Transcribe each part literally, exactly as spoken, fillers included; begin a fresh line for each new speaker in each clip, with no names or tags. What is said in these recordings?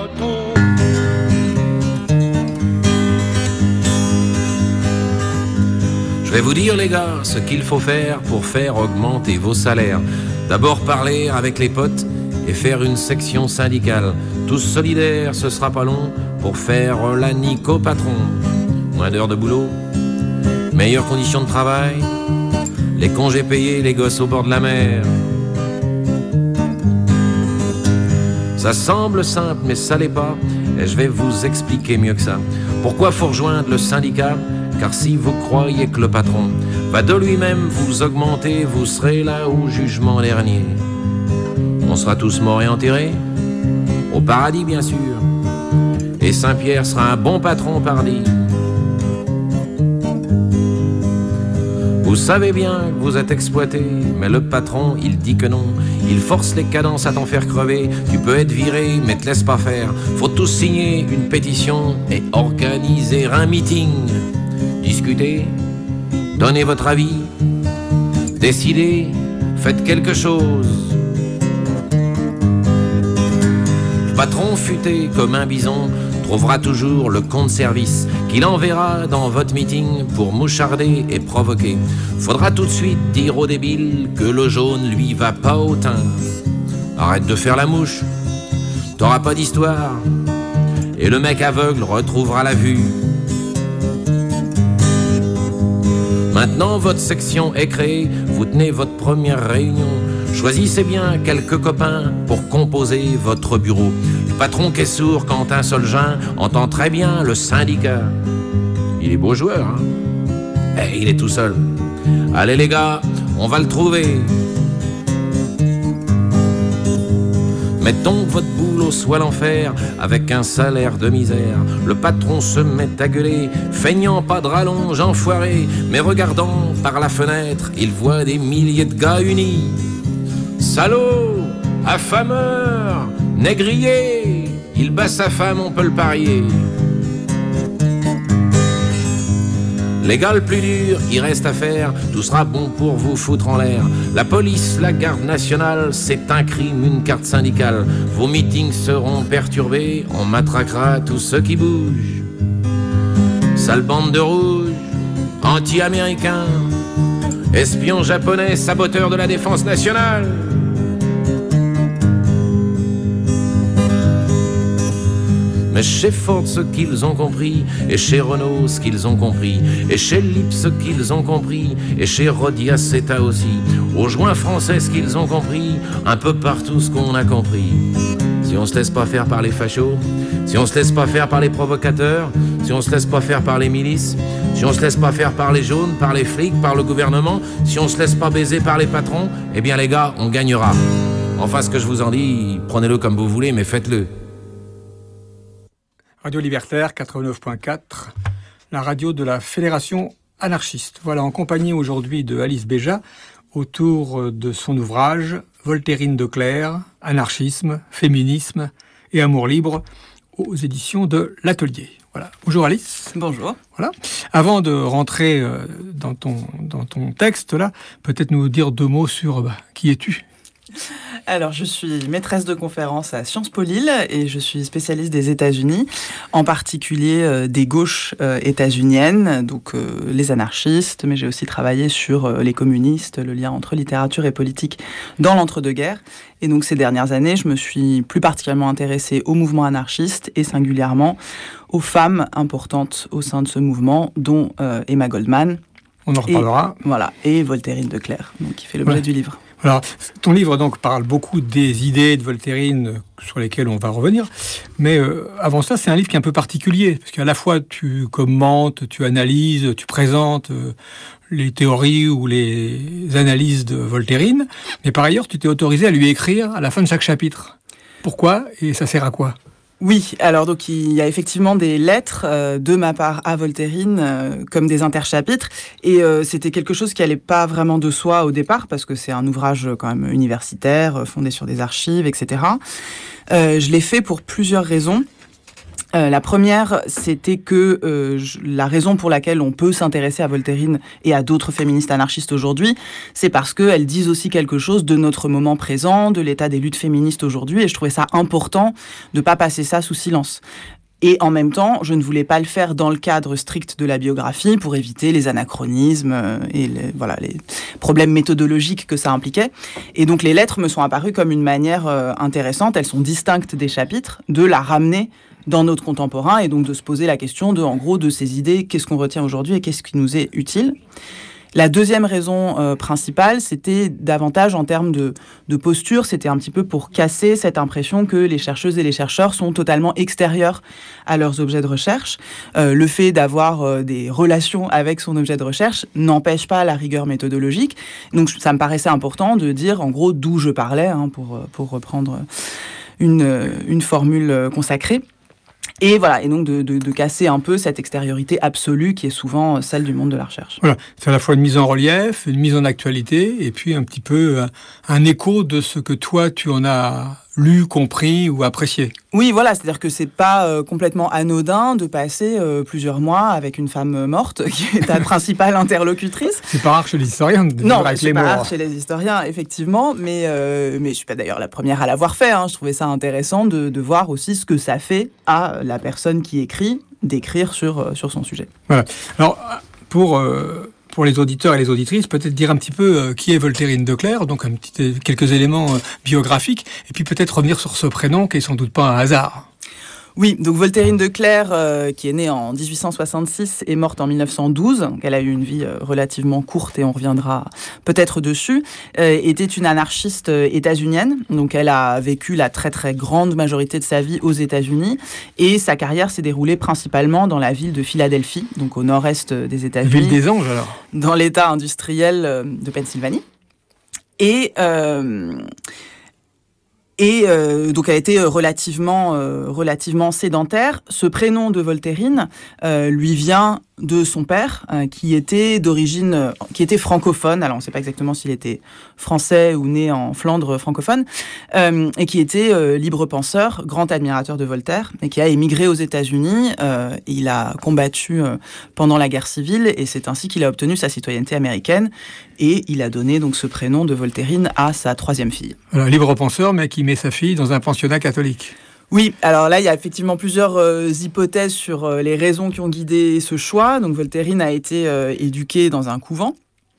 retour.
Je vais vous dire les gars ce qu'il faut faire pour faire augmenter vos salaires. D'abord parler avec les potes et faire une section syndicale. Tous solidaires, ce sera pas long pour faire la nique au patron. Moins d'heures de boulot, meilleures conditions de travail, les congés payés, les gosses au bord de la mer. Ça semble simple mais ça l'est pas, et je vais vous expliquer mieux que ça. Pourquoi faut rejoindre le syndicat ? Car si vous croyez que le patron va de lui-même vous augmenter, vous serez là au jugement dernier. On sera tous morts et enterrés, au paradis bien sûr, et Saint-Pierre sera un bon patron pardi. Vous savez bien que vous êtes exploité, mais le patron, il dit que non. Il force les cadences à t'en faire crever. Tu peux être viré, mais te laisse pas faire. Faut tous signer une pétition et organiser un meeting. Discutez, donnez votre avis, décidez, faites quelque chose. Le patron futé comme un bison trouvera toujours le compte service qu'il enverra dans votre meeting pour moucharder et provoquer. Faudra tout de suite dire au débile que le jaune lui va pas au teint. Arrête de faire la mouche, t'auras pas d'histoire, et le mec aveugle retrouvera la vue. Maintenant votre section est créée, vous tenez votre première réunion. Choisissez bien quelques copains pour composer votre bureau. Le patron qui est sourd quand un seul jeune entend très bien le syndicat. Il est beau joueur, hein ? Eh, il est tout seul. Allez les gars, on va le trouver. Mettons que votre boulot soit l'enfer, avec un salaire de misère. Le patron se met à gueuler, feignant pas de rallonge, enfoiré. Mais regardant par la fenêtre, il voit des milliers de gars unis. Salaud, affameur, négrier, il bat sa femme, on peut le parier. Les gars, le plus dur, il reste à faire, tout sera bon pour vous foutre en l'air. La police, la garde nationale, c'est un crime, une carte syndicale. Vos meetings seront perturbés, on matraquera tous ceux qui bougent. Sale bande de rouges, anti-américains, espions japonais, saboteurs de la défense nationale. Mais chez Ford ce qu'ils ont compris, et chez Renault ce qu'ils ont compris, et chez Lip ce qu'ils ont compris, et chez Rhodia Seta aussi, aux joints français ce qu'ils ont compris, un peu partout ce qu'on a compris. Si on se laisse pas faire par les fachos, si on se laisse pas faire par les provocateurs, si on se laisse pas faire par les milices, si on se laisse pas faire par les jaunes, par les flics, par le gouvernement, si on se laisse pas baiser par les patrons, eh bien les gars, on gagnera. Enfin ce que je vous en dis, prenez-le comme vous voulez, mais faites-le.
Radio Libertaire quatre-vingt-neuf point quatre, la radio de la Fédération anarchiste. Voilà, en compagnie aujourd'hui de Alice Béja, autour de son ouvrage « Voltairine de Clerc, anarchisme, féminisme et amour libre » aux éditions de l'Atelier. Voilà. Bonjour Alice.
Bonjour.
Voilà. Avant de rentrer dans ton, dans ton texte, là, peut-être nous dire deux mots sur bah, qui es-tu ?
Alors, je suis maîtresse de conférences à Sciences Po Lille et je suis spécialiste des États-Unis, en particulier euh, des gauches euh, états-uniennes, donc euh, les anarchistes, mais j'ai aussi travaillé sur euh, les communistes, le lien entre littérature et politique dans l'entre-deux-guerres. Et donc, ces dernières années, je me suis plus particulièrement intéressée au mouvement anarchiste et singulièrement aux femmes importantes au sein de ce mouvement, dont euh, Emma Goldman.
On en reparlera.
Et, voilà, et Voltairine de Clerc, donc, qui fait l'objet ouais. du livre.
Alors, ton livre donc parle beaucoup des idées de Voltairine euh, sur lesquelles on va revenir, mais euh, avant ça, c'est un livre qui est un peu particulier, parce qu'à la fois tu commentes, tu analyses, tu présentes euh, les théories ou les analyses de Voltairine, mais par ailleurs, tu t'es autorisé à lui écrire à la fin de chaque chapitre. Pourquoi et ça sert à quoi ?
Oui, alors donc il y a effectivement des lettres euh, de ma part à Voltairine euh, comme des interchapitres et euh, c'était quelque chose qui allait pas vraiment de soi au départ parce que c'est un ouvrage quand même universitaire, fondé sur des archives, et cetera. Euh, je l'ai fait pour plusieurs raisons. Euh, la première, c'était que euh, je, la raison pour laquelle on peut s'intéresser à Voltairine et à d'autres féministes anarchistes aujourd'hui, c'est parce qu'elles disent aussi quelque chose de notre moment présent, de l'état des luttes féministes aujourd'hui, et je trouvais ça important de ne pas passer ça sous silence. Et en même temps, je ne voulais pas le faire dans le cadre strict de la biographie pour éviter les anachronismes et les, voilà, les problèmes méthodologiques que ça impliquait. Et donc les lettres me sont apparues comme une manière euh, intéressante, elles sont distinctes des chapitres, de la ramener dans notre contemporain et donc de se poser la question de, en gros, de ces idées, qu'est-ce qu'on retient aujourd'hui et qu'est-ce qui nous est utile. La deuxième raison euh, principale, c'était davantage en termes de, de posture, c'était un petit peu pour casser cette impression que les chercheuses et les chercheurs sont totalement extérieurs à leurs objets de recherche. Euh, le fait d'avoir euh, des relations avec son objet de recherche n'empêche pas la rigueur méthodologique. Donc ça me paraissait important de dire en gros d'où je parlais, hein, pour, pour reprendre une, une formule consacrée. Et voilà, et donc de, de, de casser un peu cette extériorité absolue qui est souvent celle du monde de la recherche.
Voilà, c'est à la fois une mise en relief, une mise en actualité, et puis un petit peu un, un écho de ce que toi tu en as lu, compris ou apprécié.
Oui, voilà, c'est-à-dire que c'est pas euh, complètement anodin de passer euh, plusieurs mois avec une femme morte qui est ta principale interlocutrice.
C'est pas rare chez les historiens de
non,
avec
c'est
les
pas
morts.
rare chez les historiens, effectivement, mais euh, mais je suis pas d'ailleurs la première à l'avoir fait. Hein. Je trouvais ça intéressant de, de voir aussi ce que ça fait à la personne qui écrit d'écrire sur euh, sur son sujet.
Voilà. Alors pour euh... pour les auditeurs et les auditrices, peut-être dire un petit peu euh, qui est Voltairine de Cleyre, donc un petit, quelques éléments euh, biographiques, et puis peut-être revenir sur ce prénom qui est sans doute pas un hasard.
Oui, donc Voltairine de Cleyre, euh, qui est née en dix-huit cent soixante-six, est morte en mille neuf cent douze. Donc elle a eu une vie euh, relativement courte et on reviendra peut-être dessus. Euh, était une anarchiste euh, états-unienne. Donc elle a vécu la très très grande majorité de sa vie aux États-Unis et sa carrière s'est déroulée principalement dans la ville de Philadelphie, donc au nord-est des États-Unis.
Ville des anges alors.
Dans l'État industriel euh, de Pennsylvanie. Et euh, Et euh, donc elle était relativement, euh, relativement sédentaire. Ce prénom de Voltairine euh, lui vient de son père, euh, qui était d'origine, euh, qui était francophone. Alors on ne sait pas exactement s'il était français ou né en Flandre francophone, euh, et qui était euh, libre penseur, grand admirateur de Voltaire, et qui a émigré aux États-Unis. Euh, il a combattu euh, pendant la guerre civile, et c'est ainsi qu'il a obtenu sa citoyenneté américaine. Et il a donné donc ce prénom de Voltairine à sa troisième fille.
Alors, libre penseur, mais qui met sa fille dans un pensionnat catholique.
Oui, alors là, il y a effectivement plusieurs euh, hypothèses sur euh, les raisons qui ont guidé ce choix. Donc Voltairine a été euh, éduquée dans un couvent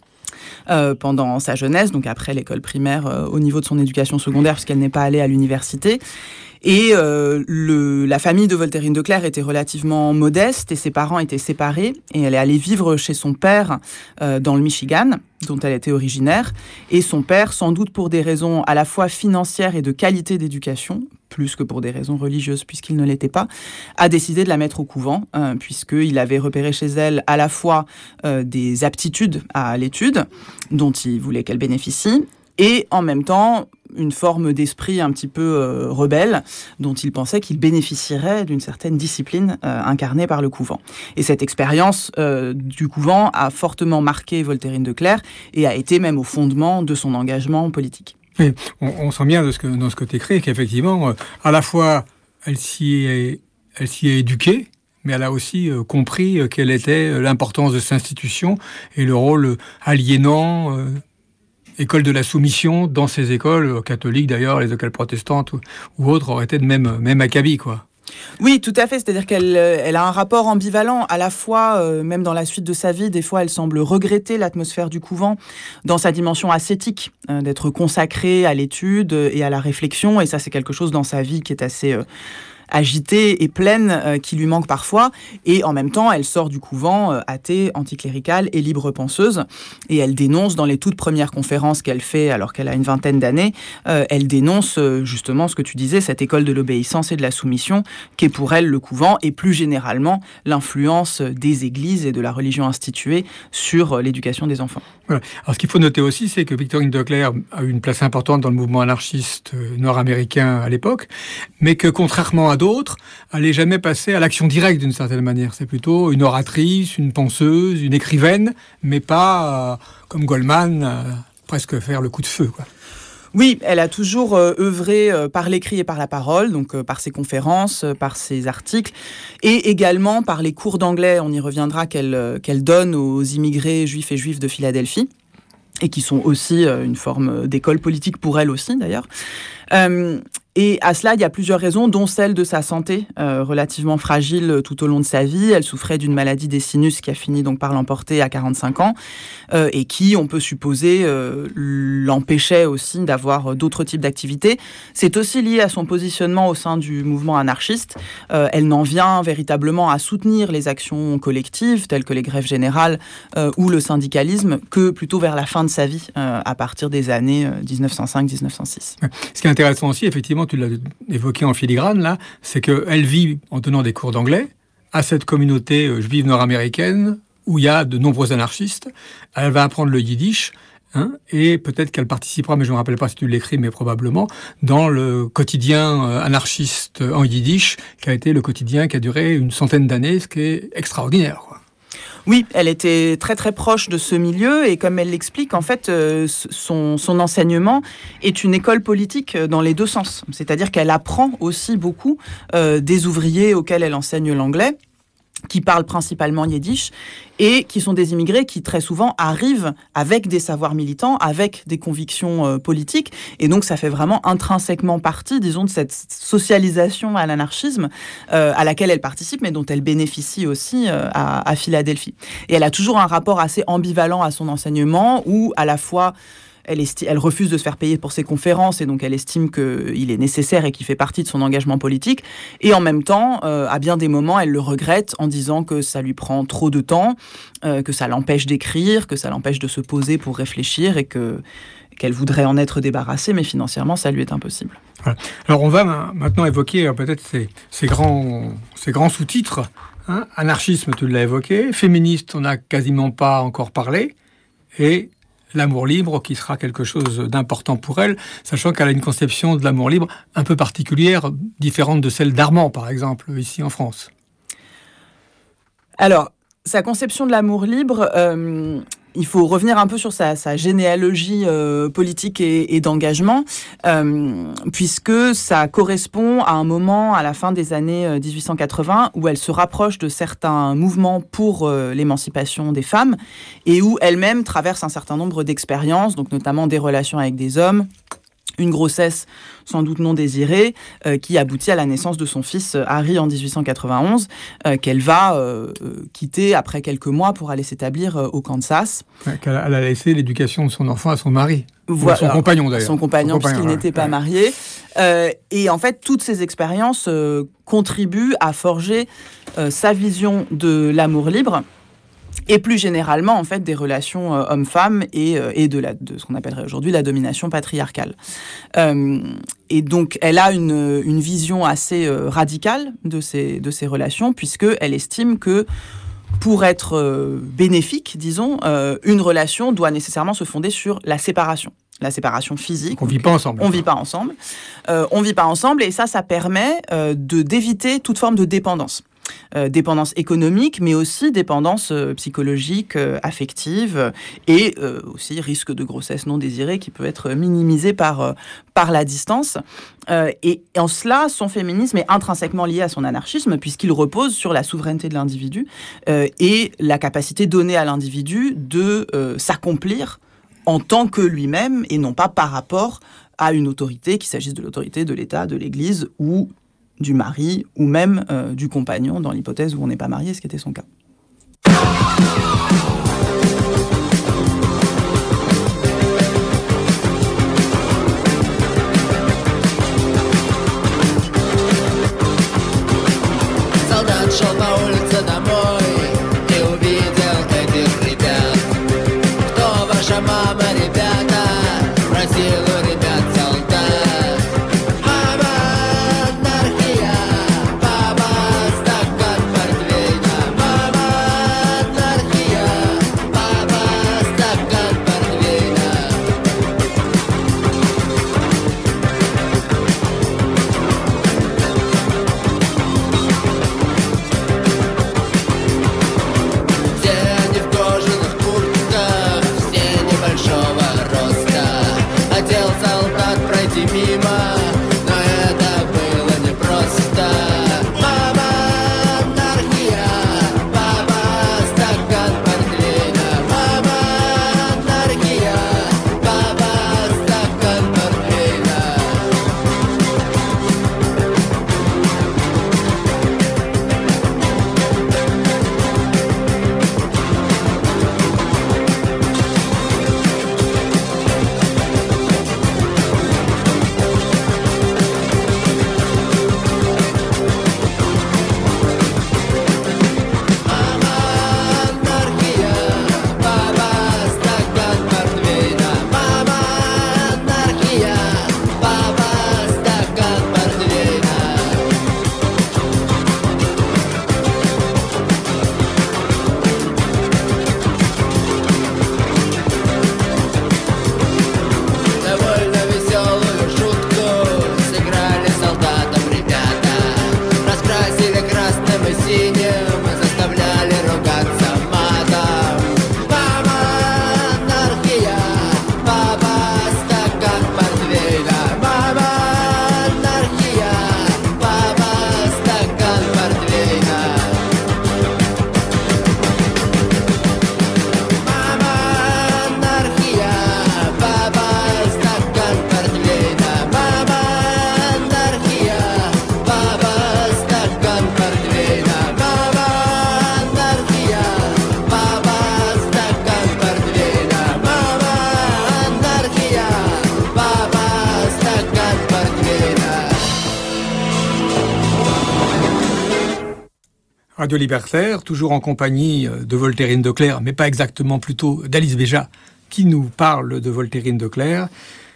euh, pendant sa jeunesse, donc après l'école primaire, euh, au niveau de son éducation secondaire, puisqu'elle n'est pas allée à l'université. Et euh, le, la famille de Voltairine de Cleyre était relativement modeste et ses parents étaient séparés. Et elle est allée vivre chez son père euh, dans le Michigan, dont elle était originaire. Et son père, sans doute pour des raisons à la fois financières et de qualité d'éducation, plus que pour des raisons religieuses, puisqu'il ne l'était pas, a décidé de la mettre au couvent, euh, puisqu'il avait repéré chez elle à la fois euh, des aptitudes à l'étude, dont il voulait qu'elle bénéficie, et en même temps une forme d'esprit un petit peu euh, rebelle dont il pensait qu'il bénéficierait d'une certaine discipline euh, incarnée par le couvent. Et cette expérience euh, du couvent a fortement marqué Voltairine de Cleyre et a été même au fondement de son engagement politique.
Oui, on, on sent bien de ce que, dans ce que tu écris qu'effectivement, euh, à la fois, elle s'y est, elle s'y est éduquée, mais elle a aussi euh, compris euh, quelle était l'importance de cette institution et le rôle aliénant euh, école de la soumission dans ces écoles catholiques d'ailleurs, les écoles protestantes ou, ou autres auraient été de même, même acabit, quoi.
Oui, tout à fait. C'est-à-dire qu'elle elle a un rapport ambivalent à la fois, euh, même dans la suite de sa vie, des fois elle semble regretter l'atmosphère du couvent dans sa dimension ascétique, euh, d'être consacrée à l'étude et à la réflexion. Et ça, c'est quelque chose dans sa vie qui est assez euh, agitée et pleine, euh, qui lui manque parfois. Et en même temps, elle sort du couvent euh, athée, anticléricale et libre penseuse. Et elle dénonce dans les toutes premières conférences qu'elle fait, alors qu'elle a une vingtaine d'années, euh, elle dénonce euh, justement ce que tu disais, cette école de l'obéissance et de la soumission, qu'est pour elle le couvent, et plus généralement l'influence des églises et de la religion instituée sur euh, l'éducation des enfants.
Voilà. Alors ce qu'il faut noter aussi, c'est que Voltairine de Cleyre a eu une place importante dans le mouvement anarchiste nord-américain à l'époque, mais que contrairement à d'autres, elle n'est jamais passée à l'action directe d'une certaine manière. C'est plutôt une oratrice, une penseuse, une écrivaine, mais pas, euh, comme Goldman, euh, presque faire le coup de feu, quoi.
Oui, elle a toujours euh, œuvré euh, par l'écrit et par la parole, donc euh, par ses conférences, euh, par ses articles, et également par les cours d'anglais, on y reviendra, qu'elle, euh, qu'elle donne aux immigrés juifs et juifs de Philadelphie, et qui sont aussi euh, une forme d'école politique pour elle aussi, d'ailleurs. Euh, Et à cela, il y a plusieurs raisons, dont celle de sa santé, euh, relativement fragile tout au long de sa vie. Elle souffrait d'une maladie des sinus qui a fini donc par l'emporter à quarante-cinq ans euh, et qui, on peut supposer, euh, l'empêchait aussi d'avoir d'autres types d'activités. C'est aussi lié à son positionnement au sein du mouvement anarchiste. Euh, elle n'en vient véritablement à soutenir les actions collectives, telles que les grèves générales euh, ou le syndicalisme, que plutôt vers la fin de sa vie, euh, à partir des années euh, dix-neuf cent cinq dix-neuf cent six.
Ce qui est intéressant aussi, effectivement, tu l'as évoqué en filigrane, là, c'est qu'elle vit en donnant des cours d'anglais à cette communauté juive nord-américaine où il y a de nombreux anarchistes. Elle va apprendre le yiddish, hein, et peut-être qu'elle participera, mais je ne me rappelle pas si tu l'écris, mais probablement, dans le quotidien anarchiste en yiddish, qui a été le quotidien qui a duré une centaine d'années, ce qui est extraordinaire, quoi.
Oui, elle était très très proche de ce milieu et comme elle l'explique, en fait, euh, son, son enseignement est une école politique dans les deux sens. C'est-à-dire qu'elle apprend aussi beaucoup euh, des ouvriers auxquels elle enseigne l'anglais, qui parlent principalement yiddish et qui sont des immigrés qui très souvent arrivent avec des savoirs militants, avec des convictions euh, politiques. Et donc ça fait vraiment intrinsèquement partie, disons, de cette socialisation à l'anarchisme euh, à laquelle elle participe, mais dont elle bénéficie aussi euh, à, à Philadelphie. Et elle a toujours un rapport assez ambivalent à son enseignement, où à la fois Elle, esti- elle refuse de se faire payer pour ses conférences et donc elle estime qu'il est nécessaire et qu'il fait partie de son engagement politique. Et en même temps, euh, à bien des moments, elle le regrette en disant que ça lui prend trop de temps, euh, que ça l'empêche d'écrire, que ça l'empêche de se poser pour réfléchir et que, qu'elle voudrait en être débarrassée, mais financièrement, ça lui est impossible.
Voilà. Alors on va ma- maintenant évoquer euh, peut-être ces, ces, grands, ces grands sous-titres. Hein. Anarchisme, tu l'as évoqué. Féministe, on n'a quasiment pas encore parlé. Et l'amour libre, qui sera quelque chose d'important pour elle, sachant qu'elle a une conception de l'amour libre un peu particulière, différente de celle d'Armand, par exemple, ici en France.
Alors, sa conception de l'amour libre, euh, il faut revenir un peu sur sa, sa généalogie euh, politique et, et d'engagement, euh, puisque ça correspond à un moment, à la fin des années dix-huit cent quatre-vingts, où elle se rapproche de certains mouvements pour euh, l'émancipation des femmes, et où elle-même traverse un certain nombre d'expériences, donc notamment des relations avec des hommes, une grossesse sans doute non désirée, euh, qui aboutit à la naissance de son fils euh, Harry en dix-huit cent quatre-vingt-onze, euh, qu'elle va euh, euh, quitter après quelques mois pour aller s'établir euh, au Kansas.
Elle a laissé l'éducation de son enfant à son mari,
Voilà,
ou à son compagnon d'ailleurs.
Son compagnon,
son compagnon
puisqu'il
ouais.
n'était pas
ouais.
marié. Euh, et en fait, toutes ces expériences euh, contribuent à forger euh, sa vision de l'amour libre, et plus généralement, en fait, des relations euh, hommes-femmes et, euh, et de, la, de ce qu'on appellerait aujourd'hui la domination patriarcale. Euh, et donc, elle a une, une vision assez euh, radicale de ces, de ces relations, puisqu'elle estime que pour être euh, bénéfique, disons, euh, une relation doit nécessairement se fonder sur la séparation. La séparation physique.
On ne vit pas ensemble.
On ne vit pas ensemble. Euh, on ne vit pas ensemble, et ça, ça permet euh, de, d'éviter toute forme de dépendance. Euh, dépendance économique, mais aussi dépendance euh, psychologique, euh, affective, euh, et euh, aussi risque de grossesse non désirée qui peut être minimisé par, euh, par la distance. Euh, et en cela, son féminisme est intrinsèquement lié à son anarchisme, puisqu'il repose sur la souveraineté de l'individu euh, et la capacité donnée à l'individu de euh, s'accomplir en tant que lui-même, et non pas par rapport à une autorité, qu'il s'agisse de l'autorité de l'État, de l'Église, ou du mari, ou même euh, du compagnon, dans l'hypothèse où on n'est pas marié, ce qui était son cas.
Солдат шел по улице домой и увидел этих ребят. Кто ваша мама, ребята? Спросил у ребят солдат. Мама, анархия, папа, стакан портвейна. Мама,
Radio Libertaire, toujours en compagnie de Voltairine de Cleyre, mais pas exactement, plutôt d'Alice Béja, qui nous parle de Voltairine de Cleyre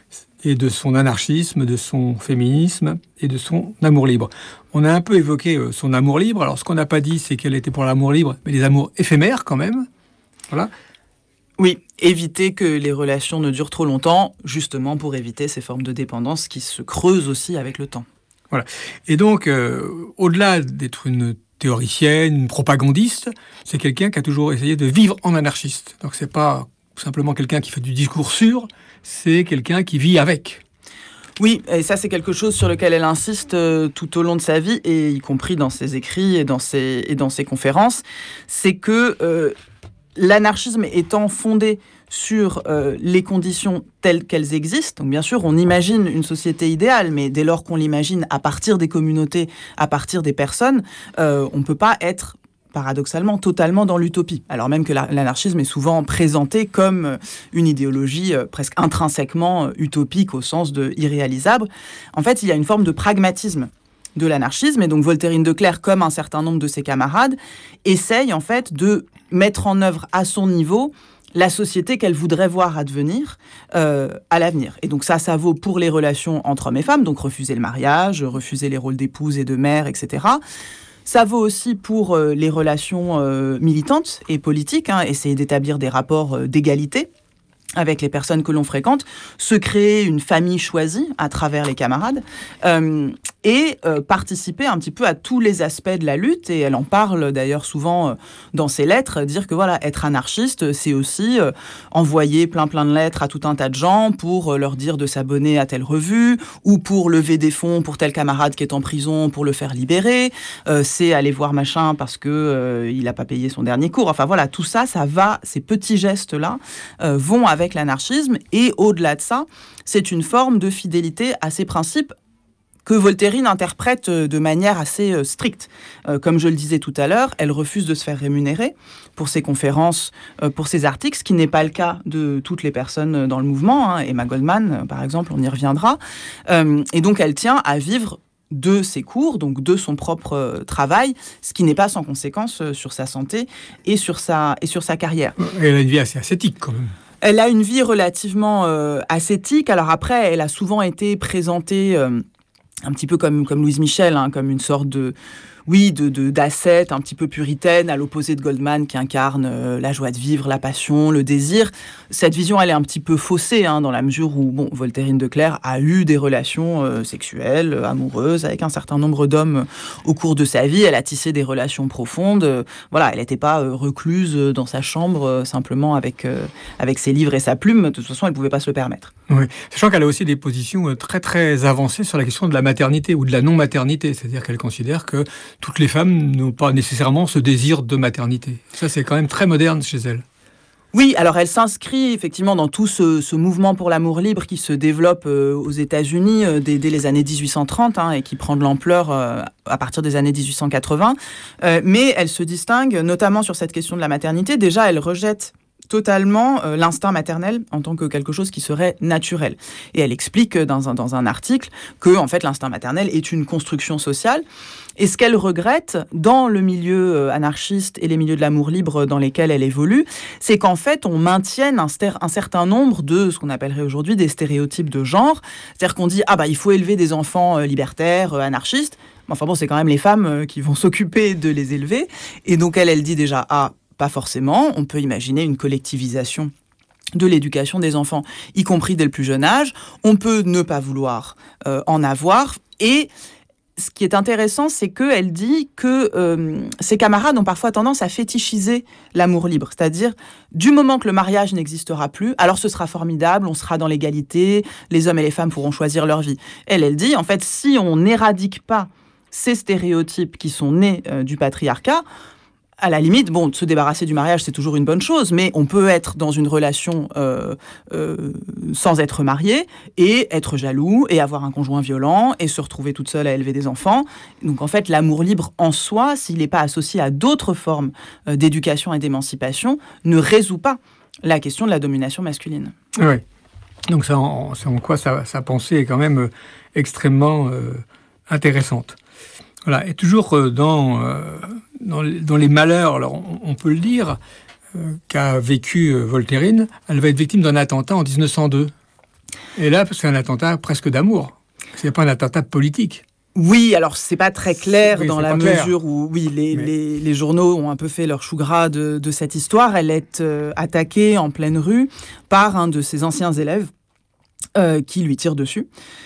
et de son anarchisme, de son féminisme et de son amour libre. On a un peu évoqué son amour libre. Alors, ce qu'on n'a pas dit, c'est qu'elle était pour l'amour libre, mais les amours éphémères quand même. Voilà.
Oui, éviter que les relations ne durent trop longtemps, justement pour éviter ces formes de dépendance qui se creusent aussi avec le temps.
Voilà. Et donc, euh, au-delà d'être une théoricienne, une propagandiste, c'est quelqu'un qui a toujours essayé de vivre en anarchiste. Donc, c'est pas simplement quelqu'un qui fait du discours sûr, c'est quelqu'un qui vit avec.
Oui, et ça, c'est quelque chose sur lequel elle insiste euh, tout au long de sa vie, et y compris dans ses écrits et dans ses, et dans ses conférences, c'est que euh, l'anarchisme étant fondé sur euh, les conditions telles qu'elles existent. Donc bien sûr, on imagine une société idéale, mais dès lors qu'on l'imagine à partir des communautés, à partir des personnes, euh, on ne peut pas être paradoxalement totalement dans l'utopie. Alors même que la, l'anarchisme est souvent présenté comme une idéologie euh, presque intrinsèquement euh, utopique au sens de irréalisable. En fait, il y a une forme de pragmatisme de l'anarchisme, et donc Voltairine de Cleyre, comme un certain nombre de ses camarades, essaye en fait de mettre en œuvre à son niveau la société qu'elle voudrait voir advenir euh, à l'avenir. Et donc ça, ça vaut pour les relations entre hommes et femmes, donc refuser le mariage, refuser les rôles d'épouse et de mère, et cetera. Ça vaut aussi pour euh, les relations euh, militantes et politiques, hein, essayer d'établir des rapports euh, d'égalité avec les personnes que l'on fréquente, se créer une famille choisie à travers les camarades, euh, et euh, participer un petit peu à tous les aspects de la lutte. Et elle en parle d'ailleurs souvent euh, dans ses lettres, dire que voilà, être anarchiste, c'est aussi euh, envoyer plein plein de lettres à tout un tas de gens pour euh, leur dire de s'abonner à telle revue, ou pour lever des fonds pour tel camarade qui est en prison pour le faire libérer. Euh, c'est aller voir machin parce que euh, il n'a pas payé son dernier cours. Enfin voilà, tout ça, ça va, ces petits gestes-là euh, vont avec avec l'anarchisme, et au-delà de ça, c'est une forme de fidélité à ses principes que Voltairine interprète de manière assez stricte. Euh, comme je le disais tout à l'heure, elle refuse de se faire rémunérer pour ses conférences, euh, pour ses articles, ce qui n'est pas le cas de toutes les personnes dans le mouvement. Hein. Emma Goldman, par exemple, on y reviendra. Euh, et donc, elle tient à vivre de ses cours, donc de son propre euh, travail, ce qui n'est pas sans conséquence euh, sur sa santé et sur sa, et sur sa carrière.
Elle a une vie assez ascétique, quand même.
Elle a une vie relativement euh, ascétique. Alors après, elle a souvent été présentée euh, un petit peu comme, comme Louise Michel, hein, comme une sorte de... Oui, de, de, d'ascète un petit peu puritaine, à l'opposé de Goldman qui incarne euh, la joie de vivre, la passion, le désir. Cette vision, elle est un petit peu faussée, hein, dans la mesure où bon, Voltairine de Cleyre a eu des relations euh, sexuelles, euh, amoureuses, avec un certain nombre d'hommes euh, au cours de sa vie. Elle a tissé des relations profondes. Euh, voilà, elle n'était pas euh, recluse dans sa chambre, euh, simplement avec, euh, avec ses livres et sa plume. De toute façon, elle ne pouvait pas se le permettre.
Oui, sachant qu'elle a aussi des positions très, très avancées sur la question de la maternité ou de la non-maternité. C'est-à-dire qu'elle considère que toutes les femmes n'ont pas nécessairement ce désir de maternité. Ça, c'est quand même très moderne chez elle.
Oui, alors elle s'inscrit effectivement dans tout ce, ce mouvement pour l'amour libre qui se développe euh, aux États-Unis euh, dès, dès les années dix-huit cent trente, hein, et qui prend de l'ampleur euh, à partir des années dix-huit cent quatre-vingts. Euh, mais elle se distingue notamment sur cette question de la maternité. Déjà, elle rejette totalement euh, l'instinct maternel en tant que quelque chose qui serait naturel. Et elle explique dans un, dans un article que en fait, l'instinct maternel est une construction sociale. Et ce qu'elle regrette dans le milieu euh, anarchiste et les milieux de l'amour libre dans lesquels elle évolue, c'est qu'en fait, on maintienne un, ster- un certain nombre de ce qu'on appellerait aujourd'hui des stéréotypes de genre. C'est-à-dire qu'on dit « Ah bah, il faut élever des enfants euh, libertaires, euh, anarchistes ». Enfin bon, c'est quand même les femmes euh, qui vont s'occuper de les élever. Et donc, elle, elle dit déjà « Ah, pas forcément, on peut imaginer une collectivisation de l'éducation des enfants, y compris dès le plus jeune âge. On peut ne pas vouloir euh, en avoir. » Et ce qui est intéressant, c'est qu'elle dit que euh, ses camarades ont parfois tendance à fétichiser l'amour libre. C'est-à-dire, du moment que le mariage n'existera plus, alors ce sera formidable, on sera dans l'égalité, les hommes et les femmes pourront choisir leur vie. Elle, elle dit, en fait, si on n'éradique pas ces stéréotypes qui sont nés euh, du patriarcat, à la limite, bon, se débarrasser du mariage, c'est toujours une bonne chose, mais on peut être dans une relation euh, euh, sans être marié et être jaloux et avoir un conjoint violent et se retrouver toute seule à élever des enfants. Donc en fait, l'amour libre en soi, s'il n'est pas associé à d'autres formes euh, d'éducation et d'émancipation, ne résout pas la question de la domination masculine.
Oui. Donc c'est en, c'est en quoi sa, sa pensée est quand même euh, extrêmement euh, intéressante. Voilà. Et toujours euh, dans... Euh, dans, dans les malheurs, alors on, on peut le dire, euh, qu'a vécu euh, Voltairine, elle va être victime d'un attentat en dix-neuf cent deux. Et là, c'est un attentat presque d'amour. C'est pas un attentat politique.
Oui, alors c'est pas très clair
oui,
dans la
clair.
mesure où oui, les,
Mais...
les, les journaux ont un peu fait leur chou gras de, de cette histoire. Elle est euh, attaquée en pleine rue par un de ses anciens élèves euh, qui lui tire dessus.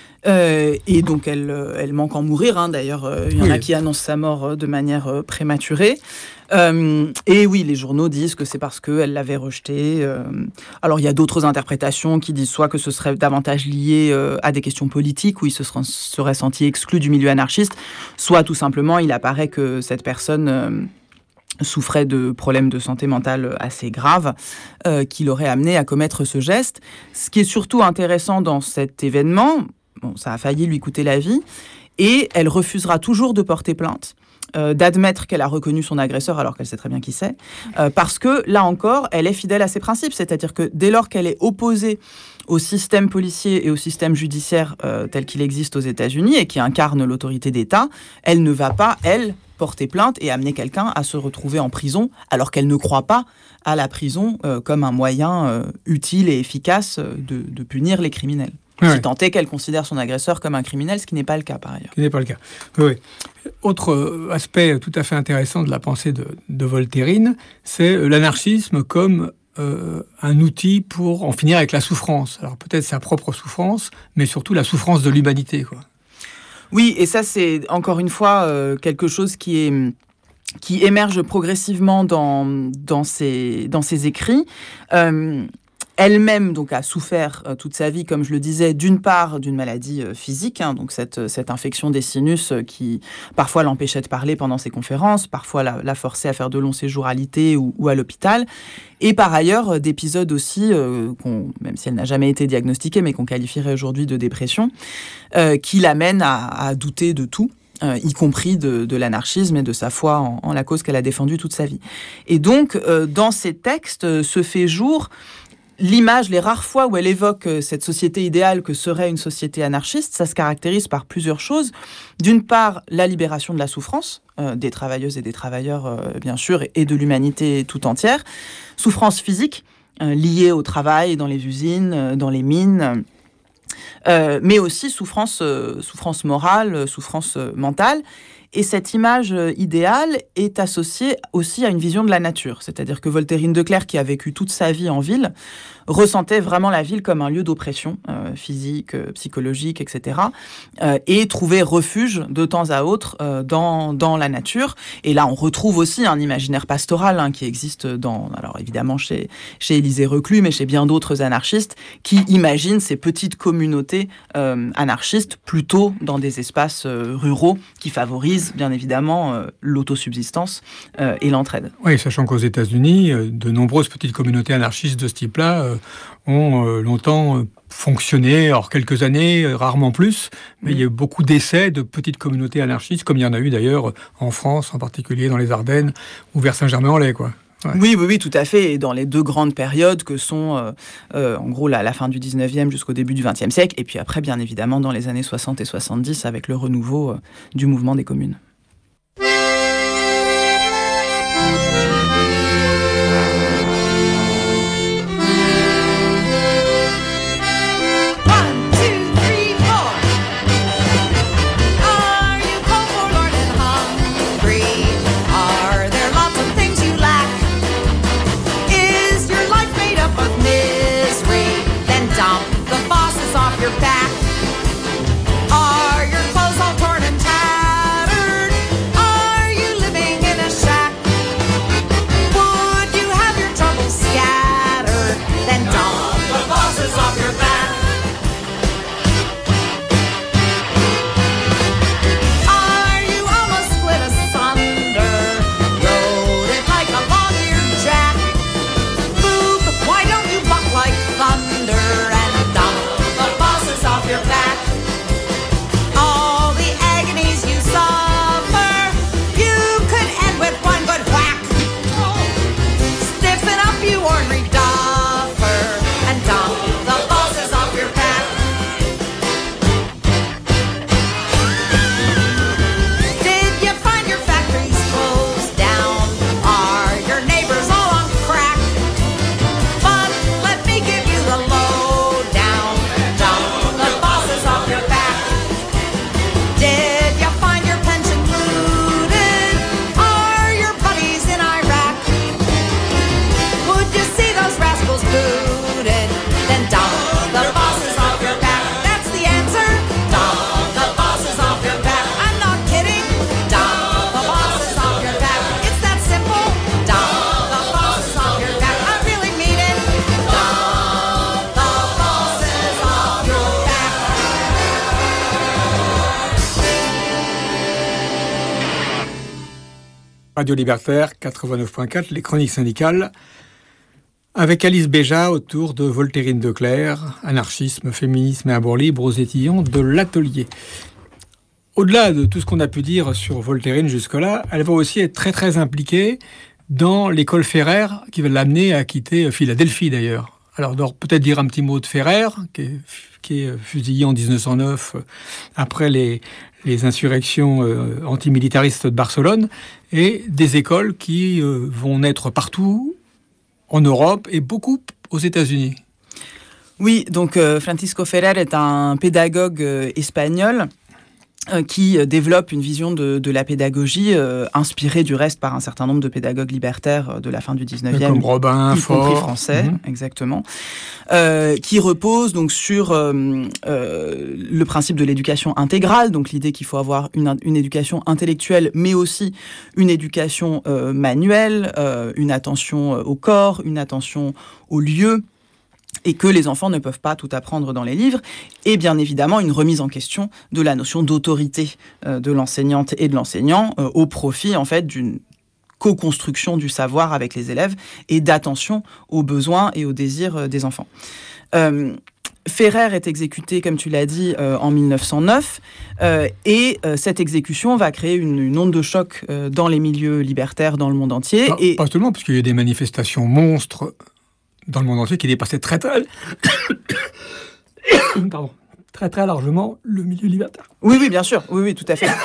Euh, et donc elle, elle manque en mourir, hein. D'ailleurs euh, il y en
oui.
a qui annoncent sa mort euh, de manière euh, prématurée. Euh, et oui, les journaux disent que c'est parce qu'elle l'avait rejeté. Euh, alors il y a d'autres interprétations qui disent soit que ce serait davantage lié euh, à des questions politiques, où il se serait, serait senti exclu du milieu anarchiste, soit tout simplement il apparaît que cette personne... Euh, souffrait de problèmes de santé mentale assez graves euh, qui l'auraient amené à commettre ce geste. Ce qui est surtout intéressant dans cet événement, bon, ça a failli lui coûter la vie, et elle refusera toujours de porter plainte, euh, d'admettre qu'elle a reconnu son agresseur alors qu'elle sait très bien qui c'est, euh, parce que, là encore, elle est fidèle à ses principes, c'est-à-dire que dès lors qu'elle est opposée au système policier et au système judiciaire euh, tel qu'il existe aux États-Unis et qui incarne l'autorité d'État, elle ne va pas, elle, porter plainte et amener quelqu'un à se retrouver en prison alors qu'elle ne croit pas à la prison euh, comme un moyen euh, utile et efficace de, de punir les criminels.
Oui.
Si tant est qu'elle considère son agresseur comme un criminel, ce qui n'est pas le cas par ailleurs.
Ce qui n'est pas le cas. Oui, oui. Autre aspect tout à fait intéressant de la pensée de, de Voltairine, c'est l'anarchisme comme euh, un outil pour en finir avec la souffrance. Alors peut-être sa propre souffrance, mais surtout la souffrance de l'humanité, quoi.
Oui, et ça, c'est encore une fois euh, quelque chose qui est qui émerge progressivement dans dans ses dans ses écrits. Euh, Elle-même donc a souffert euh, toute sa vie, comme je le disais, d'une part d'une maladie euh, physique, hein, donc cette, cette infection des sinus euh, qui parfois l'empêchait de parler pendant ses conférences, parfois la, la forçait à faire de longs séjours à l'I T ou, ou à l'hôpital, et par ailleurs euh, d'épisodes aussi, euh, qu'on, même si elle n'a jamais été diagnostiquée, mais qu'on qualifierait aujourd'hui de dépression, euh, qui l'amène à, à douter de tout. Euh, y compris de, de l'anarchisme et de sa foi en, en la cause qu'elle a défendue toute sa vie. Et donc, euh, dans ces textes, euh, se fait jour l'image, les rares fois où elle évoque cette société idéale que serait une société anarchiste. Ça se caractérise par plusieurs choses. D'une part, la libération de la souffrance, euh, des travailleuses et des travailleurs, euh, bien sûr, et de l'humanité tout entière. Souffrance physique, euh, liée au travail dans les usines, euh, dans les mines, euh, mais aussi souffrance, euh, souffrance morale, souffrance euh, mentale. Et cette image idéale est associée aussi à une vision de la nature. C'est-à-dire que Voltairine de Cleyre, qui a vécu toute sa vie en ville, ressentait vraiment la ville comme un lieu d'oppression euh, physique, euh, psychologique, et cetera. Euh, et trouvait refuge de temps à autre euh, dans, dans la nature. Et là, on retrouve aussi un imaginaire pastoral hein, qui existe dans, alors évidemment chez, chez Élisée Reclus, mais chez bien d'autres anarchistes, qui imaginent ces petites communautés euh, anarchistes plutôt dans des espaces euh, ruraux qui favorisent bien évidemment euh, l'autosubsistance euh, et l'entraide.
Oui, sachant qu'aux États-Unis, euh, de nombreuses petites communautés anarchistes de ce type-là euh, ont euh, longtemps euh, fonctionné, alors quelques années, euh, rarement plus, mais mmh. il y a eu beaucoup d'essais de petites communautés anarchistes, comme il y en a eu d'ailleurs en France, en particulier dans les Ardennes ou vers Saint-Germain-en-Laye, quoi. Ouais.
Oui, oui, oui, tout à fait. Et dans les deux grandes périodes que sont, euh, euh, en gros, la, la fin du dix-neuvième jusqu'au début du vingtième siècle, et puis après, bien évidemment, dans les années soixante et soixante-dix, avec le renouveau euh, du mouvement des communes.
Your back. Are your clothes all torn and tattered?
Radio Libertaire, quatre-vingt-neuf point quatre, les chroniques syndicales, avec Alice Béja autour de Voltairine de Cleyre, anarchisme, féminisme et amour libre aux étillons de l'Atelier. Au-delà de tout ce qu'on a pu dire sur Voltairine jusque-là, elle va aussi être très très impliquée dans l'école Ferrer, qui va l'amener à quitter Philadelphie d'ailleurs. Alors, peut-être dire un petit mot de Ferrer, qui est, qui est fusillé en dix-neuf cent neuf après les, les insurrections euh, antimilitaristes de Barcelone, et des écoles qui euh, vont naître partout en Europe et beaucoup aux États-Unis.
Oui, donc euh, Francisco Ferrer est un pédagogue euh, espagnol euh, qui euh, développe une vision de, de la pédagogie euh, inspirée du reste par un certain nombre de pédagogues libertaires euh, de la fin du dix-neuvième,
comme Robin,
y compris
Faure,
français,
mmh.
exactement, euh, qui repose donc sur euh, euh, le principe de l'éducation intégrale, donc l'idée qu'il faut avoir une, une éducation intellectuelle, mais aussi une éducation euh, manuelle, euh, une attention au corps, une attention au lieu, et que les enfants ne peuvent pas tout apprendre dans les livres, et bien évidemment une remise en question de la notion d'autorité euh, de l'enseignante et de l'enseignant euh, au profit en fait d'une co-construction du savoir avec les élèves et d'attention aux besoins et aux désirs euh, des enfants. Euh, Ferrer est exécuté, comme tu l'as dit, euh, en mille neuf cent neuf, euh, et euh, cette exécution va créer une, une onde de choc euh, dans les milieux libertaires dans le monde entier.
Pas,
et...
pas seulement, parce qu'il y a eu des manifestations monstres dans le monde entier qui dépassaient très très... Pardon. très très largement le milieu libertaire.
Oui, oui, bien sûr, oui, oui, tout à fait.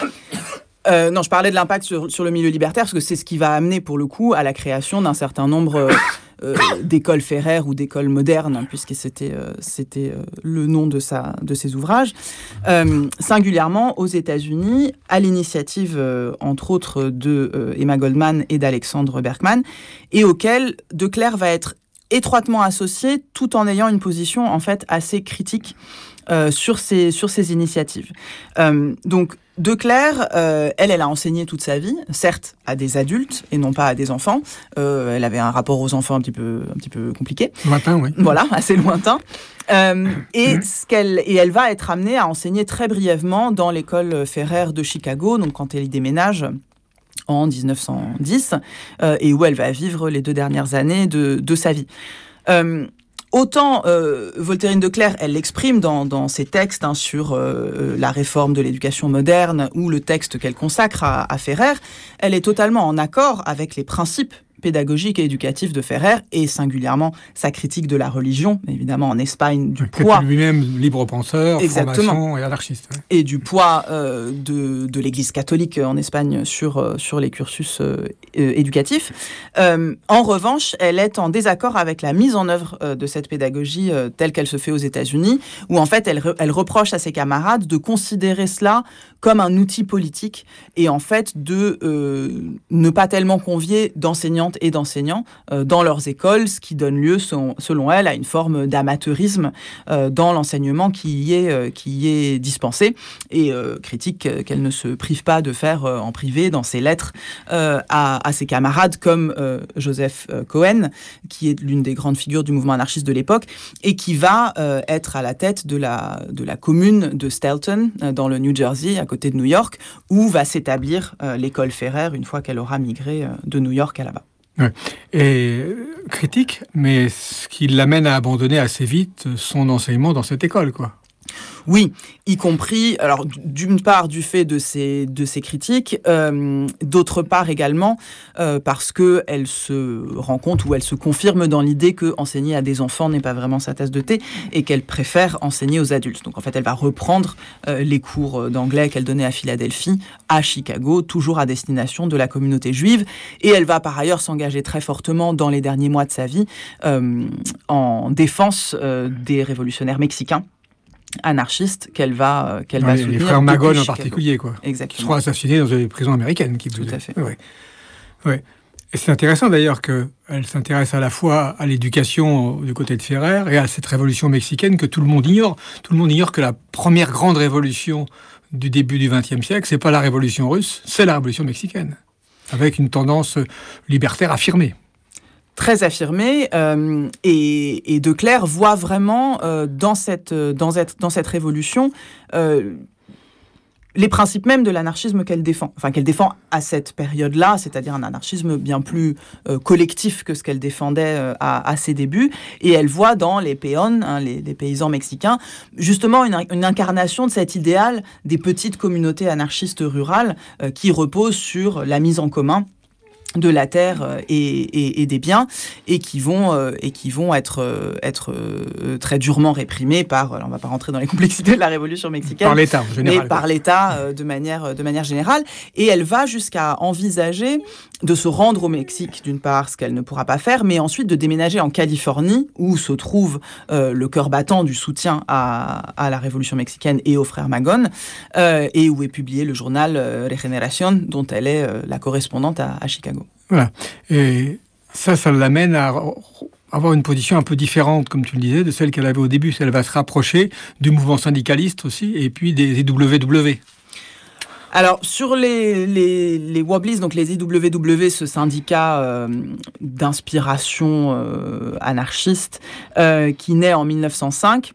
Euh, non, je parlais de l'impact sur, sur le milieu libertaire, parce que c'est ce qui va amener, pour le coup, à la création d'un certain nombre euh, euh, d'écoles Ferrer ou d'écoles modernes, hein, puisque c'était, euh, c'était euh, le nom de, sa, de ses ouvrages, euh, singulièrement aux États-Unis, à l'initiative, euh, entre autres, de euh, Emma Goldman et d'Alexandre Berkman, et auquel De Cleyre va être étroitement associé, tout en ayant une position, en fait, assez critique euh, sur, ces, sur ces initiatives. Euh, donc, De Cleyre, euh, elle, elle a enseigné toute sa vie, certes à des adultes et non pas à des enfants. Euh, elle avait un rapport aux enfants un petit peu, un petit peu compliqué.
Lointain, oui.
Voilà, assez lointain. Euh, et, ce qu'elle, et elle va être amenée à enseigner très brièvement dans l'école Ferrer de Chicago, donc quand elle y déménage en dix-neuf cent dix, euh, et où elle va vivre les deux dernières années de, de sa vie. Euh, Autant euh, Voltairine de Cleyre, elle l'exprime dans, dans ses textes hein, sur euh, la réforme de l'éducation moderne ou le texte qu'elle consacre à, à Ferrer, elle est totalement en accord avec les principes pédagogique et éducatif de Ferrer, et singulièrement sa critique de la religion, évidemment en Espagne, du
Qui
poids...
était lui-même libre penseur,
Exactement.
franc-maçon et anarchiste. Ouais.
Et du poids euh, de, de l'Église catholique en Espagne sur, euh, sur les cursus euh, euh, éducatifs. Euh, en revanche, elle est en désaccord avec la mise en œuvre euh, de cette pédagogie euh, telle qu'elle se fait aux États-Unis, où en fait elle, re- elle reproche à ses camarades de considérer cela comme un outil politique, et en fait de euh, ne pas tellement convier d'enseignants et d'enseignants euh, dans leurs écoles, ce qui donne lieu, son, selon elle, à une forme d'amateurisme euh, dans l'enseignement qui y est, euh, qui y est dispensé, et euh, critique euh, qu'elle ne se prive pas de faire euh, en privé dans ses lettres euh, à, à ses camarades, comme euh, Joseph euh, Cohen, qui est l'une des grandes figures du mouvement anarchiste de l'époque, et qui va euh, être à la tête de la, de la commune de Stelton, euh, dans le New Jersey, à côté de New York, où va s'établir euh, l'école Ferrer une fois qu'elle aura migré euh, de New York à là-bas.
Ouais. Et euh, critique, mais ce qui l'amène à abandonner assez vite son enseignement dans cette école, quoi.
Oui, y compris, alors d'une part du fait de ces, de ces critiques, euh, d'autre part également euh, parce qu'elle se rend compte ou elle se confirme dans l'idée que enseigner à des enfants n'est pas vraiment sa tasse de thé et qu'elle préfère enseigner aux adultes. Donc en fait, elle va reprendre euh, les cours d'anglais qu'elle donnait à Philadelphie, à Chicago, toujours à destination de la communauté juive, et elle va par ailleurs s'engager très fortement dans les derniers mois de sa vie euh, en défense euh, des révolutionnaires mexicains anarchistes qu'elle va, euh, qu'elle
Ouais,
va
les
soutenir.
frères Magone en
Chicago.
particulier, quoi.
Exactement.
Qui seront assassinés dans des prisons américaines. Qui
Tout à fait.
Ouais. Ouais. Et c'est intéressant d'ailleurs qu'elle s'intéresse à la fois à l'éducation du côté de Ferrer et à cette révolution mexicaine que tout le monde ignore. Tout le monde ignore que la première grande révolution du début du vingtième siècle, c'est pas la révolution russe, c'est la révolution mexicaine, avec une tendance libertaire affirmée.
Très affirmée, euh, et, et De Cleyre voit vraiment euh, dans, cette, dans, cette, dans cette révolution euh, les principes même de l'anarchisme qu'elle défend, enfin qu'elle défend à cette période-là, c'est-à-dire un anarchisme bien plus euh, collectif que ce qu'elle défendait euh, à, à ses débuts, et elle voit dans les peones, hein, les, les paysans mexicains, justement une, une incarnation de cet idéal des petites communautés anarchistes rurales euh, qui reposent sur la mise en commun de la terre et, et, et des biens, et qui vont, euh, et qui vont être, euh, être euh, très durement réprimés par, alors on ne va pas rentrer dans les complexités de la révolution mexicaine,
par l'État en général,
mais par l'État euh, de, manière, de manière générale. Et elle va jusqu'à envisager de se rendre au Mexique, d'une part, ce qu'elle ne pourra pas faire, mais ensuite de déménager en Californie, où se trouve euh, le cœur battant du soutien à, à la révolution mexicaine et aux frères Magón, euh, et où est publié le journal euh, Regeneración, dont elle est euh, la correspondante à, à Chicago.
Voilà. Et ça, ça l'amène à avoir une position un peu différente, comme tu le disais, de celle qu'elle avait au début. Elle va se rapprocher du mouvement syndicaliste aussi, et puis des I W W.
Alors, sur les, les, les Wobblies, donc les I W W, ce syndicat euh, d'inspiration euh, anarchiste euh, qui naît en mille neuf cent cinq,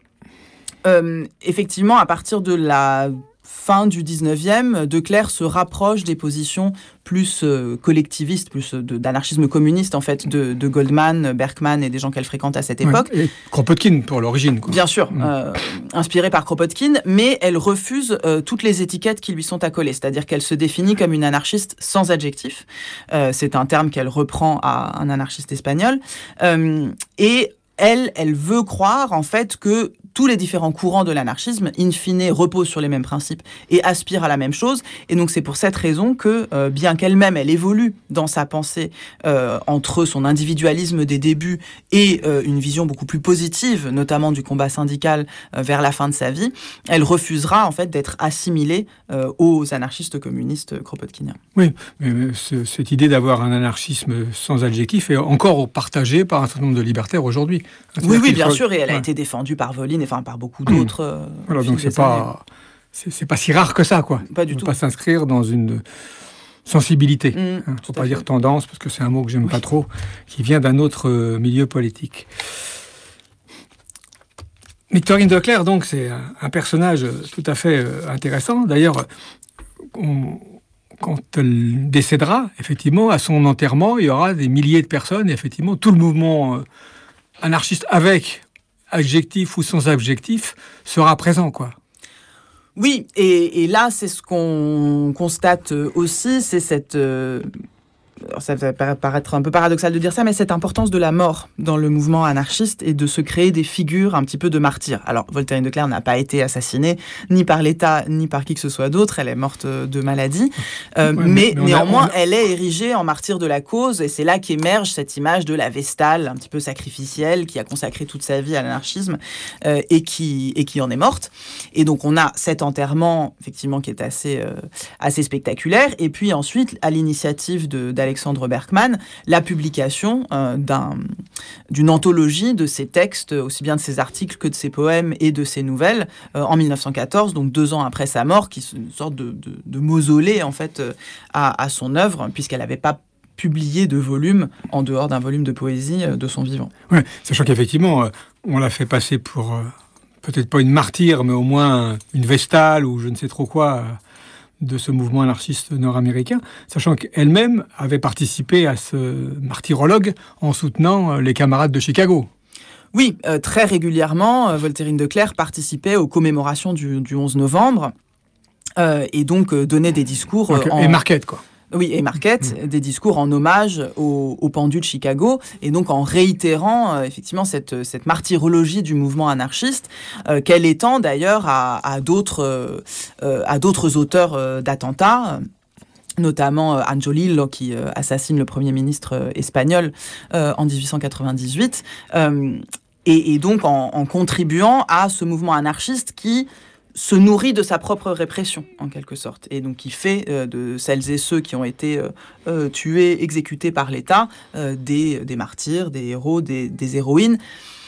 euh, effectivement, à partir de la fin du dix-neuvième, De Cleyre se rapproche des positions plus euh, collectivistes, plus euh, de, d'anarchisme communiste, en fait, de, de Goldman, Berkman et des gens qu'elle fréquente à cette époque.
Ouais, et Kropotkin, pour l'origine, quoi.
Bien sûr,
mmh.
euh, inspirée par Kropotkin, mais elle refuse euh, toutes les étiquettes qui lui sont accolées, c'est-à-dire qu'elle se définit comme une anarchiste sans adjectif. Euh, c'est un terme qu'elle reprend à un anarchiste espagnol. Euh, et elle, elle veut croire, en fait, que tous les différents courants de l'anarchisme, in fine, reposent sur les mêmes principes et aspirent à la même chose. Et donc, c'est pour cette raison que, euh, bien qu'elle-même, elle évolue dans sa pensée euh, entre son individualisme des débuts et euh, une vision beaucoup plus positive, notamment du combat syndical euh, vers la fin de sa vie, elle refusera, en fait, d'être assimilée euh, aux anarchistes communistes kropotkiniens.
Oui, mais ce, cette idée d'avoir un anarchisme sans adjectif est encore partagée par un certain nombre de libertaires aujourd'hui.
Oui, oui, bien
faut...
sûr, et elle a
ouais.
été défendue par Volin, enfin par beaucoup d'autres.
Mmh.
Euh,
voilà, donc c'est pas, c'est, c'est pas si rare que ça, quoi.
Pas du
On
tout.
peut pas s'inscrire dans une sensibilité.
Mmh,
hein, faut pas
fait.
dire tendance, parce que c'est un mot que j'aime
oui.
pas trop, qui vient d'un autre euh, milieu politique. Victorine De Cleyre, donc, c'est un, un personnage tout à fait euh, intéressant. D'ailleurs, on, quand elle décédera, effectivement, à son enterrement, il y aura des milliers de personnes, et effectivement, tout le mouvement euh, anarchiste avec adjectif ou sans adjectif sera présent, quoi.
Oui, et, et là, c'est ce qu'on constate aussi, c'est cette... Euh, ça va paraître un peu paradoxal de dire ça, mais cette importance de la mort dans le mouvement anarchiste et de se créer des figures un petit peu de martyrs. Alors, Voltairine de Cleyre n'a pas été assassinée, ni par l'État, ni par qui que ce soit d'autre. Elle est morte de maladie. Euh,
ouais,
mais,
mais
néanmoins,
a, a...
elle est érigée en martyr de la cause, et c'est là qu'émerge cette image de la Vestale, un petit peu sacrificielle, qui a consacré toute sa vie à l'anarchisme, euh, et, qui, et qui en est morte. Et donc, on a cet enterrement, effectivement, qui est assez, euh, assez spectaculaire. Et puis ensuite, à l'initiative de, d'Alexandre Berkman, la publication euh, d'un, d'une anthologie de ses textes, aussi bien de ses articles que de ses poèmes et de ses nouvelles, euh, en mille neuf cent quatorze, donc deux ans après sa mort, qui est une sorte de, de, de mausolée, en fait, euh, à, à son œuvre, puisqu'elle n'avait pas publié de volume en dehors d'un volume de poésie euh, de son vivant.
Oui, sachant qu'effectivement, euh, on l'a fait passer pour, euh, peut-être pas une martyre, mais au moins une Vestale ou je ne sais trop quoi, euh, de ce mouvement anarchiste nord-américain, sachant qu'elle-même avait participé à ce martyrologue en soutenant les camarades de Chicago.
Oui, euh, très régulièrement, euh, Voltairine de Cleyre participait aux commémorations du, du onze novembre euh, et donc euh, donnait des discours... Euh,
donc,
en...
Et Marquette, quoi.
Oui, et Marquette, mmh. des discours en hommage au, au pendu de Chicago, et donc en réitérant euh, effectivement cette, cette martyrologie du mouvement anarchiste, euh, qu'elle étend d'ailleurs à, à, d'autres, euh, à d'autres auteurs euh, d'attentats, notamment euh, Angiolillo, qui euh, assassine le Premier ministre euh, espagnol euh, en dix-huit cent quatre-vingt-dix-huit, euh, et, et donc en, en contribuant à ce mouvement anarchiste qui se nourrit de sa propre répression, en quelque sorte, et donc qui fait euh, de celles et ceux qui ont été euh, euh, tués, exécutés par l'État, euh, des, des martyrs, des héros, des, des héroïnes,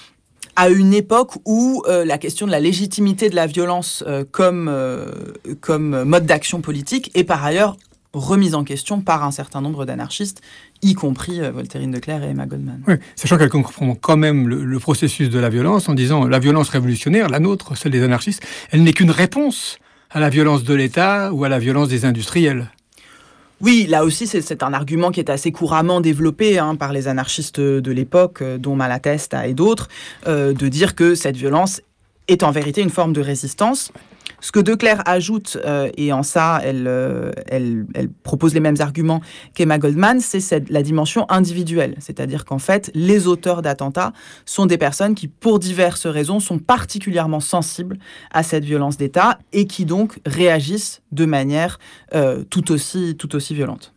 à une époque où euh, la question de la légitimité de la violence euh, comme, euh, comme mode d'action politique est par ailleurs remise en question par un certain nombre d'anarchistes, y compris euh, Voltairine de Cleyre et Emma Goldman.
Oui, sachant qu'elle comprend quand même le, le processus de la violence en disant la violence révolutionnaire, la nôtre, celle des anarchistes, elle n'est qu'une réponse à la violence de l'État ou à la violence des industriels.
Oui, là aussi, c'est, c'est un argument qui est assez couramment développé hein, par les anarchistes de l'époque, dont Malatesta et d'autres, euh, de dire que cette violence est en vérité une forme de résistance. Ce que De Cleyre ajoute, euh, et en ça, elle, euh, elle, elle propose les mêmes arguments qu'Emma Goldman, c'est cette, la dimension individuelle. C'est-à-dire qu'en fait, les auteurs d'attentats sont des personnes qui, pour diverses raisons, sont particulièrement sensibles à cette violence d'État et qui donc réagissent de manière euh, tout aussi, tout aussi violente.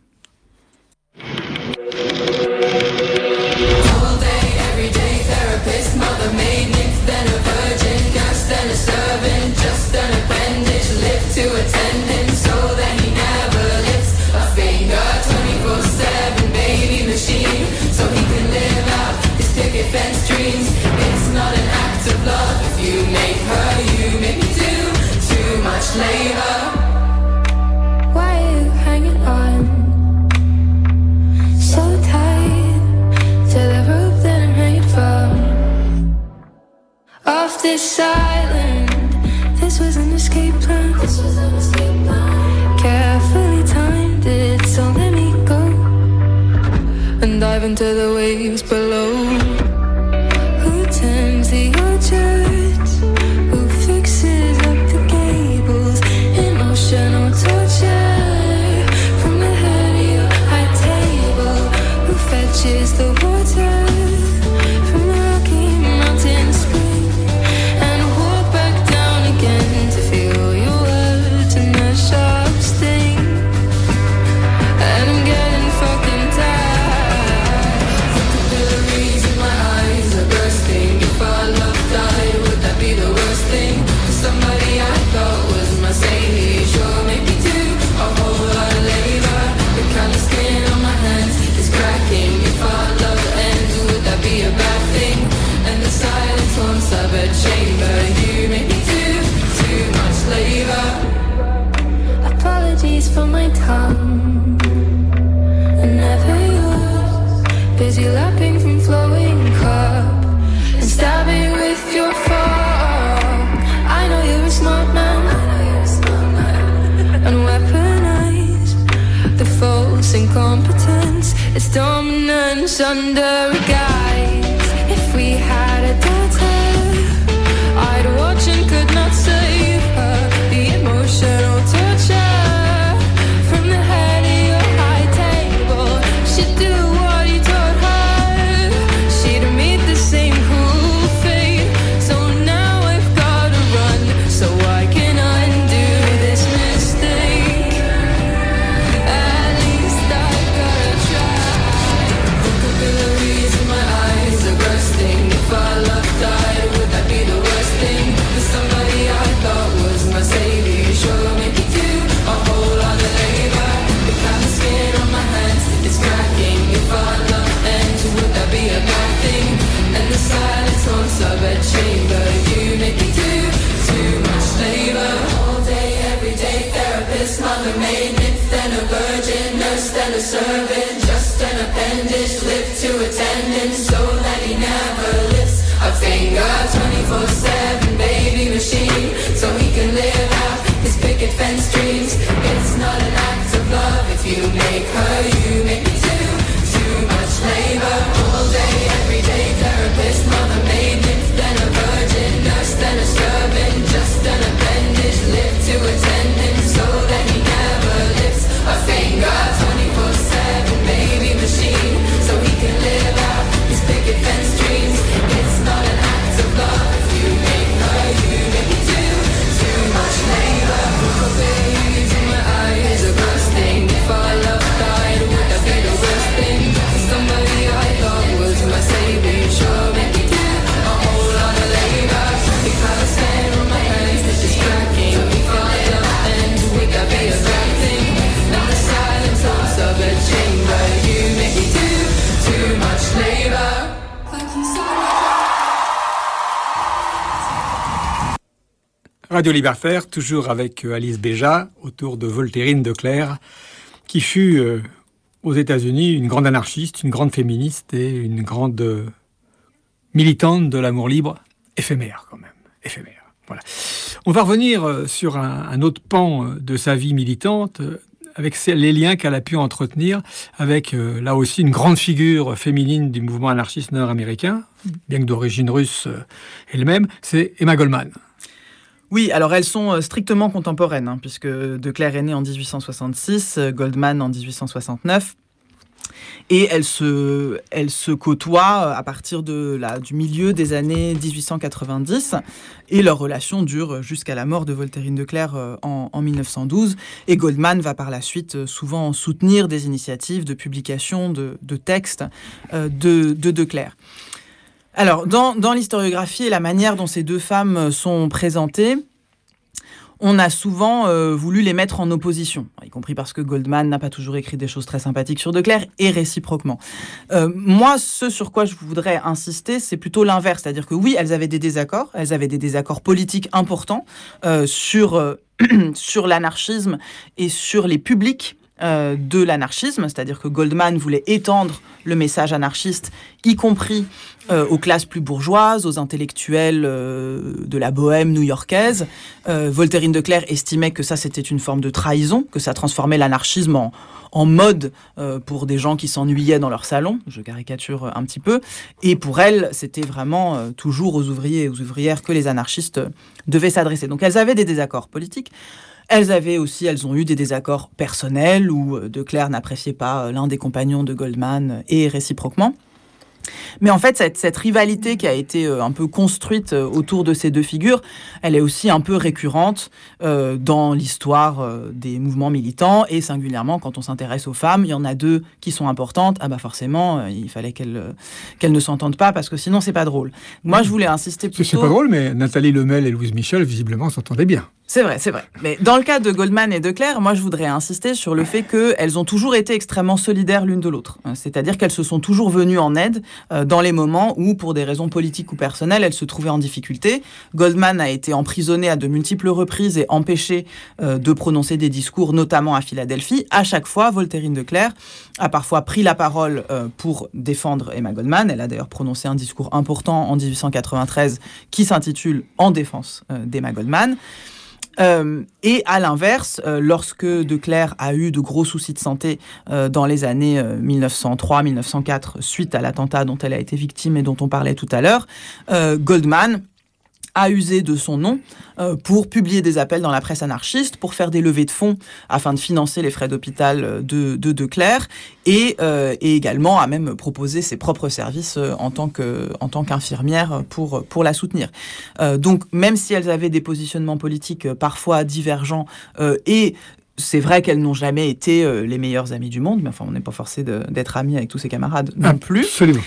To attend him so that he never lifts a finger. Twenty-four seven baby machine, so he can live out his picket fence dreams. It's not an act of love if you make her, you make me do too much labor.
Why are you hanging on so tight to the rope that I'm hanging from? Off this silence. This was an escape plan. This was an escape plan. Carefully timed it, so let me go and dive into the waves below. Who turns the urges? Who fixes up the gables? Emotional torture from the head of your high table. Who fetches the water from the Rocky Mountain spring? For my tongue, and never yours. Busy lapping from flowing cup and stabbing with your fork. I know you're a smart man, and weaponize the false incompetence. It's dominance under a guise. If we had a daughter, I'd watch and could not save her. The emotional torture. Servant, just an appendage, lift to attendance, so that he never lifts a finger. Twenty-four seven baby machine, so he can live out his picket fence dreams. It's not an act of love if you make her, you make me do too much labor. All day, every day, therapist, mother, maid, nymph, then a virgin, nurse, then a servant, just an appendage, lift to attendance, so that he never lifts a finger. Twenty-four seven baby machine, so he can live out his picket fence dreams. It's not an act of love if you make her, you make me do too much labor. Babies in my eyes are bursting. If our love died, would that be the worst thing? Somebody I thought was my savior, sure make me do a whole lot of labor. If I was standing on my hands, this is cracking. If our love ends, would that be a bad thing? And the silence also of a chamber, you make me do too much labor. Thank you so much.
Radio Libertaire, toujours avec Alice Béja, autour de Voltairine de Cleyre, qui fut euh, aux États-Unis une grande anarchiste, une grande féministe et une grande euh, militante de l'amour libre, éphémère quand même, éphémère. Voilà. On va revenir sur un, un autre pan de sa vie militante, avec les liens qu'elle a pu entretenir avec, euh, là aussi, une grande figure féminine du mouvement anarchiste nord-américain, bien que d'origine russe euh, elle-même, c'est Emma Goldman.
Oui, alors elles sont strictement contemporaines, hein, puisque De Cleyre est née en dix-huit cent soixante-six, Goldman en dix-huit cent soixante-neuf. Et elles se, elles se côtoient à partir de, là, du milieu des années dix-huit cent quatre-vingt-dix. Et leur relation dure jusqu'à la mort de Voltairine de Cleyre en, en mille neuf cent douze. Et Goldman va par la suite souvent soutenir des initiatives de publication de, de textes de, de De Cleyre. Alors, dans, dans l'historiographie et la manière dont ces deux femmes sont présentées, on a souvent euh, voulu les mettre en opposition, y compris parce que Goldman n'a pas toujours écrit des choses très sympathiques sur De Cleyre, et réciproquement. Euh, moi, ce sur quoi je voudrais insister, c'est plutôt l'inverse. C'est-à-dire que oui, elles avaient des désaccords, elles avaient des désaccords politiques importants euh, sur, euh, sur l'anarchisme et sur les publics euh, de l'anarchisme. C'est-à-dire que Goldman voulait étendre le message anarchiste, y compris euh, aux classes plus bourgeoises, aux intellectuels euh, de la bohème new-yorkaise. Euh, Voltairine de Cleyre estimait que ça, c'était une forme de trahison, que ça transformait l'anarchisme en, en mode euh, pour des gens qui s'ennuyaient dans leur salon. Je caricature un petit peu. Et pour elle, c'était vraiment euh, toujours aux ouvriers et aux ouvrières que les anarchistes euh, devaient s'adresser. Donc elles avaient des désaccords politiques. Elles avaient aussi, elles ont eu des désaccords personnels où De Cleyre n'appréciait pas l'un des compagnons de Goldman et réciproquement. Mais en fait, cette, cette rivalité qui a été euh, un peu construite euh, autour de ces deux figures, elle est aussi un peu récurrente euh, dans l'histoire euh, des mouvements militants, et singulièrement quand on s'intéresse aux femmes, il y en a deux qui sont importantes. Ah bah forcément, euh, il fallait qu'elles, euh, qu'elles ne s'entendent pas, parce que sinon c'est pas drôle. Moi, je voulais insister plutôt...
C'est pas drôle, mais Nathalie Lemel et Louise Michel, visiblement, s'entendaient bien.
C'est vrai, c'est vrai. Mais dans le cas de Goldman et De Cleyre, moi, je voudrais insister sur le fait qu'elles ont toujours été extrêmement solidaires l'une de l'autre. C'est-à-dire qu'elles se sont toujours venues en aide euh, dans les moments où, pour des raisons politiques ou personnelles, elles se trouvaient en difficulté. Goldman a été emprisonné à de multiples reprises et empêché euh, de prononcer des discours, notamment à Philadelphie. À chaque fois, Voltairine de Cleyre a parfois pris la parole euh, pour défendre Emma Goldman. Elle a d'ailleurs prononcé un discours important en dix-huit cent quatre-vingt-treize qui s'intitule « En défense euh, d'Emma Goldman ». Euh, et à l'inverse, euh, lorsque De Cleyre a eu de gros soucis de santé euh, dans les années euh, mille neuf cent trois mille neuf cent quatre, suite à l'attentat dont elle a été victime et dont on parlait tout à l'heure, euh, Goldman a usé de son nom euh, pour publier des appels dans la presse anarchiste, pour faire des levées de fonds afin de financer les frais d'hôpital de De, de Cleyre, et, euh, et également a même proposé ses propres services euh, en tant que, en tant qu'infirmière pour, pour la soutenir. Euh, donc, même si elles avaient des positionnements politiques euh, parfois divergents euh, et c'est vrai qu'elles n'ont jamais été euh, les meilleures amies du monde, mais enfin, on n'est pas forcé de, d'être amies avec tous ses camarades non plus.
Absolument.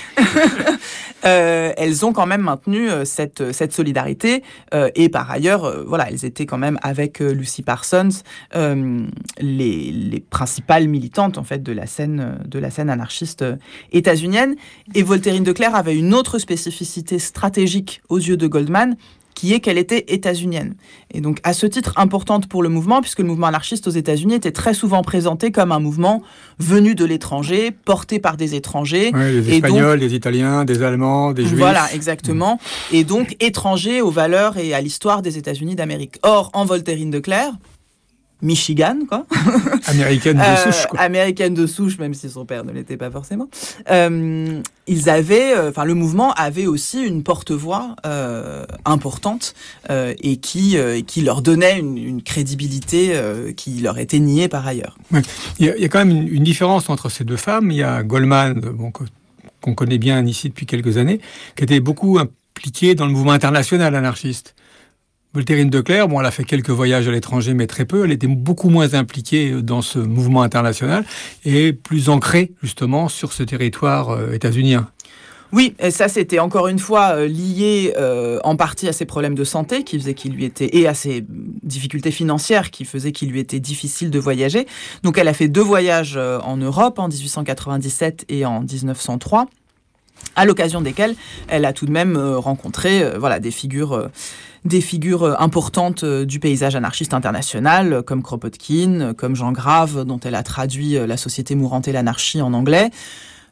euh, elles ont quand même maintenu euh, cette, cette solidarité. Euh, et par ailleurs, euh, voilà, elles étaient quand même avec euh, Lucy Parsons euh, les, les principales militantes en fait de la scène, de la scène anarchiste euh, états-unienne. Et Voltairine de Cleyre avait une autre spécificité stratégique aux yeux de Goldman, qui est qu'elle était états-unienne. Et donc, à ce titre, importante pour le mouvement, puisque le mouvement anarchiste aux États-Unis était très souvent présenté comme un mouvement venu de l'étranger, porté par des étrangers.
Oui, des Espagnols, donc, des Italiens, des Allemands, des Juifs.
Voilà, exactement. Mmh. Et donc, étranger aux valeurs et à l'histoire des États-Unis d'Amérique. Or, en Voltairine de Cleyre, Michigan, quoi.
Américaine de
euh,
souche, quoi.
Américaine de souche, même si son père ne l'était pas forcément. Euh, ils avaient, enfin, euh, le mouvement avait aussi une porte-voix euh, importante euh, et qui, euh, qui leur donnait une, une crédibilité euh, qui leur était niée par ailleurs.
Ouais. Il y a, il y a quand même une, une différence entre ces deux femmes. Il y a Goldman, bon, qu'on connaît bien ici depuis quelques années, qui était beaucoup impliquée dans le mouvement international anarchiste. Voltairine de Cleyre, bon, elle a fait quelques voyages à l'étranger, mais très peu. Elle était beaucoup moins impliquée dans ce mouvement international et plus ancrée, justement, sur ce territoire euh, états-unien.
Oui, et ça, c'était encore une fois euh, lié euh, en partie à ses problèmes de santé qui faisaient qu'il lui était, et à ses difficultés financières qui faisaient qu'il lui était difficile de voyager. Donc, elle a fait deux voyages euh, en Europe, en dix-huit cent quatre-vingt-dix-sept et en dix-neuf cent trois, à l'occasion desquelles elle a tout de même euh, rencontré euh, voilà, des figures... Euh, des figures importantes du paysage anarchiste international, comme Kropotkin, comme Jean Grave, dont elle a traduit La société mourante et l'anarchie en anglais.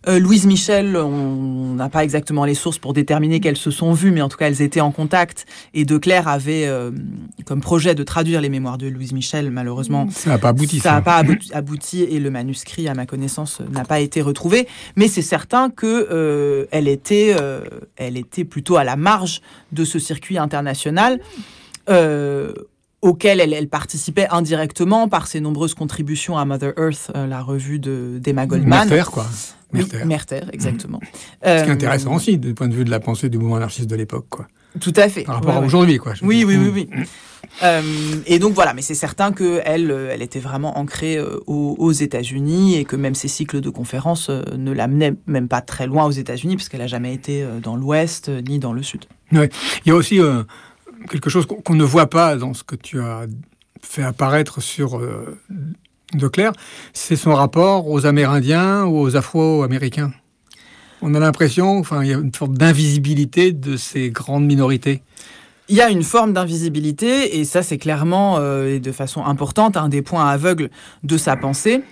Euh, Louise Michel, on n'a pas exactement les sources pour déterminer qu'elles se sont vues, mais en tout cas, elles étaient en contact. Et De Cleyre avait euh, comme projet de traduire les mémoires de Louise Michel. Malheureusement,
ça n'a pas abouti.
Ça n'a pas abouti, abouti et le manuscrit, à ma connaissance, n'a pas été retrouvé. Mais c'est certain qu'elle euh, était, euh, elle était plutôt à la marge de ce circuit international. Euh, auquel elle, elle participait indirectement par ses nombreuses contributions à Mother Earth, euh, la revue de, d'Emma Goldman.
Merter, quoi.
Merter. Oui, Merter, exactement.
Mmh. Euh, Ce qui est intéressant aussi, du point de vue de la pensée du mouvement anarchiste de l'époque, quoi.
Tout à fait.
Par rapport
ouais,
à aujourd'hui, quoi.
Oui, oui, oui, oui, oui. Euh, et donc voilà, mais c'est certain qu'elle elle était vraiment ancrée euh, aux, aux États-Unis et que même ses cycles de conférences euh, ne l'amenaient même pas très loin aux États-Unis, parce qu'elle n'a jamais été euh, dans l'Ouest euh, ni dans le Sud.
Oui. Il y a aussi euh, quelque chose qu'on, qu'on ne voit pas dans ce que tu as fait apparaître sur euh, De Cleyre, c'est son rapport aux Amérindiens ou aux Afro-Américains. On a l'impression, enfin, il y a une sorte d'invisibilité de ces grandes minorités.
Il y a une forme d'invisibilité, et ça, c'est clairement, euh, et de façon importante, un des points aveugles de sa pensée,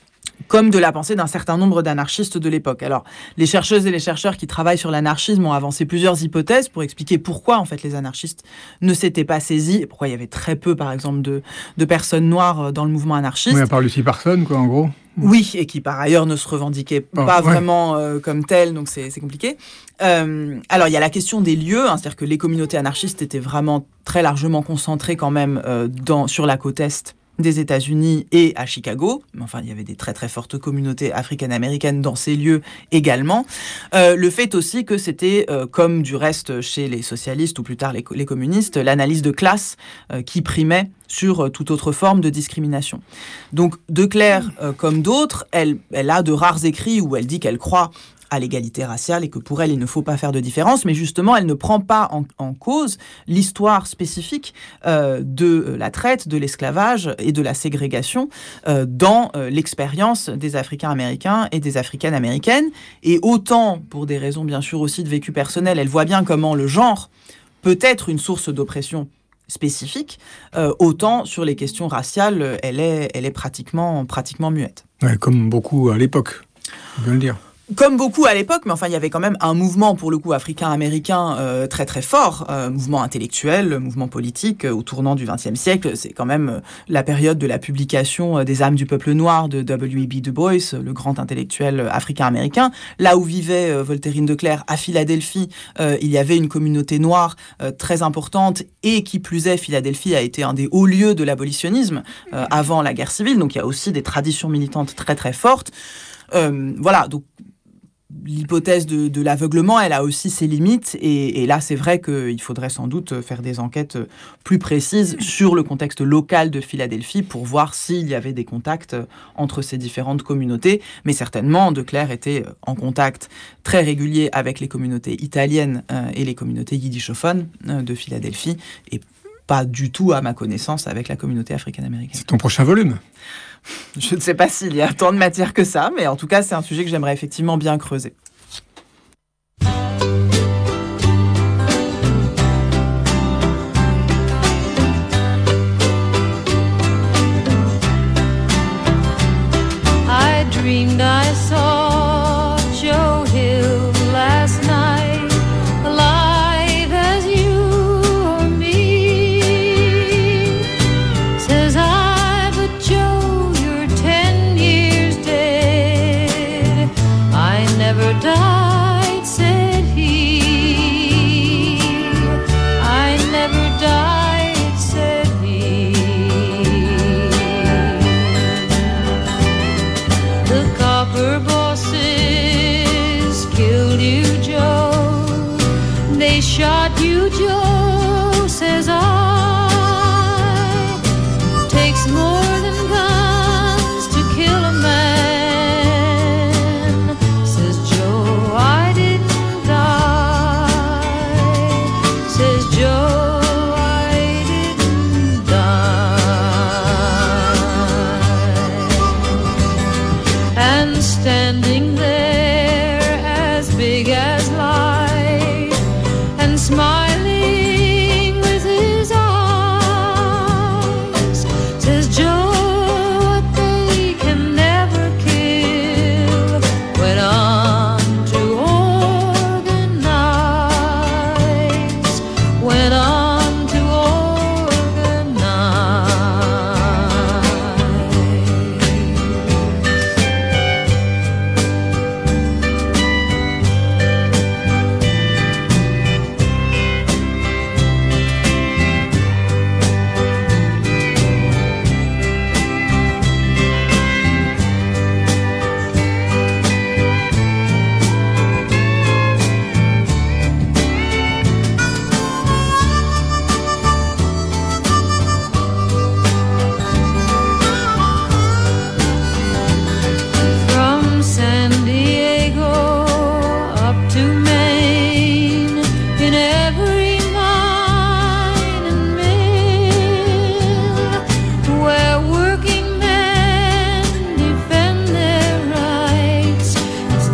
comme de la pensée d'un certain nombre d'anarchistes de l'époque. Alors, les chercheuses et les chercheurs qui travaillent sur l'anarchisme ont avancé plusieurs hypothèses pour expliquer pourquoi, en fait, les anarchistes ne s'étaient pas saisis, et pourquoi il y avait très peu, par exemple, de, de personnes noires dans le mouvement anarchiste.
Oui, à part Lucy Parsons, quoi, en gros.
Oui, et qui par ailleurs ne se revendiquait
oh,
pas
ouais.
vraiment euh, comme tel, donc c'est, c'est compliqué. Euh, alors il y a la question des lieux, hein, c'est-à-dire que les communautés anarchistes étaient vraiment très largement concentrées quand même euh, dans, sur la côte est des États-Unis et à Chicago. Enfin, il y avait des très très fortes communautés africaines-américaines dans ces lieux également. Euh, le fait aussi que c'était, euh, comme du reste chez les socialistes ou plus tard les, les communistes, l'analyse de classe euh, qui primait sur euh, toute autre forme de discrimination. Donc, De Cleyre, euh, comme d'autres, elle, elle a de rares écrits où elle dit qu'elle croit à l'égalité raciale et que pour elle, il ne faut pas faire de différence, mais justement, elle ne prend pas en, en cause l'histoire spécifique euh, de la traite, de l'esclavage et de la ségrégation euh, dans euh, l'expérience des Africains-Américains et des Africaines-Américaines. Et autant, pour des raisons bien sûr aussi de vécu personnel, elle voit bien comment le genre peut être une source d'oppression spécifique, euh, autant sur les questions raciales, elle est, elle est pratiquement, pratiquement muette.
Ouais, comme beaucoup à l'époque, on peut le dire.
Comme beaucoup à l'époque, mais enfin, il y avait quand même un mouvement, pour le coup, africain-américain euh, très très fort, euh, mouvement intellectuel, mouvement politique, euh, au tournant du vingtième siècle. C'est quand même euh, la période de la publication euh, des âmes du peuple noir de W E B Du Bois, le grand intellectuel euh, africain-américain. Là où vivait euh, Voltairine de Cleyre, à Philadelphie, euh, il y avait une communauté noire euh, très importante, et qui plus est, Philadelphie a été un des hauts lieux de l'abolitionnisme euh, avant la guerre civile, donc il y a aussi des traditions militantes très très fortes. Euh, voilà, donc l'hypothèse de, de l'aveuglement, elle a aussi ses limites, et, et là c'est vrai qu'il faudrait sans doute faire des enquêtes plus précises sur le contexte local de Philadelphie pour voir s'il y avait des contacts entre ces différentes communautés, mais certainement De Cleyre était en contact très régulier avec les communautés italiennes euh, et les communautés yiddishophones euh, de Philadelphie, et pas du tout, à ma connaissance, avec la communauté africaine-américaine.
C'est ton prochain volume ?
Je ne sais pas s'il y a tant de matière que ça, mais en tout cas, c'est un sujet que j'aimerais effectivement bien creuser.
I dreamed I saw Joe Hill last night, alive as you or me. Says I, but Joe, you're ten years dead. I never died, said he. I never died, said he. The copper bosses killed you, Joe. They shot you, Joe, says I. Takes more than guns to kill a man, says Joe. I didn't die, says Joe. I didn't die. And standing there as big as life and smiling with his eyes, says Joe, what they can never kill went on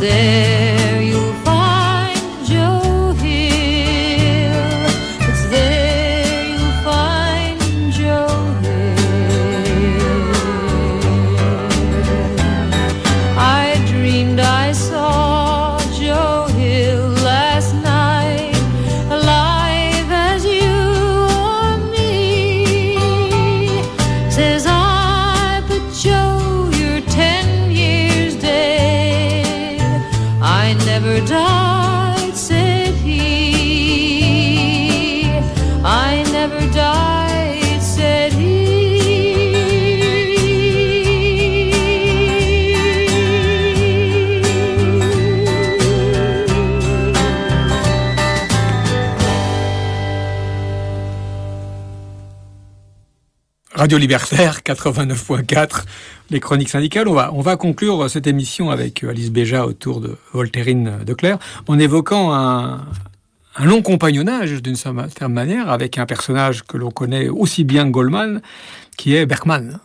there you'll find Joe Hill. It's there you'll find Joe Hill. I dreamed I saw Joe Hill last night, alive as you or me. Says I, but Joe, you're ten years dead. I never died, said he. I never died, said
Radio Libertaire, quatre-vingt-neuf point quatre, les chroniques syndicales. On va, on va conclure cette émission avec Alice Béja autour de Voltairine de Cleyre, en évoquant un, un long compagnonnage, d'une certaine manière, avec un personnage que l'on connaît aussi bien que Goldman, qui est Berkman.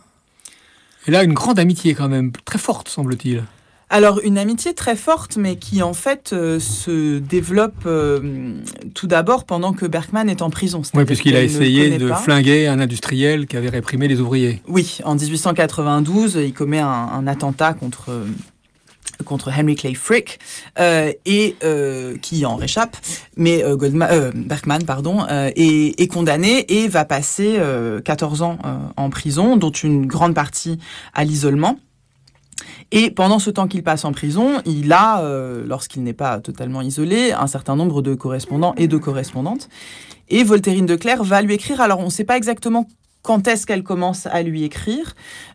Et là, une grande amitié quand même, très forte, semble-t-il.
Alors, une amitié très forte, mais qui en fait euh, se développe euh, tout d'abord pendant que Berkman est en prison.
Oui, puisqu'il a essayé de
pas.
flinguer un industriel qui avait réprimé les ouvriers.
Oui, en dix-huit cent quatre-vingt-douze, il commet un, un attentat contre... Euh, contre Henry Clay Frick, euh, et euh, qui en réchappe, mais euh, Goldman, euh, Berkman pardon, euh, est, est condamné et va passer euh, quatorze ans euh, en prison, dont une grande partie à l'isolement. Et pendant ce temps qu'il passe en prison, il a, euh, lorsqu'il n'est pas totalement isolé, un certain nombre de correspondants et de correspondantes. Et Voltairine de Cleyre va lui écrire, alors on ne sait pas exactement quand est-ce qu'elle commence à lui écrire,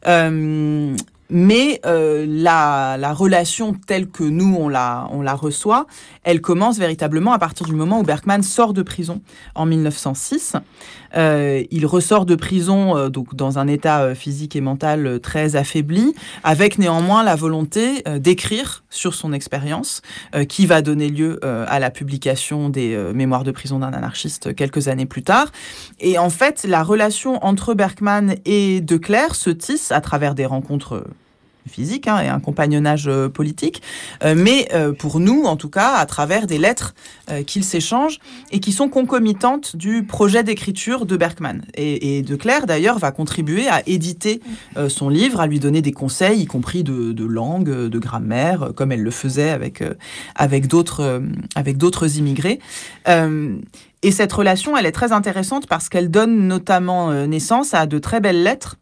euh, mais euh, la, la relation telle que nous, on la, on la reçoit, elle commence véritablement à partir du moment où Berkman sort de prison en mille neuf cent six. Euh, il ressort de prison euh, donc dans un état euh, physique et mental euh, très affaibli, avec néanmoins la volonté euh, d'écrire sur son expérience, euh, qui va donner lieu euh, à la publication des euh, Mémoires de prison d'un anarchiste quelques années plus tard. Et en fait, la relation entre Berkman et de Cleyre se tisse à travers des rencontres euh, physique hein, et un compagnonnage euh, politique, euh, mais euh, pour nous, en tout cas, à travers des lettres euh, qu'ils s'échangent et qui sont concomitantes du projet d'écriture de Berkman. Et, et de Cleyre, d'ailleurs, va contribuer à éditer euh, son livre, à lui donner des conseils, y compris de, de langue, de grammaire, comme elle le faisait avec, euh, avec, d'autres, euh, avec d'autres immigrés. Euh, et cette relation, elle est très intéressante parce qu'elle donne notamment euh, naissance à de très belles lettres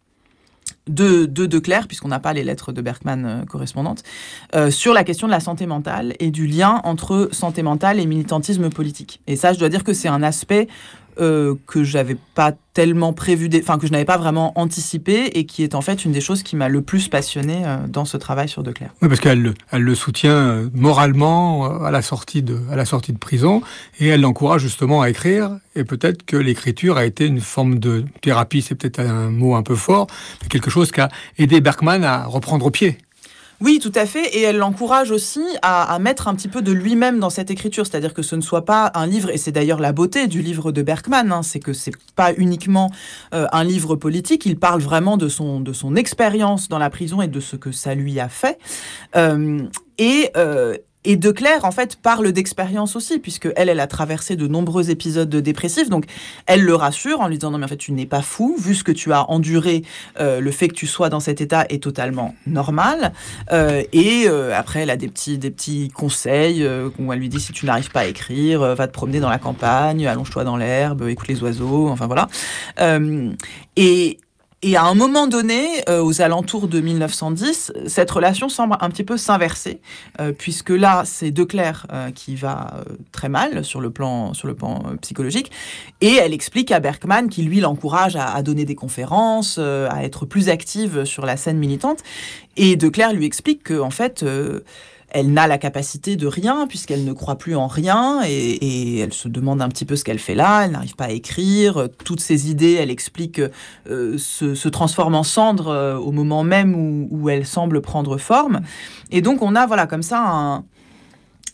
de de, de Cleyre, puisqu'on n'a pas les lettres de Berkman euh, correspondantes, euh, sur la question de la santé mentale et du lien entre santé mentale et militantisme politique. Et ça, je dois dire que c'est un aspect euh, que j'avais pas tellement prévu, enfin que je n'avais pas vraiment anticipé et qui est en fait une des choses qui m'a le plus passionné euh, dans ce travail sur de Cleyre.
Oui, parce qu'elle elle le soutient moralement à la sortie de, à la sortie de prison et elle l'encourage justement à écrire. Et peut-être que l'écriture a été une forme de thérapie, c'est peut-être un mot un peu fort, mais quelque chose qui a aidé Berkman à reprendre pied.
Oui, tout à fait. Et elle l'encourage aussi à, à mettre un petit peu de lui-même dans cette écriture. C'est-à-dire que ce ne soit pas un livre, et c'est d'ailleurs la beauté du livre de Berkman, hein, c'est que c'est pas uniquement euh, un livre politique. Il parle vraiment de son, de son expérience dans la prison et de ce que ça lui a fait. Euh, et... Euh, Et de Cleyre, en fait, parle d'expérience aussi, puisque elle, elle a traversé de nombreux épisodes de dépressifs. Donc, elle le rassure en lui disant « Non, mais en fait, tu n'es pas fou. Vu ce que tu as enduré, euh, le fait que tu sois dans cet état est totalement normal. Euh, » Et euh, après, elle a des petits, des petits conseils euh, où elle lui dit « Si tu n'arrives pas à écrire, euh, va te promener dans la campagne, allonge-toi dans l'herbe, écoute les oiseaux. » Enfin, voilà. Euh, et... Et à un moment donné, euh, aux alentours de mille neuf cent dix, cette relation semble un petit peu s'inverser, euh, puisque là, c'est de Cleyre euh, qui va euh, très mal sur le plan, sur le plan euh, psychologique, et elle explique à Berkman qui, lui, l'encourage à, à donner des conférences, euh, à être plus active sur la scène militante, et de Cleyre lui explique que, en fait, euh, elle n'a la capacité de rien, puisqu'elle ne croit plus en rien, et, et elle se demande un petit peu ce qu'elle fait là, elle n'arrive pas à écrire, toutes ses idées, elle explique, euh, se, se transforment en cendres euh, au moment même où, où elle semble prendre forme. Et donc on a, voilà, comme ça, un,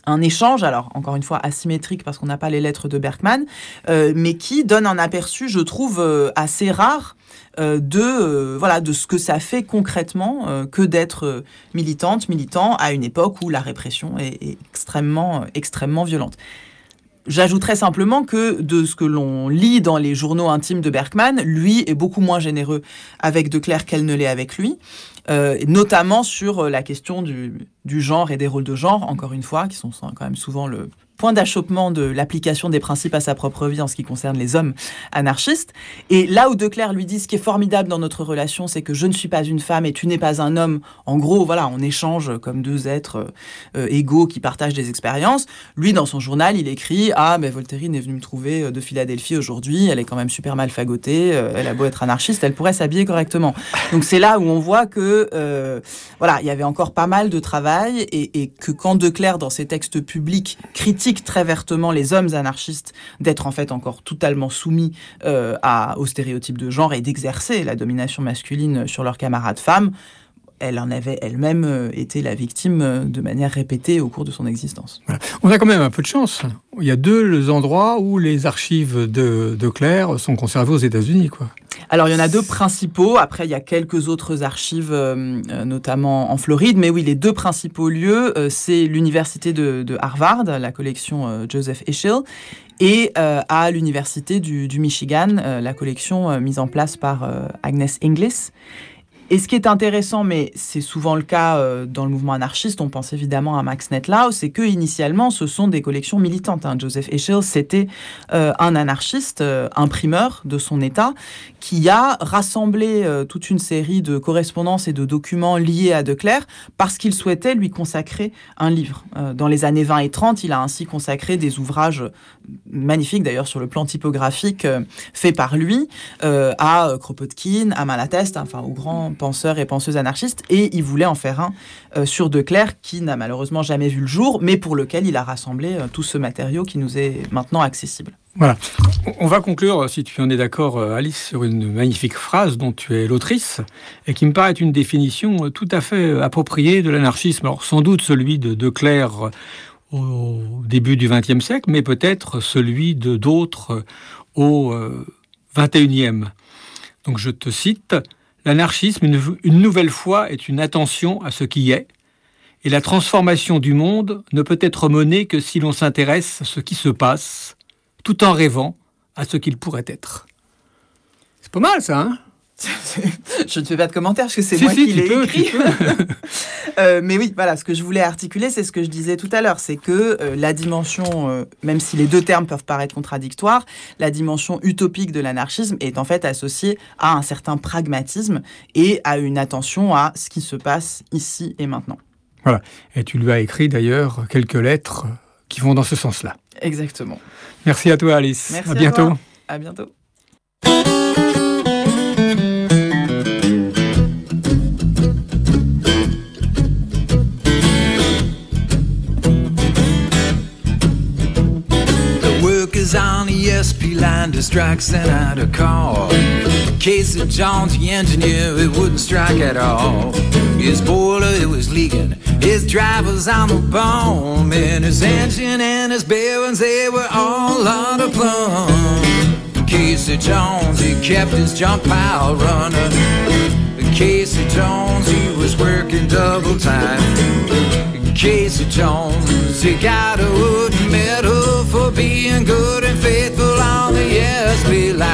un échange, alors encore une fois asymétrique parce qu'on n'a pas les lettres de Berkman, euh, mais qui donne un aperçu, je trouve, euh, assez rare euh, de, euh, voilà, de ce que ça fait concrètement euh, que d'être euh, militante, militant à une époque où la répression est, est extrêmement, euh, extrêmement violente. J'ajouterais simplement que de ce que l'on lit dans les journaux intimes de Berkman, lui est beaucoup moins généreux avec De Clère qu'elle ne l'est avec lui, euh, notamment sur la question du, du genre et des rôles de genre, encore une fois, qui sont quand même souvent le point d'achoppement de l'application des principes à sa propre vie en ce qui concerne les hommes anarchistes. Et là où De Clère lui dit ce qui est formidable dans notre relation, c'est que je ne suis pas une femme et tu n'es pas un homme. En gros, voilà, on échange comme deux êtres euh, égaux qui partagent des expériences. Lui, dans son journal, il écrit « Ah, mais Voltairine est venue me trouver de Philadelphie aujourd'hui, elle est quand même super mal fagotée, euh, elle a beau être anarchiste, elle pourrait s'habiller correctement. » Donc c'est là où on voit que, euh, voilà, il y avait encore pas mal de travail et, et que quand De Clère, dans ses textes publics, critique très vertement les hommes anarchistes d'être en fait encore totalement soumis euh, à, aux stéréotypes de genre et d'exercer la domination masculine sur leurs camarades femmes, elle en avait elle-même euh, été la victime euh, de manière répétée au cours de son existence.
Voilà. On a quand même un peu de chance. Il y a deux endroits où les archives de, de Clère sont conservées aux États-Unis, quoi.
Alors, il y en a deux principaux. Après, il y a quelques autres archives, euh, notamment en Floride. Mais oui, les deux principaux lieux, euh, c'est l'université de, de Harvard, la collection euh, Joseph Heschel, et euh, à l'université du, du Michigan, euh, la collection euh, mise en place par euh, Agnes Inglis. Et ce qui est intéressant, mais c'est souvent le cas euh, dans le mouvement anarchiste, on pense évidemment à Max Nettlau, c'est que initialement, ce sont des collections militantes. Hein. Joseph Heschel, c'était euh, un anarchiste, euh, imprimeur de son État, qui a rassemblé euh, toute une série de correspondances et de documents liés à De Clère parce qu'il souhaitait lui consacrer un livre. Euh, dans les années vingt et trente, il a ainsi consacré des ouvrages magnifiques, d'ailleurs sur le plan typographique, euh, faits par lui, euh, à euh, Kropotkin, à Malatest, enfin aux grands penseurs et penseuses anarchistes, et il voulait en faire un euh, sur De Clère qui n'a malheureusement jamais vu le jour, mais pour lequel il a rassemblé euh, tout ce matériau qui nous est maintenant accessible.
Voilà. On va conclure, si tu en es d'accord, Alice, sur une magnifique phrase dont tu es l'autrice et qui me paraît une définition tout à fait appropriée de l'anarchisme. Alors, sans doute celui de De Clère au début du vingtième siècle, mais peut-être celui de d'autres au vingt et unième. Donc, je te cite, « L'anarchisme, une, une nouvelle fois, est une attention à ce qui est, et la transformation du monde ne peut être menée que si l'on s'intéresse à ce qui se passe, tout en rêvant à ce qu'il pourrait être. » C'est pas mal, ça, hein?
Je ne fais pas de commentaire parce que c'est
si,
moi
si,
qui l'ai
peux,
écrit. euh, mais oui, voilà, ce que je voulais articuler, c'est ce que je disais tout à l'heure, c'est que euh, la dimension, euh, même si les deux termes peuvent paraître contradictoires, la dimension utopique de l'anarchisme est en fait associée à un certain pragmatisme et à une attention à ce qui se passe ici et maintenant.
Voilà, et tu lui as écrit d'ailleurs quelques lettres qui vont dans ce sens-là.
Exactement.
Merci à toi, Alice.
Merci
à bientôt.
À toi. À bientôt.
On the S P line to strike, sent out a call. Casey Jones, the engineer, it wouldn't strike at all. His boiler, it was leaking. His driver's on the bone. And his engine and his bearings, they were all out of plumb. Casey Jones, he kept his junk pile running. Casey Jones, he was working double time. Casey Jones, he got a wooden medal for being good and faithful on the S P line.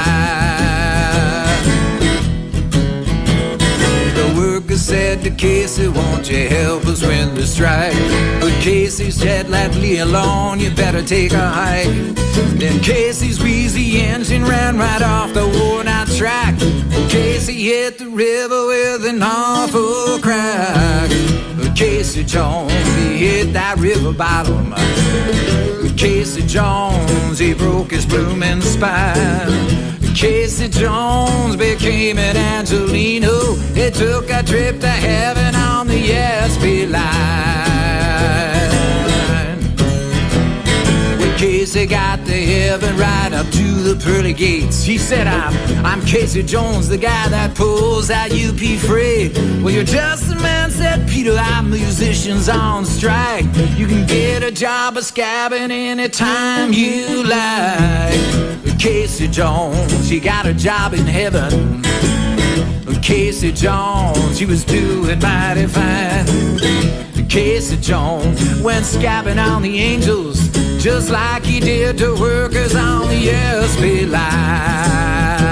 The worker said to Casey, won't you help us win the strike? But Casey said, let me alone, you better take a hike. Then Casey's wheezy engine ran right off the worn out track. Casey hit the river with an awful crack. Casey Jones, he hit that river bottom. Casey Jones, he broke his blooming spine. Casey Jones became an Angelino. He took a trip to heaven on the S P line. With Casey Casey got to heaven right up to the pearly gates. He said, I'm, I'm Casey Jones, the guy that pulls that U P freight. Well, you're just the man, said Peter, I'm musicians on strike. You can get a job of scabbing anytime you like. Casey Jones, he got a job in heaven. Casey Jones, he was doing mighty fine. Casey Jones went scabbing on the Angels, just like he did to workers on the S P line.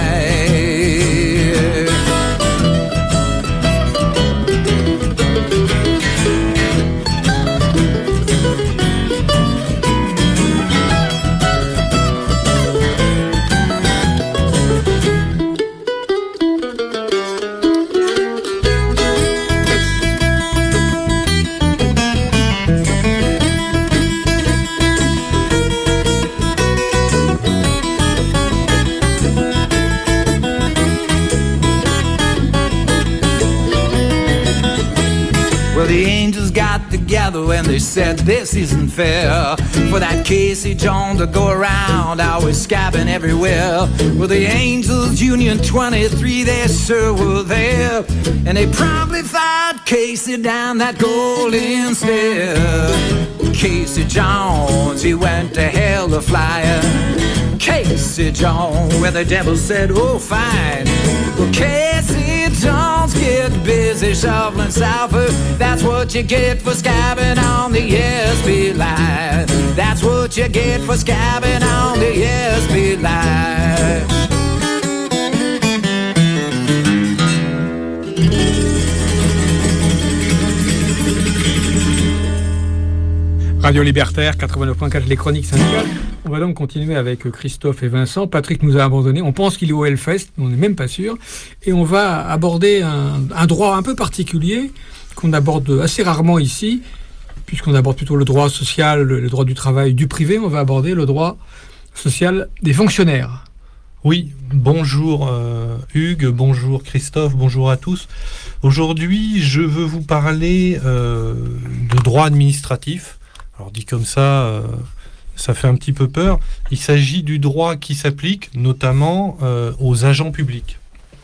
The angels got together and they said this isn't fair for that Casey Jones to go around always scabbing everywhere. Well, the Angels Union twenty-three, they sure were there, and they probably fired Casey down that golden stair. Casey Jones, he went to hell a flyer. Casey Jones, where the devil said, oh fine. Well, Casey Jones, get busy shoveling sulfur. That's what you get for scabbing on the S P line. That's what you get for scabbing on the S P line.
Radio Libertaire, quatre-vingt-neuf point quatre, les chroniques syndicales. On va donc continuer avec Christophe et Vincent. Patrick nous a abandonnés. On pense qu'il est au Hellfest, mais on n'est même pas sûr. Et on va aborder un, un droit un peu particulier qu'on aborde assez rarement ici, puisqu'on aborde plutôt le droit social, le, le droit du travail, du privé. On va aborder le droit social des fonctionnaires.
Oui, bonjour euh, Hugues, bonjour Christophe, bonjour à tous. Aujourd'hui, je veux vous parler euh, de droit administratif. Alors dit comme ça, euh, ça fait un petit peu peur. Il s'agit du droit qui s'applique notamment euh, aux agents publics.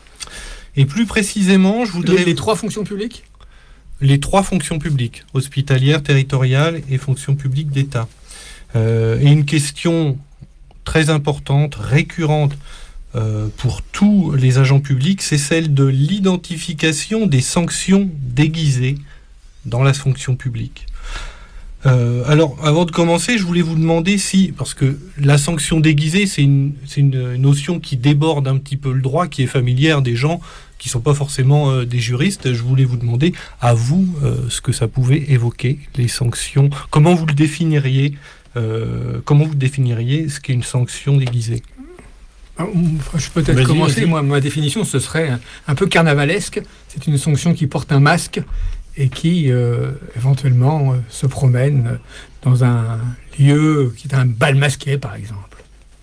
Et plus précisément, je voudrais...
Les, les trois fonctions publiques ?
Les trois fonctions publiques, hospitalière, territoriale et fonction publique d'État. Euh, et une question très importante, récurrente euh, pour tous les agents publics, c'est celle de l'identification des sanctions déguisées dans la fonction publique. Euh, alors, avant de commencer, je voulais vous demander si, parce que la sanction déguisée, c'est une, c'est une notion qui déborde un petit peu le droit, qui est familière des gens qui ne sont pas forcément euh, des juristes. Je voulais vous demander, à vous, euh, ce que ça pouvait évoquer, les sanctions. Comment vous le définiriez euh, Comment vous définiriez ce qu'est une sanction déguisée ?
Alors, je peux peut-être
vas-y,
commencer.
vas-y.
Moi, ma définition, ce serait un, un peu carnavalesque. C'est une sanction qui porte un masque et qui, euh, éventuellement, euh, se promène dans un lieu qui est un bal masqué, par exemple.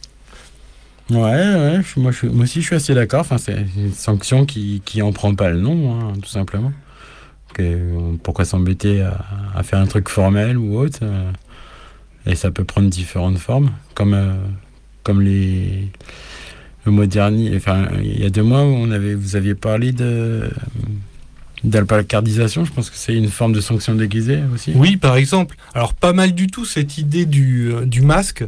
Ouais, ouais, je- moi, je, moi aussi je suis assez d'accord. Enfin, c'est une sanction qui qui en prend pas le nom, hein, tout simplement. Que, euh, pourquoi s'embêter à, à faire un truc formel ou autre euh, et ça peut prendre différentes formes, comme euh, comme les le mois dernier. Enfin, il y a deux mois, on avait vous aviez parlé de d'alpacardisation. Je pense que c'est une forme de sanction déguisée aussi.
Oui, par exemple. Alors, pas mal du tout cette idée du, euh, du masque.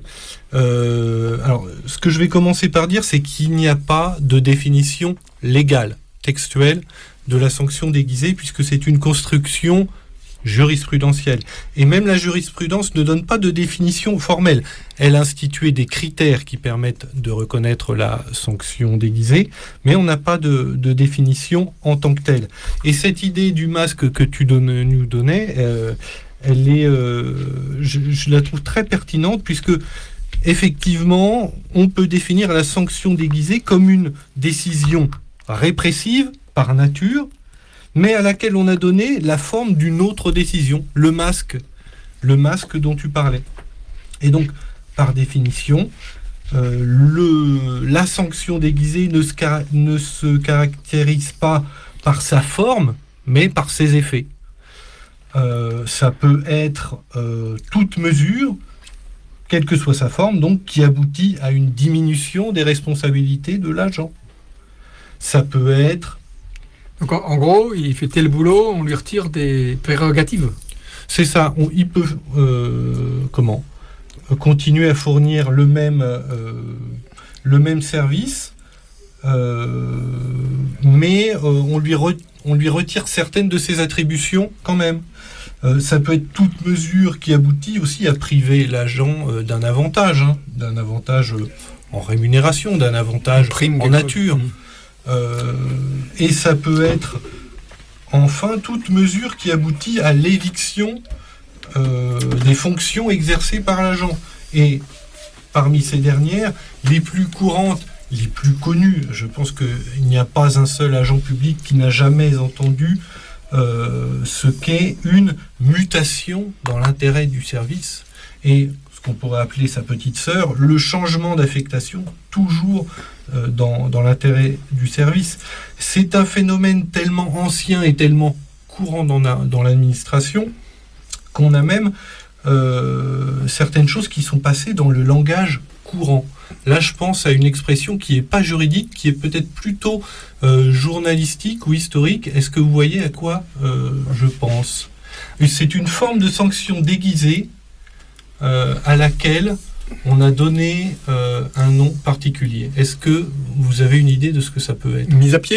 Euh, alors, ce que je vais commencer par dire, c'est qu'il n'y a pas de définition légale, textuelle, de la sanction déguisée, puisque c'est une construction jurisprudentielle. Et même la jurisprudence ne donne pas de définition formelle. Elle a institué des critères qui permettent de reconnaître la sanction déguisée, mais on n'a pas de, de définition en tant que telle. Et cette idée du masque que tu donnes, nous donnais, euh, elle est, euh, je, je la trouve très pertinente, puisque effectivement, on peut définir la sanction déguisée comme une décision répressive par nature, mais à laquelle on a donné la forme d'une autre décision, le masque, le masque dont tu parlais. Et donc, par définition, euh, le, la sanction déguisée ne se, cara- ne se caractérise pas par sa forme, mais par ses effets. Euh, ça peut être euh, toute mesure, quelle que soit sa forme, donc qui aboutit à une diminution des responsabilités de l'agent. Ça peut être...
Donc en, en gros, il fait tel boulot, on lui retire des prérogatives.
C'est ça, on, il peut euh, comment continuer à fournir le même, euh, le même service, euh, mais euh, on, lui re, on lui retire certaines de ses attributions quand même. Euh, ça peut être toute mesure qui aboutit aussi à priver l'agent euh, d'un avantage, hein, d'un avantage euh, en rémunération, d'un avantage
Prime
en nature. Chose. Euh, et ça peut être enfin toute mesure qui aboutit à l'éviction euh, des fonctions exercées par l'agent. Et parmi ces dernières, les plus courantes, les plus connues, je pense qu'il n'y a pas un seul agent public qui n'a jamais entendu euh, ce qu'est une mutation dans l'intérêt du service. Et ce qu'on pourrait appeler sa petite sœur, le changement d'affectation, toujours euh, dans, dans l'intérêt du service. C'est un phénomène tellement ancien et tellement courant dans, la, dans l'administration qu'on a même euh, certaines choses qui sont passées dans le langage courant. Là, je pense à une expression qui n'est pas juridique, qui est peut-être plutôt euh, journalistique ou historique. Est-ce que vous voyez à quoi euh, je pense ? Et c'est une forme de sanction déguisée euh, à laquelle on a donné euh, un nom particulier. Est-ce que vous avez une idée de ce que ça peut être ?
Mise à pied ?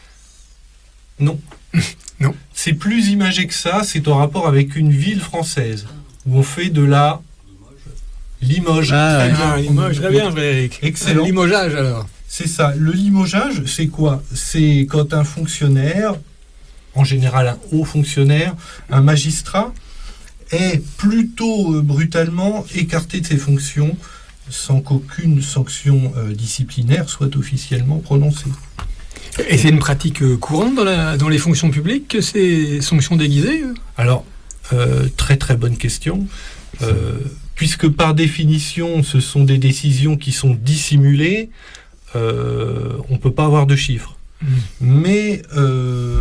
Non.
Non.
C'est plus imagé que ça, c'est en rapport avec une ville française, où on fait de la Limoges.
Ah, très bien, Limoges, très bien, Frédéric.
Excellent.
Le limogeage, alors.
C'est ça. Le limogeage, c'est quoi ? C'est quand un fonctionnaire, en général un haut fonctionnaire, un magistrat, est plutôt euh, brutalement écarté de ses fonctions sans qu'aucune sanction euh, disciplinaire soit officiellement prononcée.
Et c'est une pratique euh, courante dans, la, dans les fonctions publiques, que ces sanctions déguisées ?
Alors, euh, très très bonne question. Euh, puisque par définition, ce sont des décisions qui sont dissimulées, euh, on ne peut pas avoir de chiffres. Mmh. Mais euh,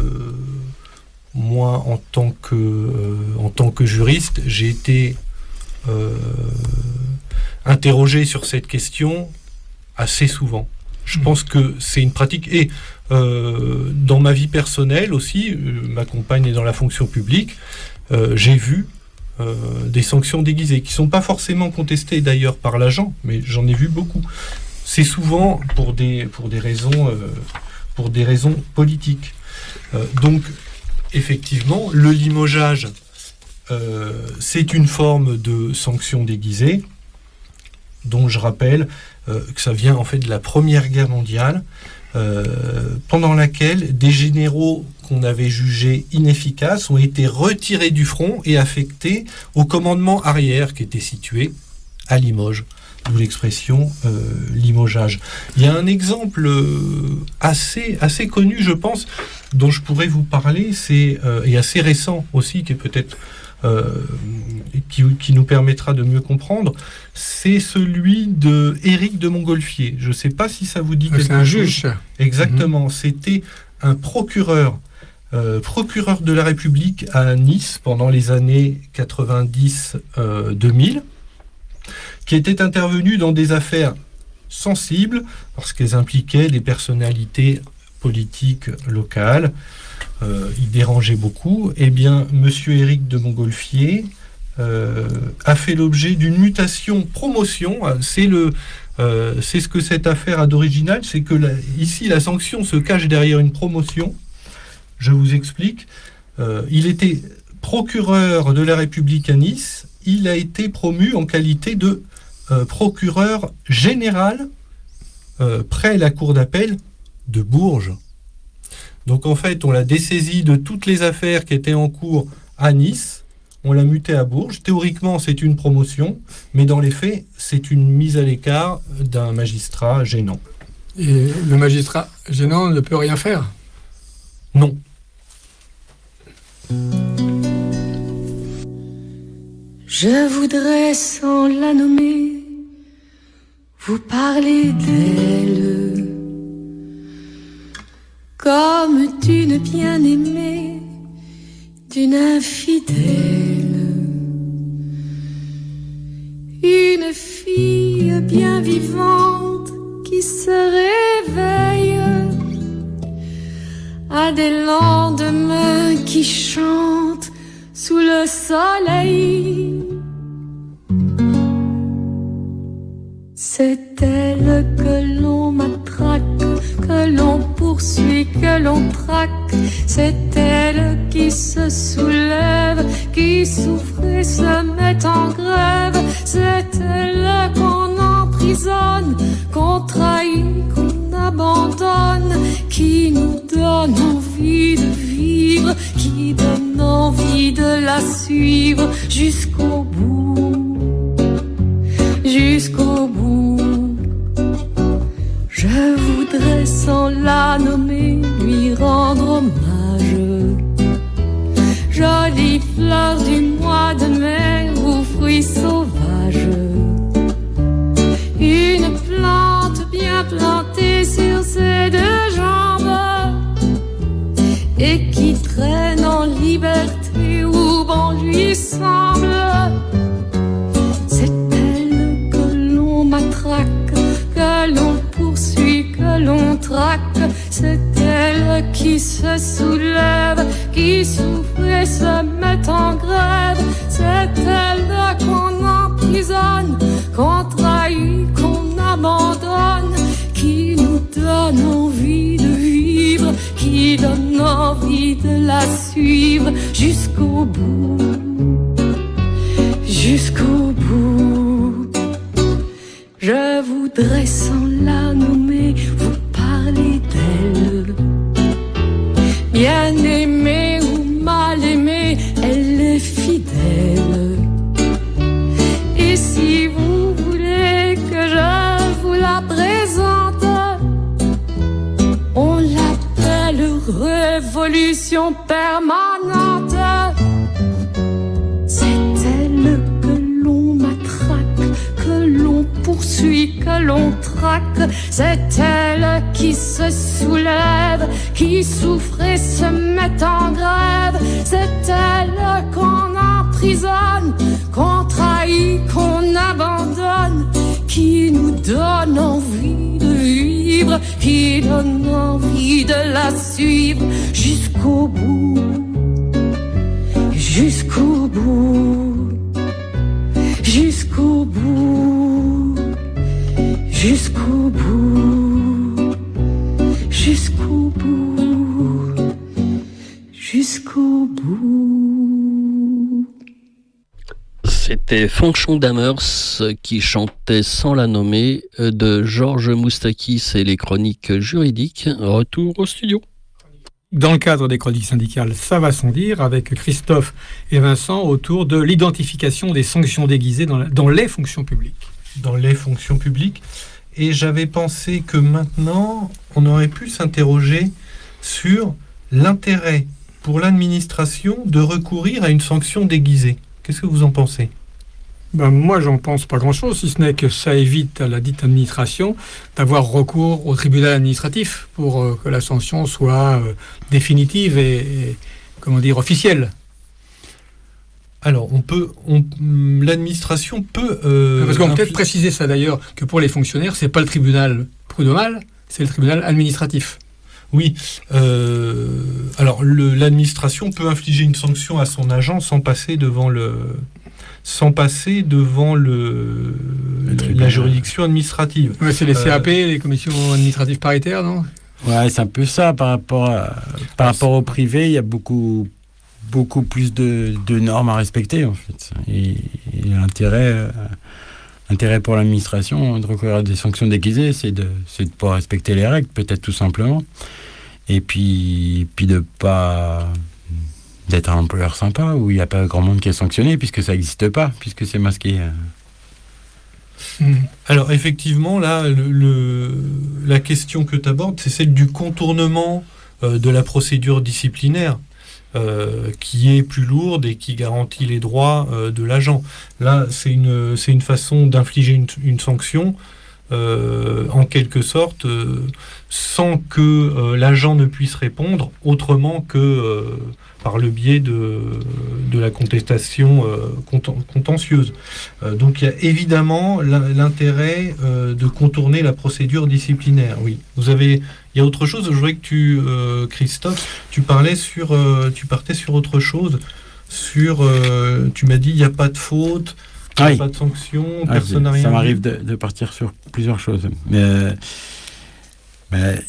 moi, en tant que, euh, en tant que juriste, j'ai été euh, interrogé sur cette question assez souvent. Je mmh. pense que c'est une pratique... Et euh, dans ma vie personnelle aussi, euh, ma compagne est dans la fonction publique, euh, j'ai vu Euh, des sanctions déguisées, qui ne sont pas forcément contestées d'ailleurs par l'agent, mais j'en ai vu beaucoup. C'est souvent pour des, pour des, raisons, euh, pour des raisons politiques. Euh, donc, effectivement, le limogeage, euh, c'est une forme de sanction déguisée, dont je rappelle euh, que ça vient en fait de la Première Guerre mondiale, euh, pendant laquelle des généraux qu'on avait jugés inefficaces ont été retirés du front et affectés au commandement arrière qui était situé à Limoges, d'où l'expression euh, limogeage. Il y a un exemple assez, assez connu, je pense, dont je pourrais vous parler, c'est, euh, et assez récent aussi, qui est peut-être euh, qui, qui nous permettra de mieux comprendre, c'est celui de Éric de Montgolfier. Je ne sais pas si ça vous dit quelque chose.
C'est un juge.
Exactement. Mmh. C'était un procureur, euh, procureur de la République à Nice pendant les années quatre-vingt-dix deux mille, qui était intervenu dans des affaires sensibles parce qu'elles impliquaient des personnalités politiques locales. Euh, il dérangeait beaucoup. Eh bien, monsieur Éric de Montgolfier euh, a fait l'objet d'une mutation promotion. C'est le, euh, c'est ce que cette affaire a d'original, c'est que la, ici la sanction se cache derrière une promotion. Je vous explique. Euh, il était procureur de la République à Nice. Il a été promu en qualité de euh, procureur général euh, près la cour d'appel de Bourges. Donc en fait, on l'a dessaisi de toutes les affaires qui étaient en cours à Nice, on l'a muté à Bourges. Théoriquement, c'est une promotion, mais dans les faits, c'est une mise à l'écart d'un magistrat gênant.
Et le magistrat gênant ne peut rien faire ?
Non.
Je voudrais, sans la nommer, vous parler d'elle comme d'une bien-aimée, d'une infidèle, une bien vivante qui se réveille à des lendemains qui chantent sous le soleil. C'est elle que l'on matraque, que l'on poursuit, que l'on traque. C'est elle qui se soulève, qui souffre et se met en grève. C'est elle qu'on emprisonne, qu'on trahit, qu'on abandonne, qui nous donne envie de vivre, qui donne envie de la suivre jusqu'au bout, jusqu'au bout. Je voudrais sans la nommer lui rendre hommage. Jolie fleur du mois de mai ou fruit sauvage, une plante bien plantée sur ses deux jambes et qui traîne en liberté où bon lui semble. C'est elle que l'on matraque, que l'on poursuit, que l'on traque. C'est elle qui se soulève, qui souffre et se met en grève. C'est elle qu'on emprisonne, qu'on trahit, qu'on abandonne, qui nous donne envie de vivre, qui donne envie de la suivre jusqu'au bout, jusqu'au bout. Je voudrais sans la nommer vous parler d'elle. Bien aimée ou mal aimée, elle est fidèle. Et si vous voulez que je vous la présente, on l'appelle révolution permanente. C'est elle que l'on matraque, que l'on poursuit, que l'on traque. C'est elle qui se soulève, qui souffre et se met en grève. C'est elle qu'on emprisonne, qu'on trahit, qu'on abandonne, qui nous donne envie de vivre, qui donne envie de la suivre jusqu'au bout, jusqu'au bout, jusqu'au bout, jusqu'au bout, jusqu'au bout, jusqu'au bout.
C'était Fanchon Damers qui chantait Sans la nommer de Georges Moustakis et les chroniques juridiques. Retour au studio.
Dans le cadre des chroniques syndicales, ça va sans dire, avec Christophe et Vincent autour de l'identification des sanctions déguisées dans, la, dans les fonctions publiques.
Dans les fonctions publiques. Et j'avais pensé que maintenant, on aurait pu s'interroger sur l'intérêt pour l'administration de recourir à une sanction déguisée. Qu'est-ce que vous en pensez ?
Ben, moi, j'en pense pas grand-chose, si ce n'est que ça évite à la dite administration d'avoir recours au tribunal administratif pour euh, que la sanction soit euh, définitive et, et, comment dire, officielle.
Alors, on peut, on, l'administration peut... Euh,
Parce qu'on peut peut-être
impl-
préciser ça d'ailleurs, que pour les fonctionnaires, c'est pas le tribunal prud'homal, c'est le tribunal administratif.
Oui. Euh, alors, le, l'administration peut infliger une sanction à son agent sans passer devant le... sans passer devant le, le la juridiction administrative.
Ouais, c'est les C A P,
euh,
les commissions administratives paritaires, non ?
Ouais, c'est un peu ça par rapport à, par rapport au privé. Il y a beaucoup, beaucoup plus de, de normes à respecter en fait. Et, et l'intérêt, euh, l'intérêt pour l'administration de recourir à des sanctions déguisées, c'est de, c'est de pouvoir respecter les règles, peut-être tout simplement. Et puis, puis de pas d'être un employeur sympa où il n'y a pas grand monde qui est sanctionné puisque ça n'existe pas, puisque c'est masqué.
Mmh. Alors effectivement, là, le, le, la question que tu abordes, c'est celle du contournement euh, de la procédure disciplinaire euh, qui est plus lourde et qui garantit les droits euh, de l'agent. Là, c'est une, c'est une façon d'infliger une, une sanction euh, en quelque sorte, euh, sans que euh, l'agent ne puisse répondre autrement que euh, par le biais de, de la contestation euh, conten- contentieuse. Euh, donc il y a évidemment l'intérêt euh, de contourner la procédure disciplinaire. Oui, vous avez. Il y a autre chose. Je voudrais que tu, euh, Christophe, tu parlais sur, euh, tu partais sur autre chose. Sur, euh, tu m'as dit, il n'y a pas de faute.
Ah oui.
Pas de sanction,
Ah,
personne n'a rien
ça
dit.
m'arrive de, de partir sur plusieurs choses. Mais, mais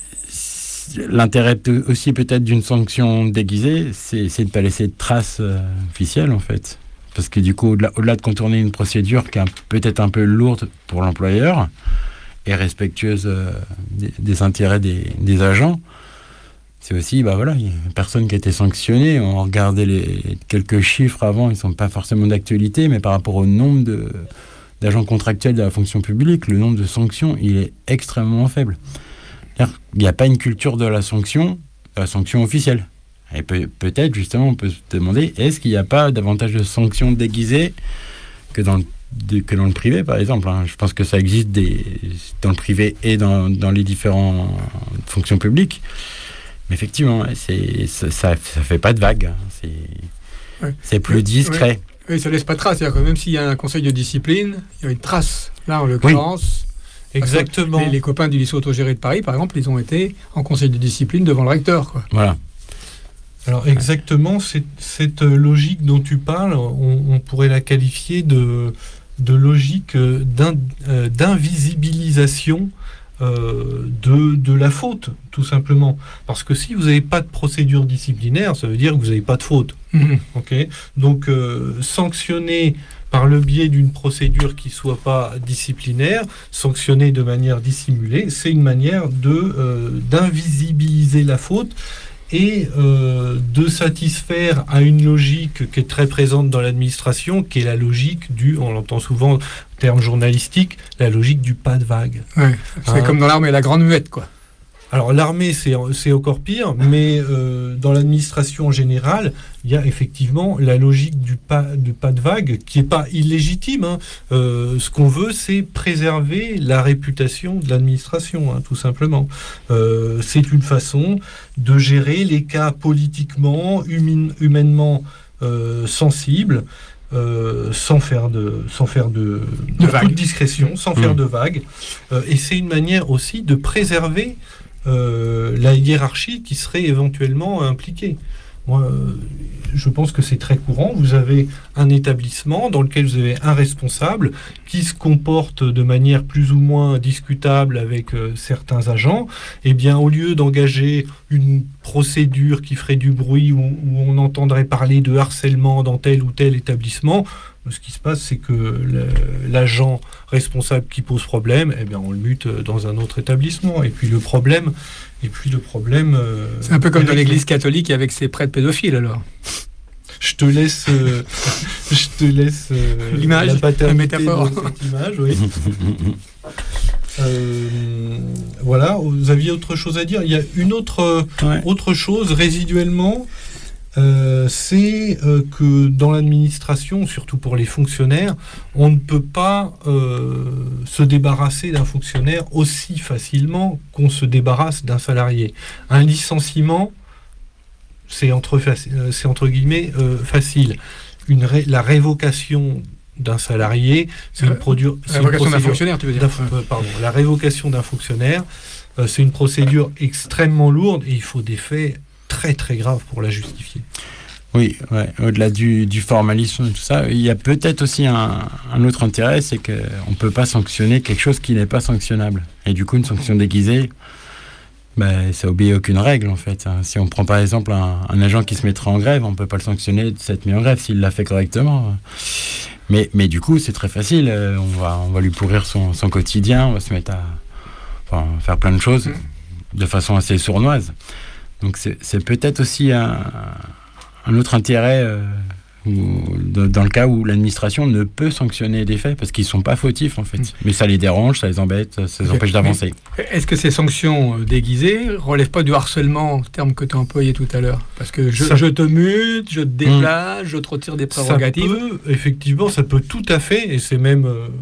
l'intérêt peut- aussi peut-être d'une sanction déguisée, c'est, c'est de ne pas laisser de traces euh, officielles en fait. Parce que du coup, au-delà, au-delà de contourner une procédure qui est un- peut-être un peu lourde pour l'employeur et respectueuse euh, des, des intérêts des, des agents, c'est aussi, bah voilà, il y a personne qui a été sanctionné. On regardait les quelques chiffres avant, ils ne sont pas forcément d'actualité, mais par rapport au nombre de, d'agents contractuels de la fonction publique, le nombre de sanctions, il est extrêmement faible. C'est-à-dire, il n'y a pas une culture de la sanction, de la sanction officielle. Et peut, peut-être, justement, on peut se demander, est-ce qu'il n'y a pas davantage de sanctions déguisées que dans le, de- que dans le privé, par exemple, hein. Je pense que ça existe des, dans le privé et dans, dans les différentes fonctions publiques. Mais effectivement, c'est, ça, ça, ça fait pas de vague. Hein. C'est,
Ouais.
c'est plus
Oui,
discret.
Oui, oui, ça laisse pas de trace. C'est-à-dire que même s'il y a un conseil de discipline, il y a une trace. Là, en l'occurrence,
Exactement.
les, les copains du lycée autogéré de Paris, par exemple, ils ont été en conseil de discipline devant le recteur, quoi.
Voilà.
Alors exactement, cette, cette logique dont tu parles, on, on pourrait la qualifier de, de logique euh, d'in- euh, d'invisibilisation euh, de, de la faute, tout simplement. Parce que si vous n'avez pas de procédure disciplinaire, ça veut dire que vous n'avez pas de faute.
Mhm.
Ok. Donc euh, sanctionner par le biais d'une procédure qui ne soit pas disciplinaire, sanctionner de manière dissimulée, c'est une manière de, euh, d'invisibiliser la faute et euh, de satisfaire à une logique qui est très présente dans l'administration, qui est la logique du, on l'entend souvent, terme journalistique, la logique du pas de vague.
Ouais. C'est
Hein.
comme dans l'armée, la grande muette, quoi.
Alors l'armée, c'est, c'est encore pire, mais euh, dans l'administration en général, il y a effectivement la logique du pas, du pas de vague, qui n'est pas illégitime. Hein. Euh, ce qu'on veut, c'est préserver la réputation de l'administration, hein, tout simplement. Euh, c'est une façon de gérer les cas politiquement, humain- humainement euh, sensibles, euh, sans faire de, sans faire de,
De
en
vagues.
toute discrétion, sans
Mmh.
faire de vagues. Euh, et c'est une manière aussi de préserver euh, la hiérarchie qui serait éventuellement impliquée. Moi, euh, je pense que c'est très courant. Vous avez un établissement dans lequel vous avez un responsable qui se comporte de manière plus ou moins discutable avec euh, certains agents. Eh bien, au lieu d'engager une procédure qui ferait du bruit où, où on entendrait parler de harcèlement dans tel ou tel établissement, ce qui se passe, c'est que le- l'agent responsable qui pose problème, eh bien, on le mute dans un autre établissement. Et puis le problème, et puis le problème. euh,
C'est un peu comme dans
est réglé.
l'église catholique avec ses prêtres pédophiles, alors.
Je te laisse, euh, je te laisse euh,
L'image,
la paternité
la métaphore.
de cette image, oui. Euh, voilà, vous aviez autre chose à dire. Il y a une autre,
Ouais.
autre chose résiduellement, euh, c'est euh, que dans l'administration, surtout pour les fonctionnaires, on ne peut pas euh, se débarrasser d'un fonctionnaire aussi facilement qu'on se débarrasse d'un salarié. Un licenciement, c'est entre, faci- euh, c'est entre guillemets euh, facile. Une ré- la révocation d'un salarié, c'est une,
Euh,
produire, c'est
La
une
vocation d'un
procédure-
fonctionnaire, tu veux dire.
d'un- euh, pardon, la révocation d'un fonctionnaire, euh, c'est une procédure extrêmement lourde et il faut des faits très très graves pour la justifier.
Oui, ouais. Au-delà du, du formalisme et tout ça, il y a peut-être aussi un, un autre intérêt, c'est qu'on ne peut pas sanctionner quelque chose qui n'est pas sanctionnable. Et du coup, une sanction déguisée, ben, ça obéit à aucune règle en fait. hein. Si on prend par exemple un, un agent qui se mettrait en grève, on ne peut pas le sanctionner de s'être mis en grève s'il l'a fait correctement. Mais, mais du coup, c'est très facile. euh, On va, on va lui pourrir son, son quotidien, on va se mettre à enfin, faire plein de choses de façon assez sournoise. Donc c'est, c'est peut-être aussi un, un autre intérêt euh, où, de- dans le cas où l'administration ne peut sanctionner des faits parce qu'ils ne sont pas fautifs en fait. Mais ça les dérange, ça les embête, ça les empêche d'avancer.
Est-ce que ces sanctions euh, déguisées relèvent pas du harcèlement, terme que tu as employé tout à l'heure? Parce que je,
Ça-
je te mute, je te déplace, je te retire des
Ça
prérogatives.
peut, effectivement, ça peut tout à fait, et c'est même, euh,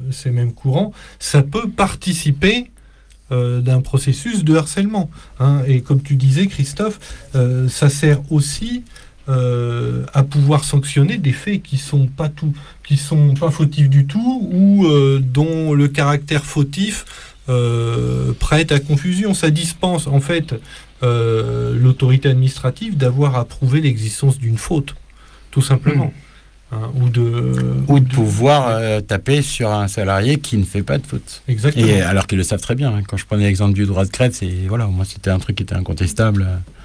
ces mêmes courants, ça peut participer euh, d'un processus de harcèlement. Hein. Et comme tu disais, Christophe, euh, ça sert aussi euh, à pouvoir sanctionner des faits qui sont pas tout, qui sont pas fautifs du tout ou euh, dont le caractère fautif euh, prête à confusion. Ça dispense en fait euh, l'autorité administrative d'avoir à prouver l'existence d'une faute, tout simplement. Mmh. Hein, ou de,
ou de pouvoir euh, taper sur un salarié qui ne fait pas de faute.
Exactement.
Et alors qu'ils le savent très bien. Hein. Quand je prenais l'exemple du droit de crête, c'est voilà, moi c'était un truc qui était incontestable.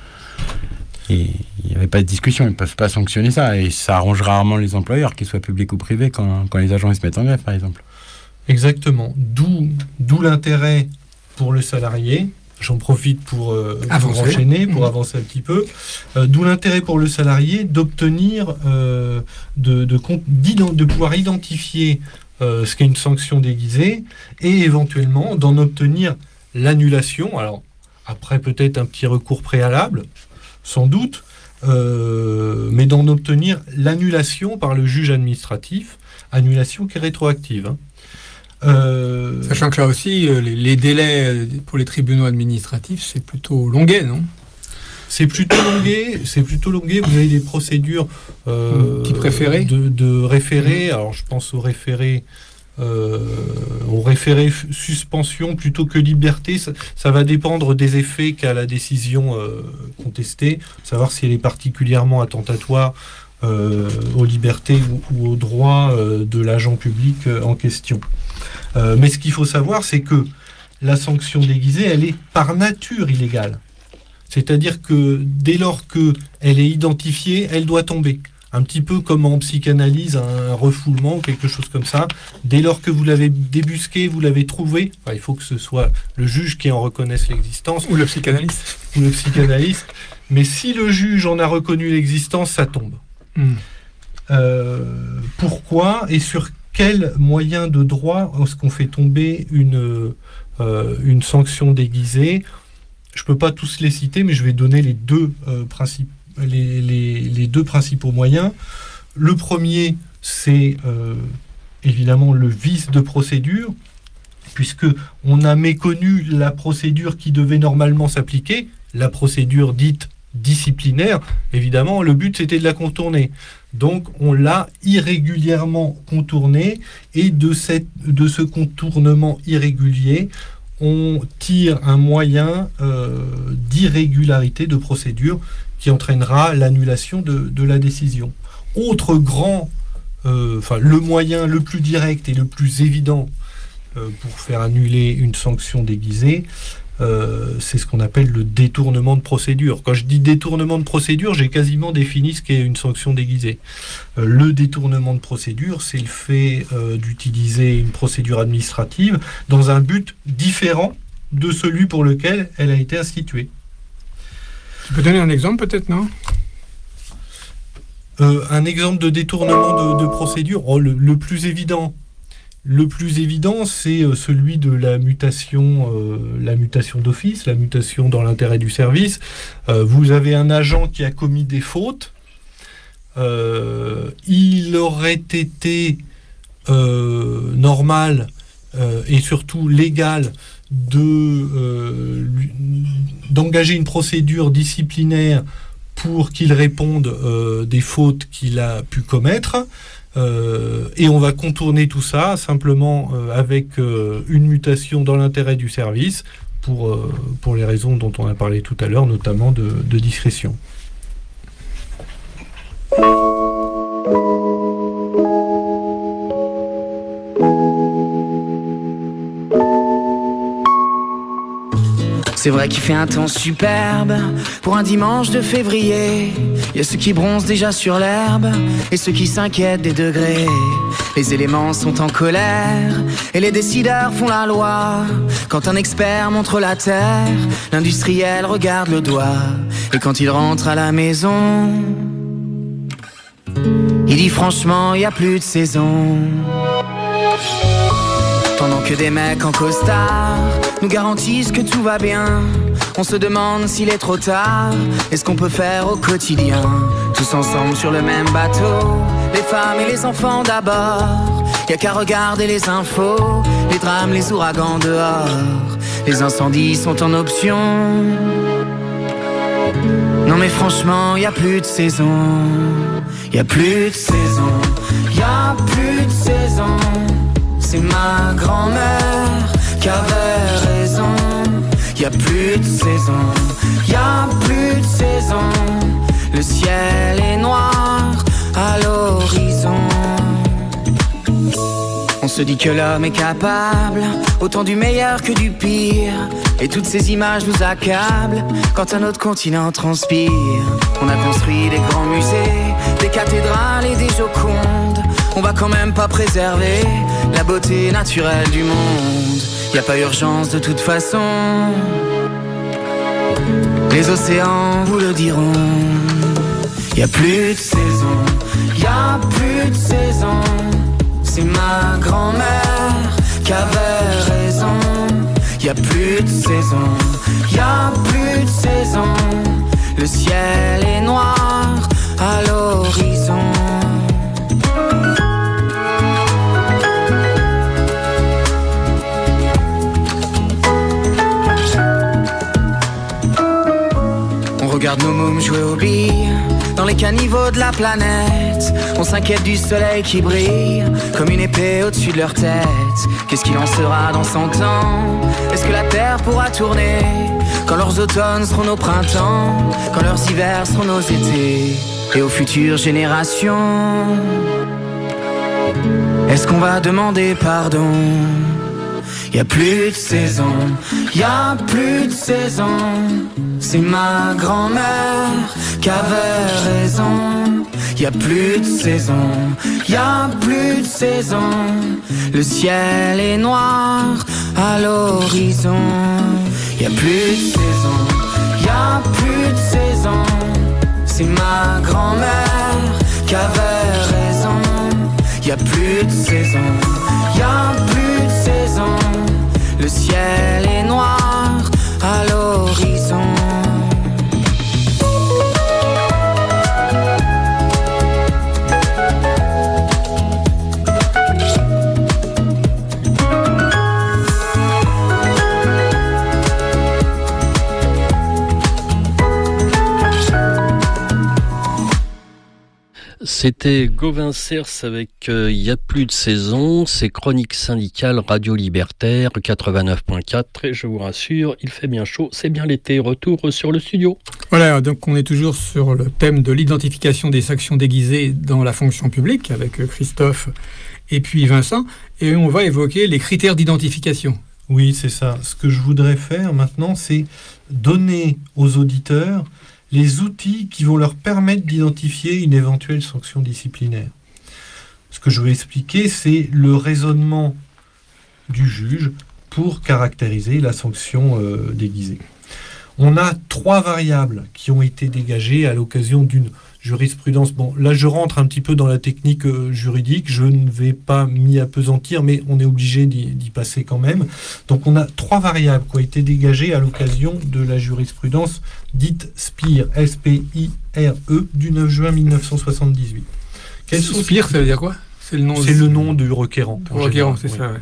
Et il n'y avait pas de discussion. Ils ne peuvent pas sanctionner ça. Et ça arrange rarement les employeurs, qu'ils soient publics ou privés, quand, quand les agents ils se mettent en grève, par exemple.
Exactement. D'où, d'où l'intérêt pour le salarié. J'en profite pour, euh, pour enchaîner, pour mmh. avancer un petit peu. Euh, d'où l'intérêt pour le salarié d'obtenir, euh, de, de, de, de pouvoir identifier euh, ce qu'est une sanction déguisée et éventuellement d'en obtenir l'annulation. Alors, après peut-être un petit recours préalable, sans doute, euh, mais d'en obtenir l'annulation par le juge administratif, annulation qui est rétroactive. Hein. Euh...
Sachant que là aussi, les, les délais pour les tribunaux administratifs, c'est plutôt longuet, non ?
C'est plutôt longuet, c'est plutôt longuet. Vous avez des procédures euh,
type référé
de, de référé. Mmh. Alors je pense au référé, euh, au référé suspension plutôt que liberté. Ça, ça va dépendre des effets qu'a la décision euh, contestée, savoir si elle est particulièrement attentatoire euh, aux libertés ou, ou aux droits euh, de l'agent public euh, en question. Euh, mais ce qu'il faut savoir, c'est que la sanction déguisée, elle est par nature illégale. C'est-à-dire que dès lors qu'elle est identifiée, elle doit tomber. Un petit peu comme en psychanalyse, un refoulement, quelque chose comme ça. Dès lors que vous l'avez débusqué, vous l'avez trouvé, enfin, il faut que ce soit le juge qui en reconnaisse l'existence.
Ou le psychanalyste.
Ou le psychanalyste. Mais si le juge en a reconnu l'existence, ça tombe. Mmh. Euh, pourquoi et sur quel moyen de droit est-ce qu'on fait tomber une, euh, une sanction déguisée ? Je ne peux pas tous les citer, mais je vais donner les deux, euh, principes, les, les, les deux principaux moyens. Le premier, c'est euh, évidemment le vice de procédure, puisqu'on a méconnu la procédure qui devait normalement s'appliquer, la procédure dite disciplinaire. Évidemment, le but, c'était de la contourner. Donc, on l'a irrégulièrement contournée, et de, cette, de ce contournement irrégulier, on tire un moyen euh, d'irrégularité de procédure qui entraînera l'annulation de, de la décision. Autre grand, euh, enfin le moyen le plus direct et le plus évident euh, pour faire annuler une sanction déguisée, euh, c'est ce qu'on appelle le détournement de procédure. Quand je dis détournement de procédure, j'ai quasiment défini ce qu'est une sanction déguisée. Euh, le détournement de procédure, c'est le fait euh, d'utiliser une procédure administrative dans un but différent de celui pour lequel elle a été instituée.
Tu peux donner un exemple peut-être, non ?
euh, Un exemple de détournement de, de procédure, oh, le, le plus évident. Le plus évident, c'est celui de la mutation, euh, la mutation d'office, la mutation dans l'intérêt du service. Euh, vous avez un agent qui a commis des fautes. Euh, il aurait été euh, normal euh, et surtout légal de, euh, d'engager une procédure disciplinaire pour qu'il réponde euh, des fautes qu'il a pu commettre. Euh, et on va contourner tout ça simplement euh, avec euh, une mutation dans l'intérêt du service pour, euh, pour les raisons dont on a parlé tout à l'heure, notamment de, de discrétion.
C'est vrai qu'il fait un temps superbe pour un dimanche de février. Il y a ceux qui bronzent déjà sur l'herbe et ceux qui s'inquiètent des degrés. Les éléments sont en colère et les décideurs font la loi. Quand un expert montre la terre, l'industriel regarde le doigt. Et quand il rentre à la maison, il dit franchement, il n'y a plus de saison. Pendant que des mecs en costard nous garantissent que tout va bien, on se demande s'il est trop tard et ce qu'on peut faire au quotidien. Tous ensemble sur le même bateau, les femmes et les enfants d'abord, y a qu'à regarder les infos, les drames, les ouragans dehors. Les incendies sont en option. Non mais franchement, y a plus de saison. Y a plus de saison. Y a plus de saison. C'est ma grand-mère qui avait raison. Y a plus de saison. Y a plus de saison. Le ciel est noir à l'horizon. On se dit que l'homme est capable autant du meilleur que du pire. Et toutes ces images nous accablent quand un autre continent transpire. On a construit des grands musées, des cathédrales et des jocondes. On va quand même pas préserver la beauté naturelle du monde. Y a pas urgence de toute façon. Les océans vous le diront. Y a plus de saison. Y a plus de saison. C'est ma grand-mère qui avait raison. Y a plus de saison, y a plus de saison. Le ciel est noir à l'horizon. On regarde nos mômes jouer aux billes dans les caniveaux de la planète. On s'inquiète du soleil qui brille comme une épée au-dessus de leur tête. Qu'est-ce qu'il en sera dans cent ans? Est-ce que la Terre pourra tourner quand leurs automnes seront nos printemps, quand leurs hivers seront nos étés? Et aux futures générations, est-ce qu'on va demander pardon? Y a plus de saison, y a plus de saison. C'est ma grand-mère qui avait raison. Y a plus de saison, y a plus de saison. Le ciel est noir à l'horizon. Y a plus de saison, y a plus de saison. C'est ma grand-mère qui avait raison. Y a plus de saison, y a plus de saison. Le ciel est noir à l'horizon.
C'était Gauvin Cers avec euh, Y a plus de saison, c'est Chronique syndicale Radio Libertaire quatre-vingt-neuf point quatre et je vous rassure, il fait bien chaud, c'est bien l'été, retour sur le studio.
Voilà, donc on est toujours sur le thème de l'identification des actions déguisées dans la fonction publique avec Christophe et puis Vincent, et on va évoquer les critères d'identification.
Oui, c'est ça. Ce que je voudrais faire maintenant, c'est donner aux auditeurs les outils qui vont leur permettre d'identifier une éventuelle sanction disciplinaire. Ce que je vais expliquer, c'est le raisonnement du juge pour caractériser la sanction euh, déguisée. On a trois variables qui ont été dégagées à l'occasion d'une jurisprudence. Bon, là, je rentre un petit peu dans la technique euh, juridique, je ne vais pas m'y appesantir, mais on est obligé d'y, d'y passer quand même. Donc, on a trois variables qui ont été dégagées à l'occasion de la jurisprudence dite SPIR, S P I R E, du neuf juin mille neuf cent soixante-dix-huit. Quelles sont
SPIR, ça veut dire quoi? C'est le nom,
c'est le nom du requérant.
Le requérant, c'est
oui.
ça, ouais.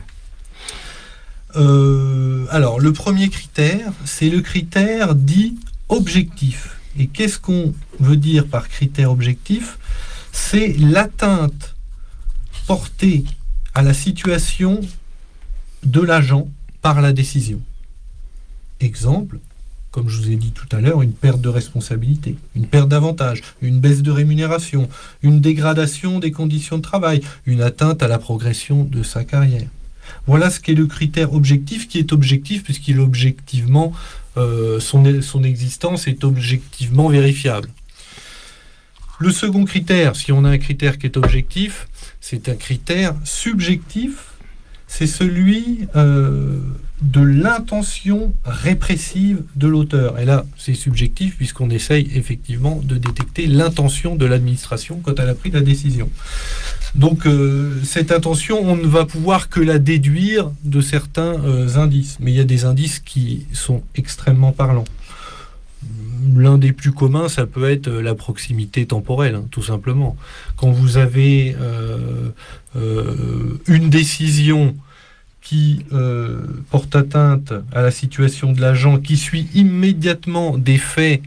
Euh, alors, le premier critère, c'est le critère dit objectif. Et qu'est-ce qu'on veut dire par critère objectif? C'est l'atteinte portée à la situation de l'agent par la décision. Exemple, comme je vous ai dit tout à l'heure, une perte de responsabilité, une perte d'avantage, une baisse de rémunération, une dégradation des conditions de travail, une atteinte à la progression de sa carrière. Voilà ce qu'est le critère objectif, qui est objectif puisqu'il est objectivement, euh, son, son existence est objectivement vérifiable. Le second critère, si on a un critère qui est objectif, c'est un critère subjectif, c'est celui euh, de l'intention répressive de l'auteur. Et là, c'est subjectif puisqu'on essaye effectivement de détecter l'intention de l'administration quand elle a pris la décision. Donc, euh, cette intention, on ne va pouvoir que la déduire de certains euh, indices. Mais il y a des indices qui sont extrêmement parlants. L'un des plus communs, ça peut être la proximité temporelle, hein, tout simplement. Quand vous avez euh, euh, une décision qui euh, porte atteinte à la situation de l'agent, qui suit immédiatement des faits,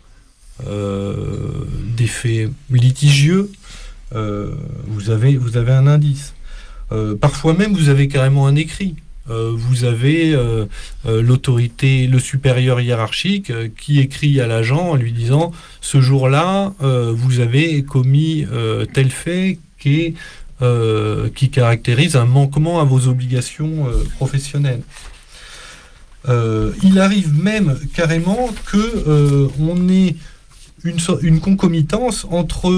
euh, des faits litigieux, euh, vous avez, vous avez un indice. Euh, parfois même, vous avez carrément un écrit. Euh, vous avez euh, euh, l'autorité, le supérieur hiérarchique euh, qui écrit à l'agent en lui disant « Ce jour-là, euh, vous avez commis euh, tel fait qui, est, euh, qui caractérise un manquement à vos obligations euh, professionnelles. Euh, » Il arrive même carrément qu'on euh, ait une, une concomitance entre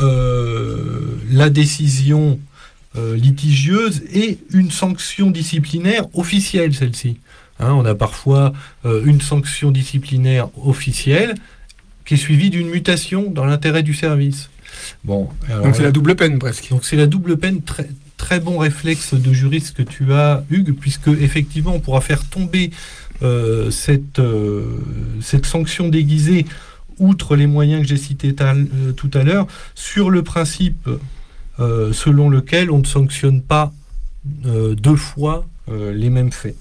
euh, la décision Euh, litigieuse et une sanction disciplinaire officielle, celle-ci. Hein, on a parfois euh, une sanction disciplinaire officielle qui est suivie d'une mutation dans l'intérêt du service. Bon, alors,
donc c'est la double peine presque.
Donc c'est la double peine, très, très bon réflexe de juriste que tu as, Hugues, puisque effectivement on pourra faire tomber euh, cette, euh, cette sanction déguisée, outre les moyens que j'ai cités euh, tout à l'heure, sur le principe Euh, selon lequel on ne sanctionne pas euh, deux fois euh, les mêmes faits.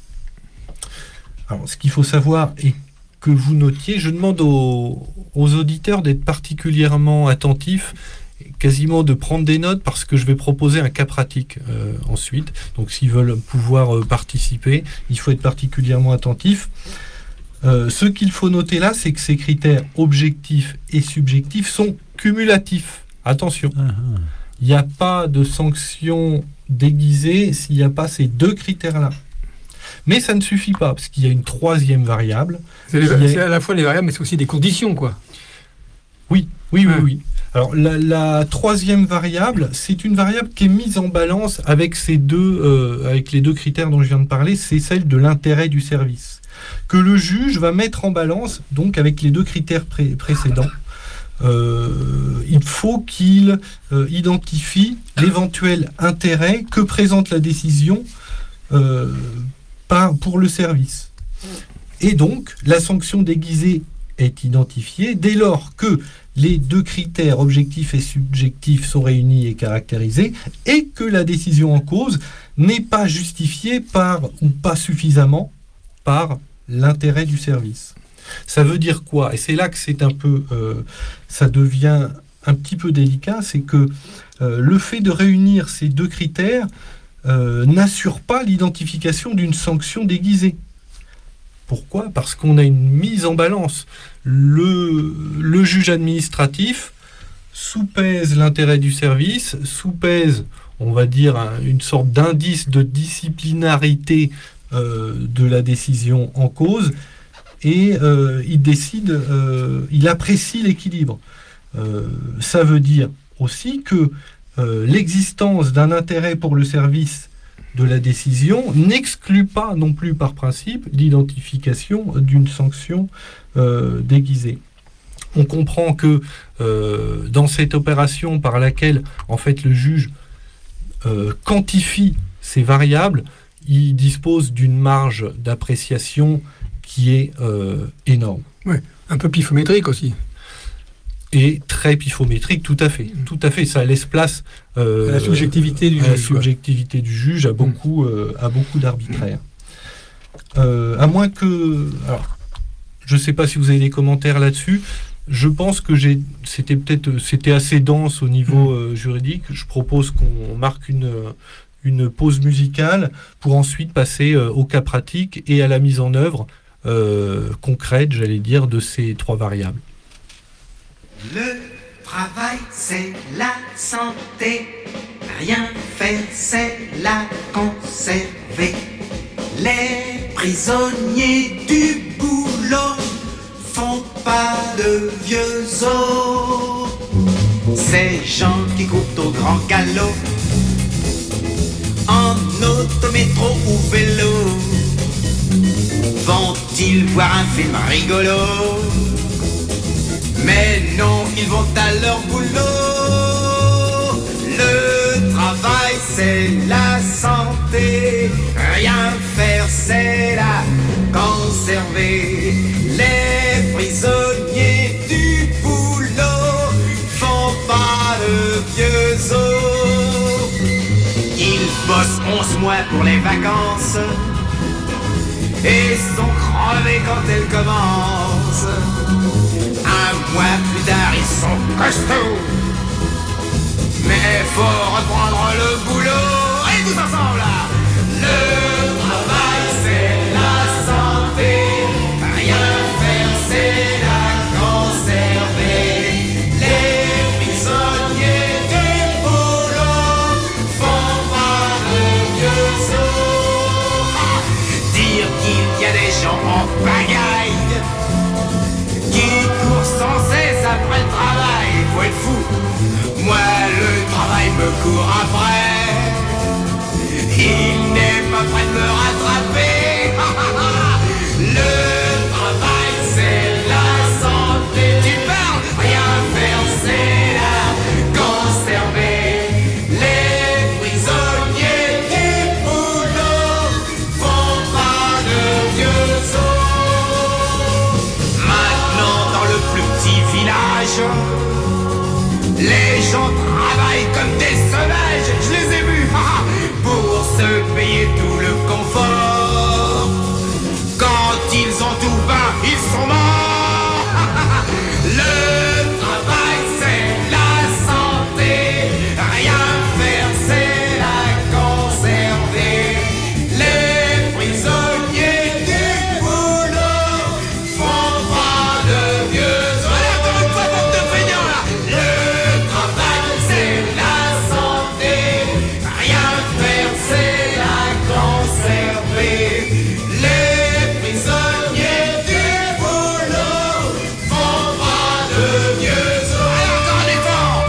Alors, ce qu'il faut savoir et que vous notiez, je demande aux, aux auditeurs d'être particulièrement attentifs, quasiment de prendre des notes, parce que je vais proposer un cas pratique euh, ensuite. Donc, s'ils veulent pouvoir euh, participer, il faut être particulièrement attentif. Euh, ce qu'il faut noter là, c'est que ces critères objectifs et subjectifs sont cumulatifs. Attention. Uh-huh. Il n'y a pas de sanction déguisée s'il n'y a pas ces deux critères-là. Mais ça ne suffit pas, parce qu'il y a une troisième variable.
C'est, les, est... c'est à la fois les variables, mais c'est aussi des conditions, quoi.
Oui, oui, oui, oui. Alors, la, la troisième variable, c'est une variable qui est mise en balance avec, ces deux, euh, avec les deux critères dont je viens de parler, c'est celle de l'intérêt du service, que le juge va mettre en balance, donc avec les deux critères pré- précédents. Euh, il faut qu'il euh, identifie l'éventuel intérêt que présente la décision euh, par, pour le service. Et donc, la sanction déguisée est identifiée dès lors que les deux critères objectifs et subjectifs sont réunis et caractérisés, et que la décision en cause n'est pas justifiée par, ou pas suffisamment, par l'intérêt du service. Ça veut dire quoi ? Et c'est là que c'est un peu, euh, ça devient un petit peu délicat, c'est que euh, le fait de réunir ces deux critères euh, n'assure pas l'identification d'une sanction déguisée. Pourquoi ? Parce qu'on a une mise en balance. Le, le juge administratif soupèse l'intérêt du service, soupèse, on va dire, un, une sorte d'indice de disciplinarité euh, de la décision en cause, et euh, il décide, euh, il apprécie l'équilibre. Euh, ça veut dire aussi que euh, l'existence d'un intérêt pour le service de la décision n'exclut pas non plus par principe l'identification d'une sanction euh, déguisée. On comprend que euh, dans cette opération par laquelle en fait le juge euh, quantifie ces variables, il dispose d'une marge d'appréciation qui est euh, énorme.
Ouais, un peu pifométrique aussi.
Et très pifométrique, tout à fait. Tout à fait, ça laisse place euh,
à la subjectivité du
à
juge.
La subjectivité quoi. du juge à beaucoup, euh, à beaucoup d'arbitraire. Euh, à moins que... Alors, je ne sais pas si vous avez des commentaires là-dessus. Je pense que j'ai, c'était peut-être c'était assez dense au niveau euh, juridique. Je propose qu'on marque une... une pause musicale pour ensuite passer euh, au cas pratique et à la mise en œuvre euh, concrète, j'allais dire, de ces trois variables.
Le travail, c'est la santé. Rien faire, c'est la conserver. Les prisonniers du boulot font pas de vieux os. Ces gens qui courent au grand galop en autométro ou vélo, vont-ils voir un film rigolo? Mais non, ils vont à leur boulot. Le travail, c'est la santé. Rien faire, c'est la conserver. Les prisonniers du boulot font pas de vieux os. bossent onze mois pour les vacances et sont crevés quand elles commencent. Un mois plus tard, ils sont costauds, mais faut reprendre le boulot. Et tous ensemble là, le travail c'est la santé, rien faire c'est la conserver. Les prisonniers du boulot font pas de vieux os. Dire qu'il y a des gens en pagaille qui courent sans cesse après le travail, faut être fou. Moi le travail me court après, il n'est pas prêt de me rattraper. Le travail c'est la santé, tu parles, rien faire c'est la conserver. Les prisonniers du boulot font pas de vieux os. Maintenant dans le plus petit village, les gens travaillent comme des sauvages, je les ai vus, pour se payer tout le confort. Quand ils ont tout bas, ils sont morts. Le travail c'est la santé, rien faire c'est la conserver. Les prisonniers du boulot font pas de vieux os. Allez, encore une fois, bande de feignants là. Le travail c'est la santé, rien faire c'est la conserver. Les prisonniers du boulot font pas de vieux os. Allez, encore un effort.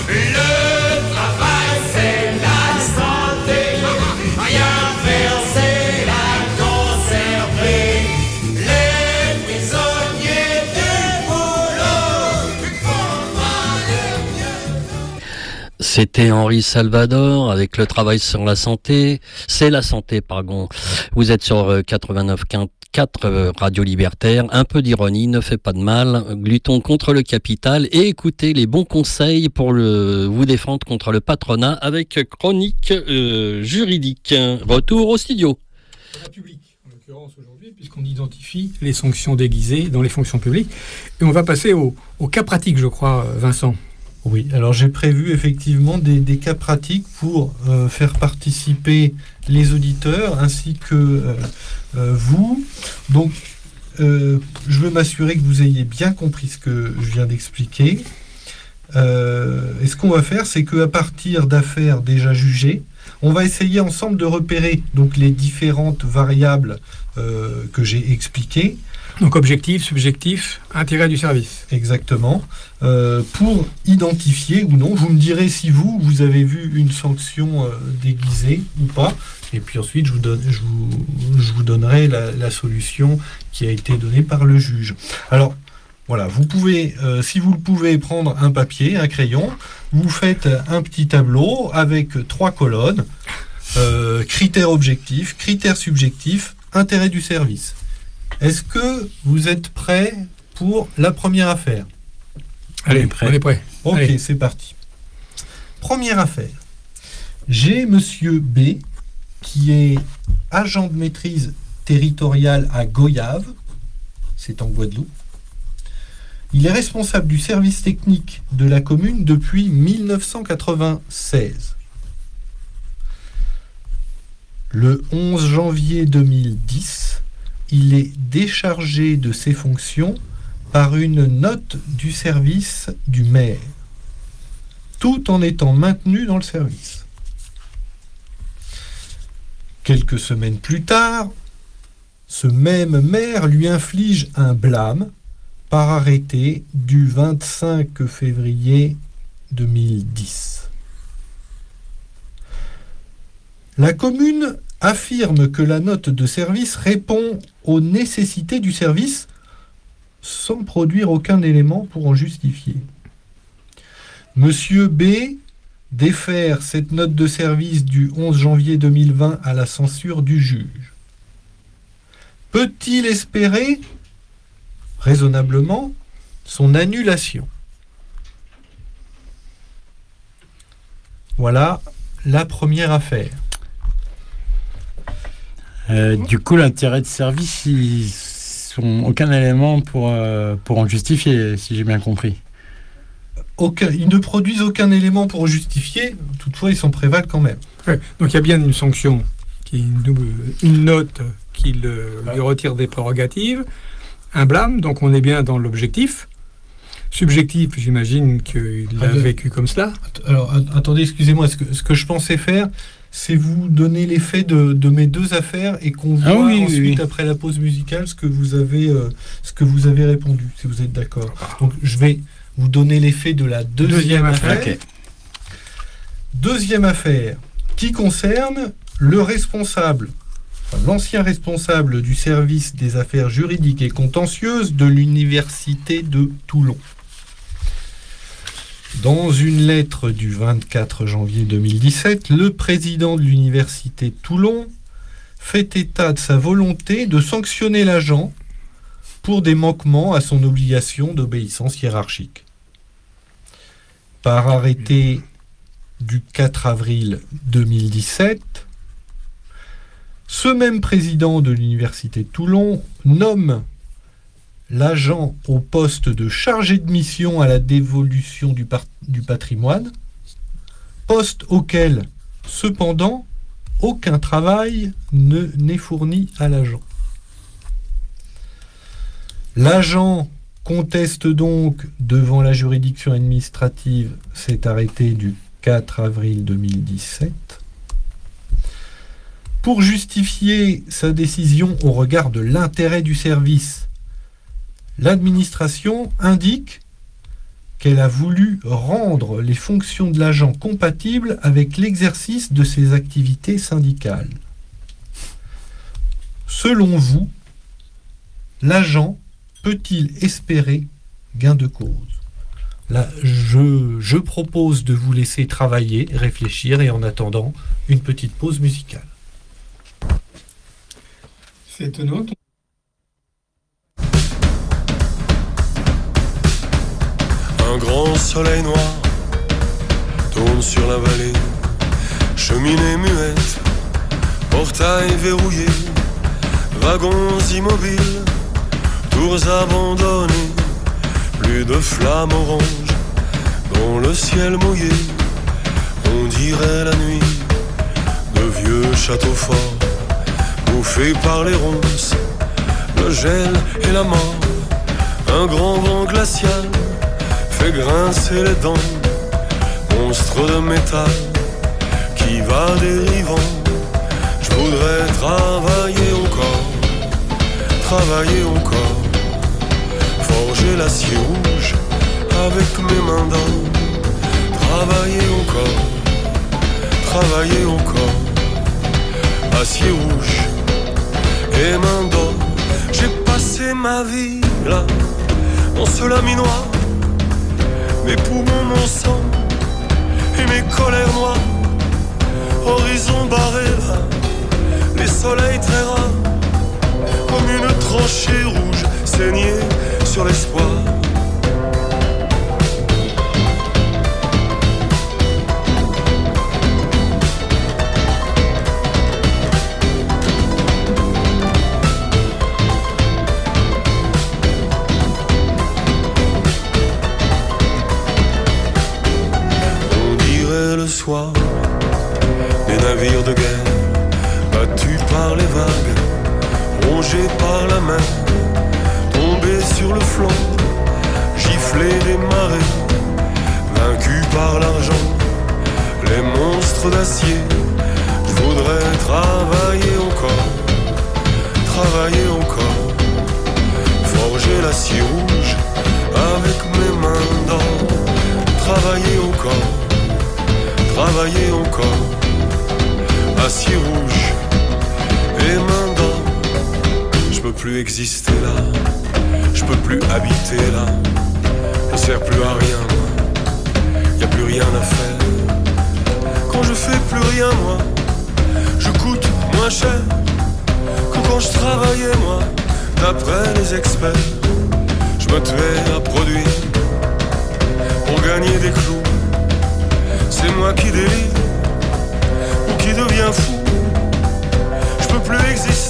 Le travail c'est la santé, rien faire c'est la conserver. Les prisonniers du boulot font pas de vieux os.
C'était Henri Salvador avec le travail sur la santé. C'est la santé, pardon. Vous êtes sur euh, quatre-vingt-neuf virgule quatre euh, Radio Libertaire. Un peu d'ironie ne fait pas de mal. Luttons contre le capital et écoutez les bons conseils pour le, vous défendre contre le patronat avec chronique euh, juridique. Retour au studio.
La publique, en l'occurrence aujourd'hui, puisqu'on identifie les sanctions déguisées dans les fonctions publiques. Et on va passer au, au cas pratique, je crois, Vincent.
Oui, alors j'ai prévu effectivement des, des cas pratiques pour euh, faire participer les auditeurs ainsi que euh, euh, vous. Donc, euh, je veux m'assurer que vous ayez bien compris ce que je viens d'expliquer. Euh, et ce qu'on va faire, c'est qu'à partir d'affaires déjà jugées, on va essayer ensemble de repérer donc les différentes variables euh, que j'ai expliquées.
Donc objectif, subjectif, intérêt du service.
Exactement. Euh, pour identifier ou non, vous me direz si vous, vous avez vu une sanction euh, déguisée ou pas. Et puis ensuite, je vous, donne, je vous, je vous donnerai la, la solution qui a été donnée par le juge. Alors, voilà, vous pouvez, euh, si vous le pouvez, prendre un papier, un crayon. Vous faites un petit tableau avec trois colonnes. Euh, critères objectifs, critères subjectifs, intérêt du service. Est-ce que vous êtes prêts pour la première affaire ?
Allez, prêt. On est prêt.
Ok,
Allez.
C'est parti. Première affaire. J'ai monsieur B, qui est agent de maîtrise territoriale à Goyave, c'est en Guadeloupe. Il est responsable du service technique de la commune depuis mille neuf cent quatre-vingt-seize. Le onze janvier deux mille dix, il est déchargé de ses fonctions par une note du service du maire, tout en étant maintenu dans le service. Quelques semaines plus tard, ce même maire lui inflige un blâme par arrêté du vingt-cinq février deux mille dix. La commune affirme que la note de service répond aux nécessités du service sans produire aucun élément pour en justifier. Monsieur B défère cette note de service du onze janvier deux mille vingt à la censure du juge. Peut-il espérer, raisonnablement, son annulation ? Voilà la première affaire.
Euh, du coup, l'intérêt de service, ils sont aucun élément pour, euh, pour en justifier, si j'ai bien compris.
Aucun, ils ne produisent aucun élément pour justifier, toutefois ils s'en prévalent quand même.
Ouais, donc il y a bien une sanction, qui est une, double, une note qui le, lui retire des prérogatives, un blâme, donc on est bien dans l'objectif. Subjectif, j'imagine qu'il l'a
Ah,
vécu comme cela.
Alors a- attendez, excusez-moi, ce que, ce que je pensais faire, c'est vous donner les faits de, de mes deux affaires et qu'on voit
Ah oui, oui,
ensuite,
oui.
après la pause musicale, ce que vous avez, euh, ce que vous avez répondu, si vous êtes d'accord. Donc je vais vous donner les faits de la deuxième,
Deuxième
affaire.
affaire.
Ok.
Deuxième affaire qui concerne le responsable, enfin, l'ancien responsable du service des affaires juridiques et contentieuses de l'université de Toulon. Dans une lettre du vingt-quatre janvier deux mille dix-sept, le président de l'université de Toulon fait état de sa volonté de sanctionner l'agent pour des manquements à son obligation d'obéissance hiérarchique. Par arrêté du quatre avril deux mille dix-sept, ce même président de l'université de Toulon nomme l'agent au poste de chargé de mission à la dévolution du, par- du patrimoine, poste auquel, cependant, aucun travail ne n'est fourni à l'agent. L'agent conteste donc devant la juridiction administrative cet arrêté du quatre avril deux mille dix-sept. Pour justifier sa décision au regard de l'intérêt du service, l'administration indique qu'elle a voulu rendre les fonctions de l'agent compatibles avec l'exercice de ses activités syndicales. Selon vous, l'agent peut-il espérer gain de cause ? Là, je, je propose de vous laisser travailler, réfléchir et en attendant, une petite pause musicale.
C'est étonnant.
Un grand soleil noir tourne sur la vallée, cheminée muette, portail verrouillé, wagons immobiles, tours abandonnées, plus de flammes oranges dans le ciel mouillé. On dirait la nuit de vieux châteaux forts, bouffés par les ronces, le gel et la mort. Un grand vent glacial fait grincer les dents, monstre de métal qui va dérivant. Je voudrais travailler encore, travailler encore, forger l'acier rouge avec mes mains d'or. Travailler encore, travailler encore, acier rouge et mains d'or. J'ai passé ma vie là, dans ce laminoir, mes poumons, mon sang et mes colères noires. Horizon barré là, les soleils très rares, comme une tranchée rouge saignée sur l'espoir. Le soir, des navires de guerre battus par les vagues, rongés par la mer, tombés sur le flanc, giflés des marées, vaincus par l'argent, les monstres d'acier. Je voudrais travailler encore, travailler encore, forger l'acier rouge avec mes mains d'or, travailler encore, travailler encore, acier rouge et main d'or. Je peux plus exister là, je peux plus habiter là, je sers plus à rien moi, y a plus rien à faire. Quand je fais plus rien moi, je coûte moins cher que quand je travaillais moi. D'après les experts, je me tuais à produire pour gagner des clous. C'est moi qui délire ou qui devient fou. Je peux plus exister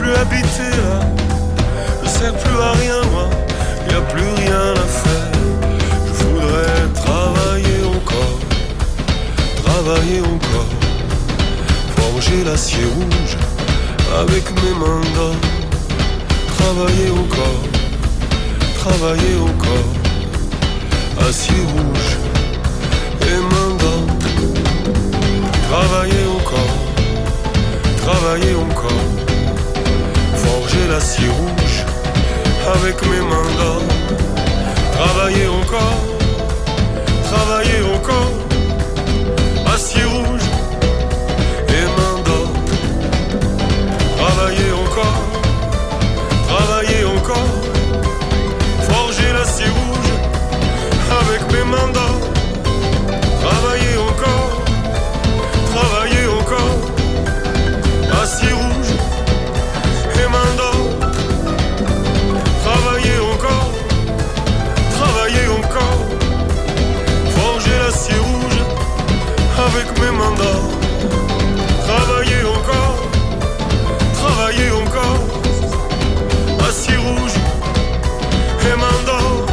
plus habiter là, je sers plus à rien moi, y a plus rien à faire. Je voudrais travailler encore, travailler encore, forger l'acier rouge avec mes mains d'or. Travailler encore, travailler encore, acier rouge et mains d'or. Travailler encore, travailler encore, forger l'acier rouge avec mes mains d'or. Travailler encore, travailler encore, acier rouge et mains d'or. Travailler encore, travailler encore, forger l'acier rouge avec mes mains d'or. Travailler encore, travailler encore, acier rouge et mains d'or. Travailler encore, travailler encore, forger l'acier rouge avec mes mains d'or. Travailler encore, travailler encore, acier rouge et mains d'or.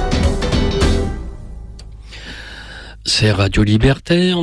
C'est Radio Libertaire.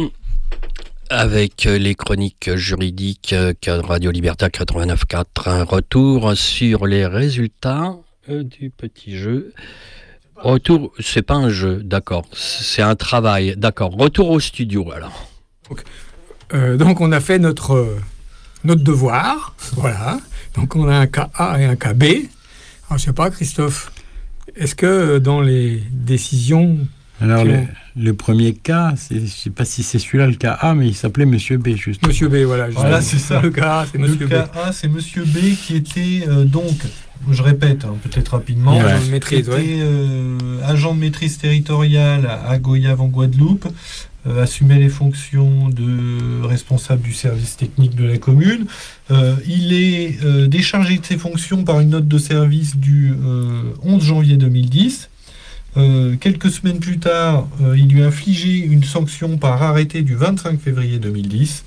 Avec les chroniques juridiques Radio Libertaire quatre-vingt-neuf quatre, un retour sur les résultats du petit jeu. Retour, c'est pas un jeu, d'accord, c'est un travail, d'accord. Retour au studio alors.
Donc, euh, donc on a fait notre, notre devoir, voilà. Donc on a un cas A et un cas B. Alors je sais pas, Christophe, est-ce que dans les décisions...
Alors,
le,
ont... le premier cas, c'est, je ne sais pas si c'est celui-là le cas A, mais il s'appelait Monsieur B, juste.
Monsieur B, voilà.
Voilà, c'est ça.
Le cas A, c'est Monsieur B.
Le cas A, c'est Monsieur B qui était euh, donc, je répète, hein, peut-être rapidement,
ouais. agent de maîtrise,
était
ouais.
euh, agent de maîtrise territoriale à Goyave en Guadeloupe, euh, assumait les fonctions de responsable du service technique de la commune. Euh, il est euh, déchargé de ses fonctions par une note de service du euh, onze janvier deux mille dix. Euh, quelques semaines plus tard, euh, il lui a infligé une sanction par arrêté du vingt-cinq février deux mille dix.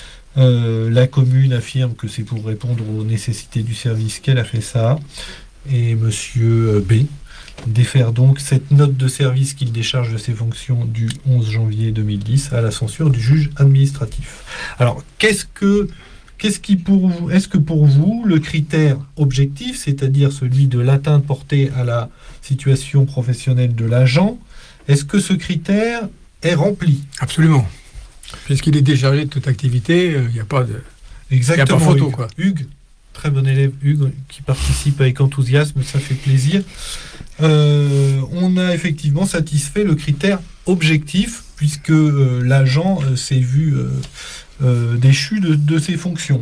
Euh, la commune affirme que c'est pour répondre aux nécessités du service qu'elle a fait ça. Et Monsieur B défère donc cette note de service qu'il décharge de ses fonctions du onze janvier deux mille dix à la censure du juge administratif. Alors, qu'est-ce que... Qu'est-ce qui pour vous, est-ce que pour vous, le critère objectif, c'est-à-dire celui de l'atteinte portée à la situation professionnelle de l'agent, est-ce que ce critère est rempli ?
Absolument. Puisqu'il est déchargé de toute activité, il euh, n'y a pas de,
Exactement,
y a pas photo.
Hugues.
Quoi.
Hugues, très bon élève, Hugues, qui participe avec enthousiasme, ça fait plaisir. Euh, on a effectivement satisfait le critère objectif, puisque euh, l'agent euh, s'est vu... Euh, Euh, déchu de, de ses fonctions.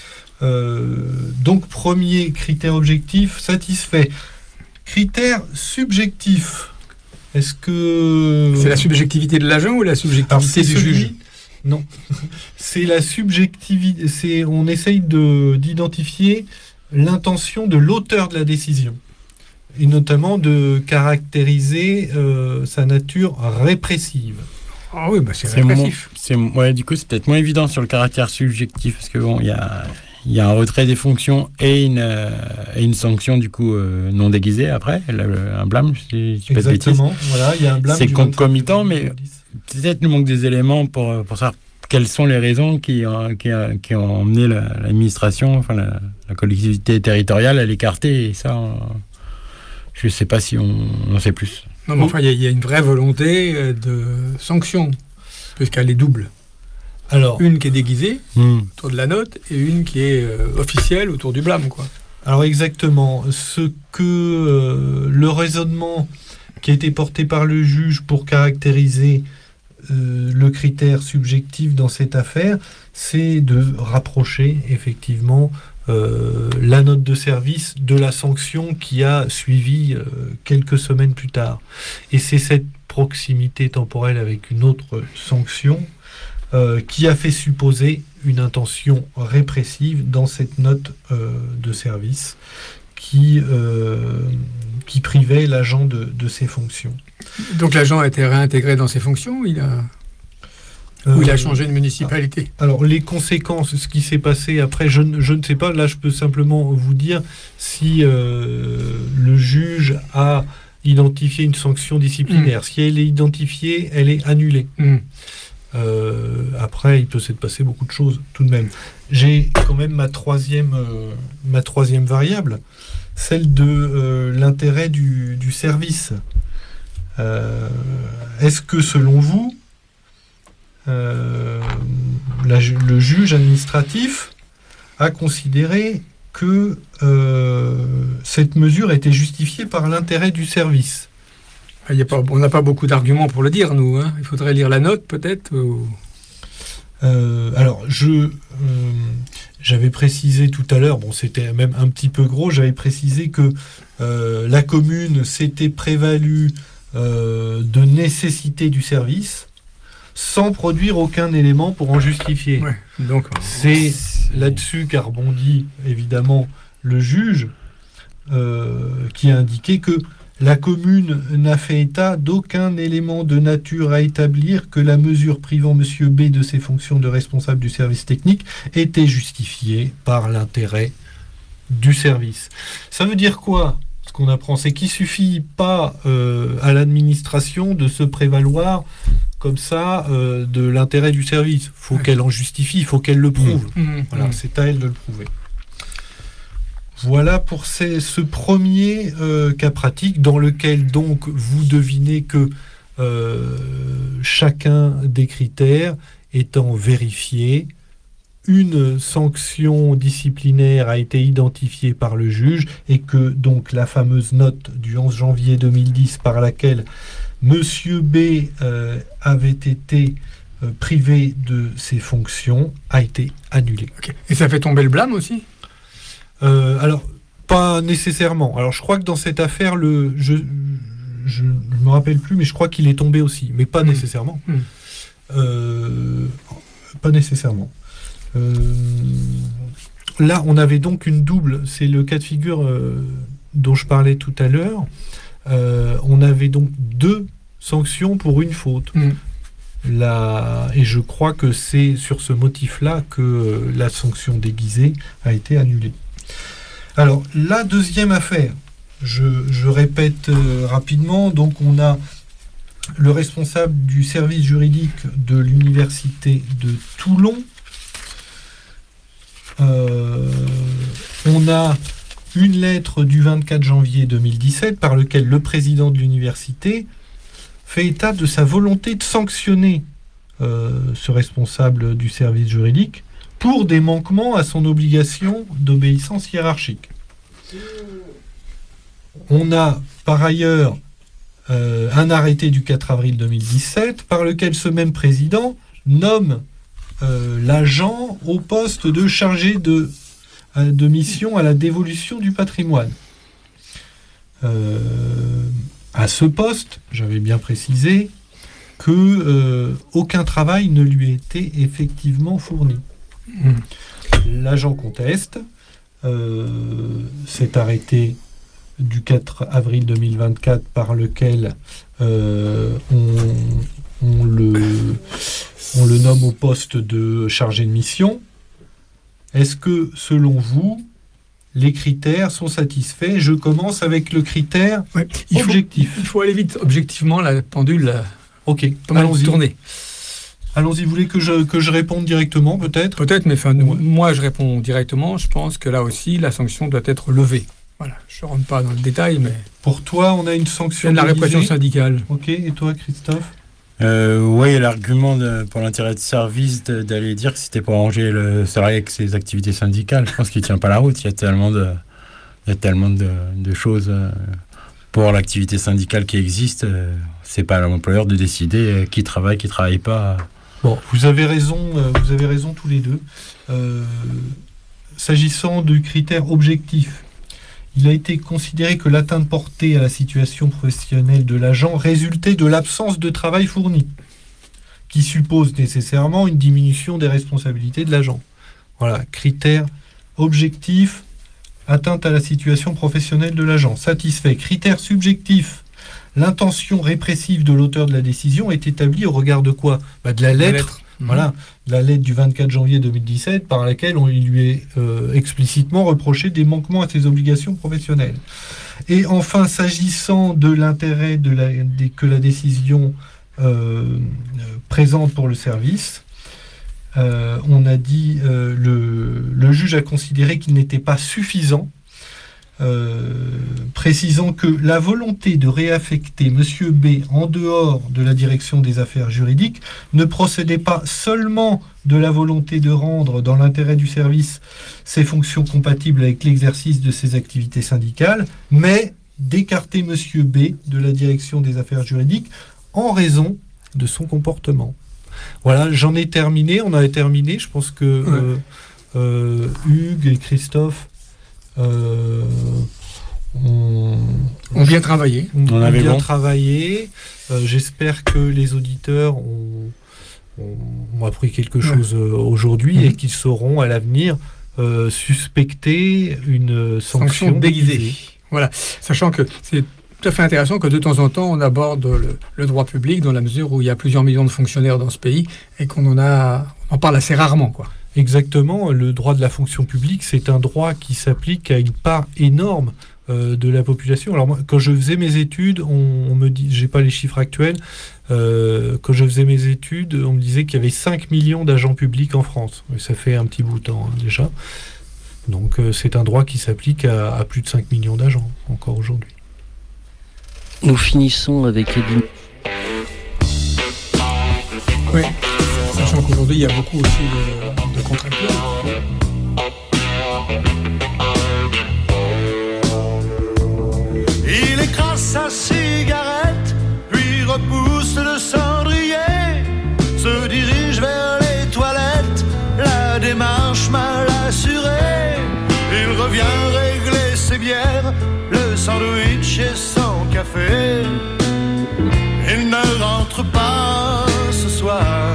Euh, donc, premier critère objectif satisfait. Critère subjectif. Est-ce que...
C'est la subjectivité de l'agent ou la subjectivité du
celui...
juge ?
Non. C'est la subjectivité. C'est... On essaye de, d'identifier l'intention de l'auteur de la décision. Et notamment de caractériser euh, sa nature répressive.
Ah oui, bah c'est,
c'est
répressif.
Mon, c'est, ouais, du coup, c'est peut-être moins évident sur le caractère subjectif, parce que bon, il y a, y a un retrait des fonctions et une, euh, et une sanction, du coup, euh, non déguisée après, le, un blâme, si je ne dis pas de bêtises.
Exactement, voilà, il y a un blâme.
C'est concomitant, mais peut-être nous manque des éléments pour, pour savoir quelles sont les raisons qui, qui, qui ont emmené la, l'administration, enfin la, la collectivité territoriale à l'écarter, et ça, je ne sais pas si on, on sait plus.
Non, mais enfin, il y, y a une vraie volonté de sanction, puisqu'elle est double.
Alors,
une qui est déguisée,
hmm.
autour de la note, et une qui est euh, officielle, autour du blâme, quoi.
Alors, exactement. Ce que euh, le raisonnement qui a été porté par le juge pour caractériser euh, le critère subjectif dans cette affaire, c'est de rapprocher, effectivement, Euh, la note de service de la sanction qui a suivi euh, quelques semaines plus tard. Et c'est cette proximité temporelle avec une autre sanction euh, qui a fait supposer une intention répressive dans cette note euh, de service qui, euh, qui privait l'agent de, de ses fonctions.
Donc l'agent a été réintégré dans ses fonctions, il a... Où il a changé de municipalité.
Alors, les conséquences, ce qui s'est passé après, je, je ne sais pas. Là, je peux simplement vous dire si euh, le juge a identifié une sanction disciplinaire. Mmh. Si elle est identifiée, elle est annulée. Mmh. Euh, après, il peut s'être passé beaucoup de choses, tout de même. J'ai quand même ma troisième, euh, ma troisième variable, celle de euh, l'intérêt du, du service. Euh, est-ce que, selon vous, Euh, la, le juge administratif a considéré que euh, cette mesure était justifiée par l'intérêt du service?
Il y a pas, on n'a pas beaucoup d'arguments pour le dire, nous. Hein. Il faudrait lire la note, peut-être ou...
euh, Alors, je, euh, j'avais précisé tout à l'heure, bon, c'était même un petit peu gros, j'avais précisé que euh, la commune s'était prévalue euh, de nécessité du service, sans produire aucun élément pour en justifier.
Ouais, donc,
c'est là-dessus qu'a rebondi évidemment le juge, euh, qui a indiqué que la commune n'a fait état d'aucun élément de nature à établir que la mesure privant M. B de ses fonctions de responsable du service technique était justifiée par l'intérêt du service. Ça veut dire quoi ? Ce qu'on apprend, c'est qu'il ne suffit pas euh, à l'administration de se prévaloir comme ça euh, de l'intérêt du service. Il faut ouais. qu'elle en justifie, il faut qu'elle le prouve. Mmh. Voilà, mmh. c'est à elle de le prouver. Voilà pour ces, ce premier euh, cas pratique dans lequel donc vous devinez que euh, chacun des critères étant vérifié, une sanction disciplinaire a été identifiée par le juge et que donc la fameuse note du onze janvier deux mille dix par laquelle Monsieur B euh, avait été euh, privé de ses fonctions a été annulée.
Okay. Et ça fait tomber le blâme aussi ?
euh, Alors, pas nécessairement. Alors, je crois que dans cette affaire, le, je ne me rappelle plus, mais je crois qu'il est tombé aussi, mais pas mmh. nécessairement. Mmh. Euh, pas nécessairement. Euh, là, on avait donc une double, c'est le cas de figure euh, dont je parlais tout à l'heure. Euh, on avait donc deux sanctions pour une faute. Mmh. La... Et je crois que c'est sur ce motif-là que euh, la sanction déguisée a été annulée. Alors, la deuxième affaire, je, je répète euh, rapidement, donc on a le responsable du service juridique de l'université de Toulon. Euh, on a une lettre du vingt-quatre janvier deux mille dix-sept par laquelle le président de l'université fait état de sa volonté de sanctionner euh, ce responsable du service juridique pour des manquements à son obligation d'obéissance hiérarchique. On a par ailleurs euh, un arrêté du quatre avril deux mille dix-sept par lequel ce même président nomme euh, l'agent au poste de chargé de de mission à la dévolution du patrimoine. Euh, à ce poste, j'avais bien précisé que euh, aucun travail ne lui était effectivement fourni. Mmh. L'agent conteste euh, cet arrêté du quatre avril deux mille vingt-quatre par lequel euh, on, on, le, on le nomme au poste de chargé de mission. Est-ce que, selon vous, les critères sont satisfaits ? Je commence avec le critère ouais, il objectif.
Faut, il faut aller vite. Objectivement, la pendule a
ok, allons-y. Tourné. Allons-y, vous voulez que je, que je réponde directement, peut-être ?
Peut-être, mais enfin, ouais. moi, je réponds directement. Je pense que là aussi, la sanction doit être levée. Voilà, je ne rentre pas dans le détail, mais...
Pour toi, on a une sanction
de la répression syndicale.
Ok, et toi, Christophe ?
Euh, oui, l'argument de, pour l'intérêt de service de, d'aller dire que c'était pour arranger le salarié avec ses activités syndicales, je pense qu'il ne tient pas la route. Il y a tellement de, il y a tellement de, de choses euh, pour l'activité syndicale qui existe. Euh, c'est pas à l'employeur de décider euh, qui travaille, qui ne travaille pas.
Bon, vous avez raison, euh, vous avez raison tous les deux. Euh, s'agissant du critère objectif, il a été considéré que l'atteinte portée à la situation professionnelle de l'agent résultait de l'absence de travail fourni, qui suppose nécessairement une diminution des responsabilités de l'agent. Voilà, critère objectif, atteinte à la situation professionnelle de l'agent, satisfait. Critère subjectif, l'intention répressive de l'auteur de la décision est établie au regard de quoi ? Bah, de la lettre, lettre Voilà, la lettre du vingt-quatre janvier deux mille dix-sept par laquelle on il lui est euh, explicitement reproché des manquements à ses obligations professionnelles. Et enfin, s'agissant de l'intérêt de la, de, que la décision euh, présente pour le service, euh, on a dit euh, le, le juge a considéré qu'il n'était pas suffisant, euh, précisant que la volonté de réaffecter M. B en dehors de la direction des affaires juridiques ne procédait pas seulement de la volonté de rendre dans l'intérêt du service ses fonctions compatibles avec l'exercice de ses activités syndicales, mais d'écarter M. B de la direction des affaires juridiques en raison de son comportement. Voilà, j'en ai terminé, on a terminé, je pense que euh, euh, Hugues et Christophe euh, ont,
ont bien travaillé.
On,
on
a
avait
bien
bon.
travaillé. Euh, j'espère que les auditeurs ont, ont, ont appris quelque chose ouais. aujourd'hui mmh. et qu'ils sauront à l'avenir euh, suspecter une sanction,
sanction déguisée. déguisée. Voilà, sachant que c'est tout à fait intéressant que de temps en temps on aborde le, le droit public dans la mesure où il y a plusieurs millions de fonctionnaires dans ce pays et qu'on en a, on en parle assez rarement, quoi.
Exactement, le droit de la fonction publique, c'est un droit qui s'applique à une part énorme euh, de la population. Alors moi, quand je faisais mes études, on, on me dit, j'ai pas les chiffres actuels, euh, quand je faisais mes études, on me disait qu'il y avait cinq millions d'agents publics en France. Et ça fait un petit bout de temps hein, déjà. Donc euh, c'est un droit qui s'applique à, à plus de cinq millions d'agents encore aujourd'hui.
Nous finissons avec Eddy.
Oui, sachant qu'aujourd'hui il y a beaucoup aussi de, de contractuels.
Il écrase sa cigarette, puis repousse le cendrier, se dirige vers les toilettes, la démarche mal assurée. Il revient régler ses bières, le sandwich et son café. Il ne rentre pas ce soir.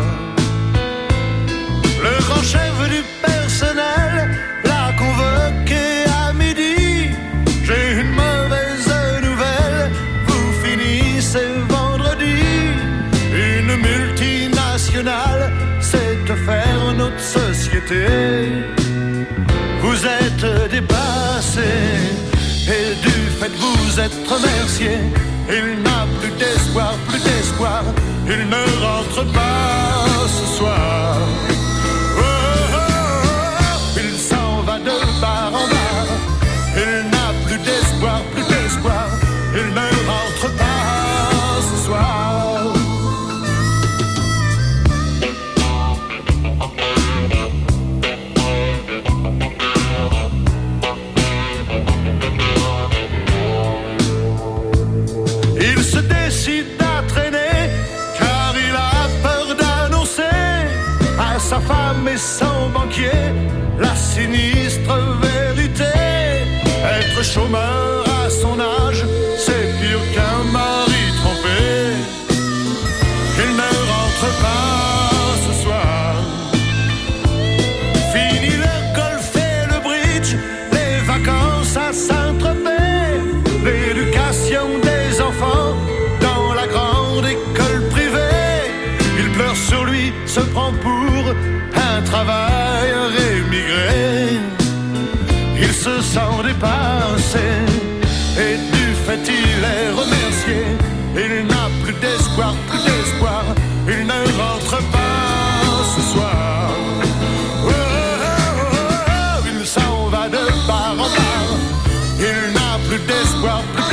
Le grand chef du personnel l'a convoqué à midi. J'ai une mauvaise nouvelle, vous finissez vendredi. Une multinationale sait faire notre société. Vous êtes dépassé et du fait vous êtes remercié. Il n'a plus d'espoir, plus d'espoir. Il ne rentre pas ce soir. Oh, oh, oh, il s'en va de bar en bar. Il n'a plus d'espoir, plus d'espoir. Il ne rentre pas ce soir. Il se décide à traîner car il a peur d'annoncer à sa femme et son banquier la sinistre vérité. Être chômeur à son âge, c'est pire qu'un mari trompé. Il ne rentre pas ce soir. Fini le golf et le bridge, les vacances à Saint-Tropez, l'éducation des enfants dans la grande école privée. Il pleure sur lui, se prend pour un travailleur émigré. Il se sent dépassé et du fait il est remercié. Il n'a plus d'espoir, plus d'espoir. Il ne rentre pas ce soir. Oh, oh, oh, oh, il s'en va de bar en bar. Il n'a plus d'espoir, plus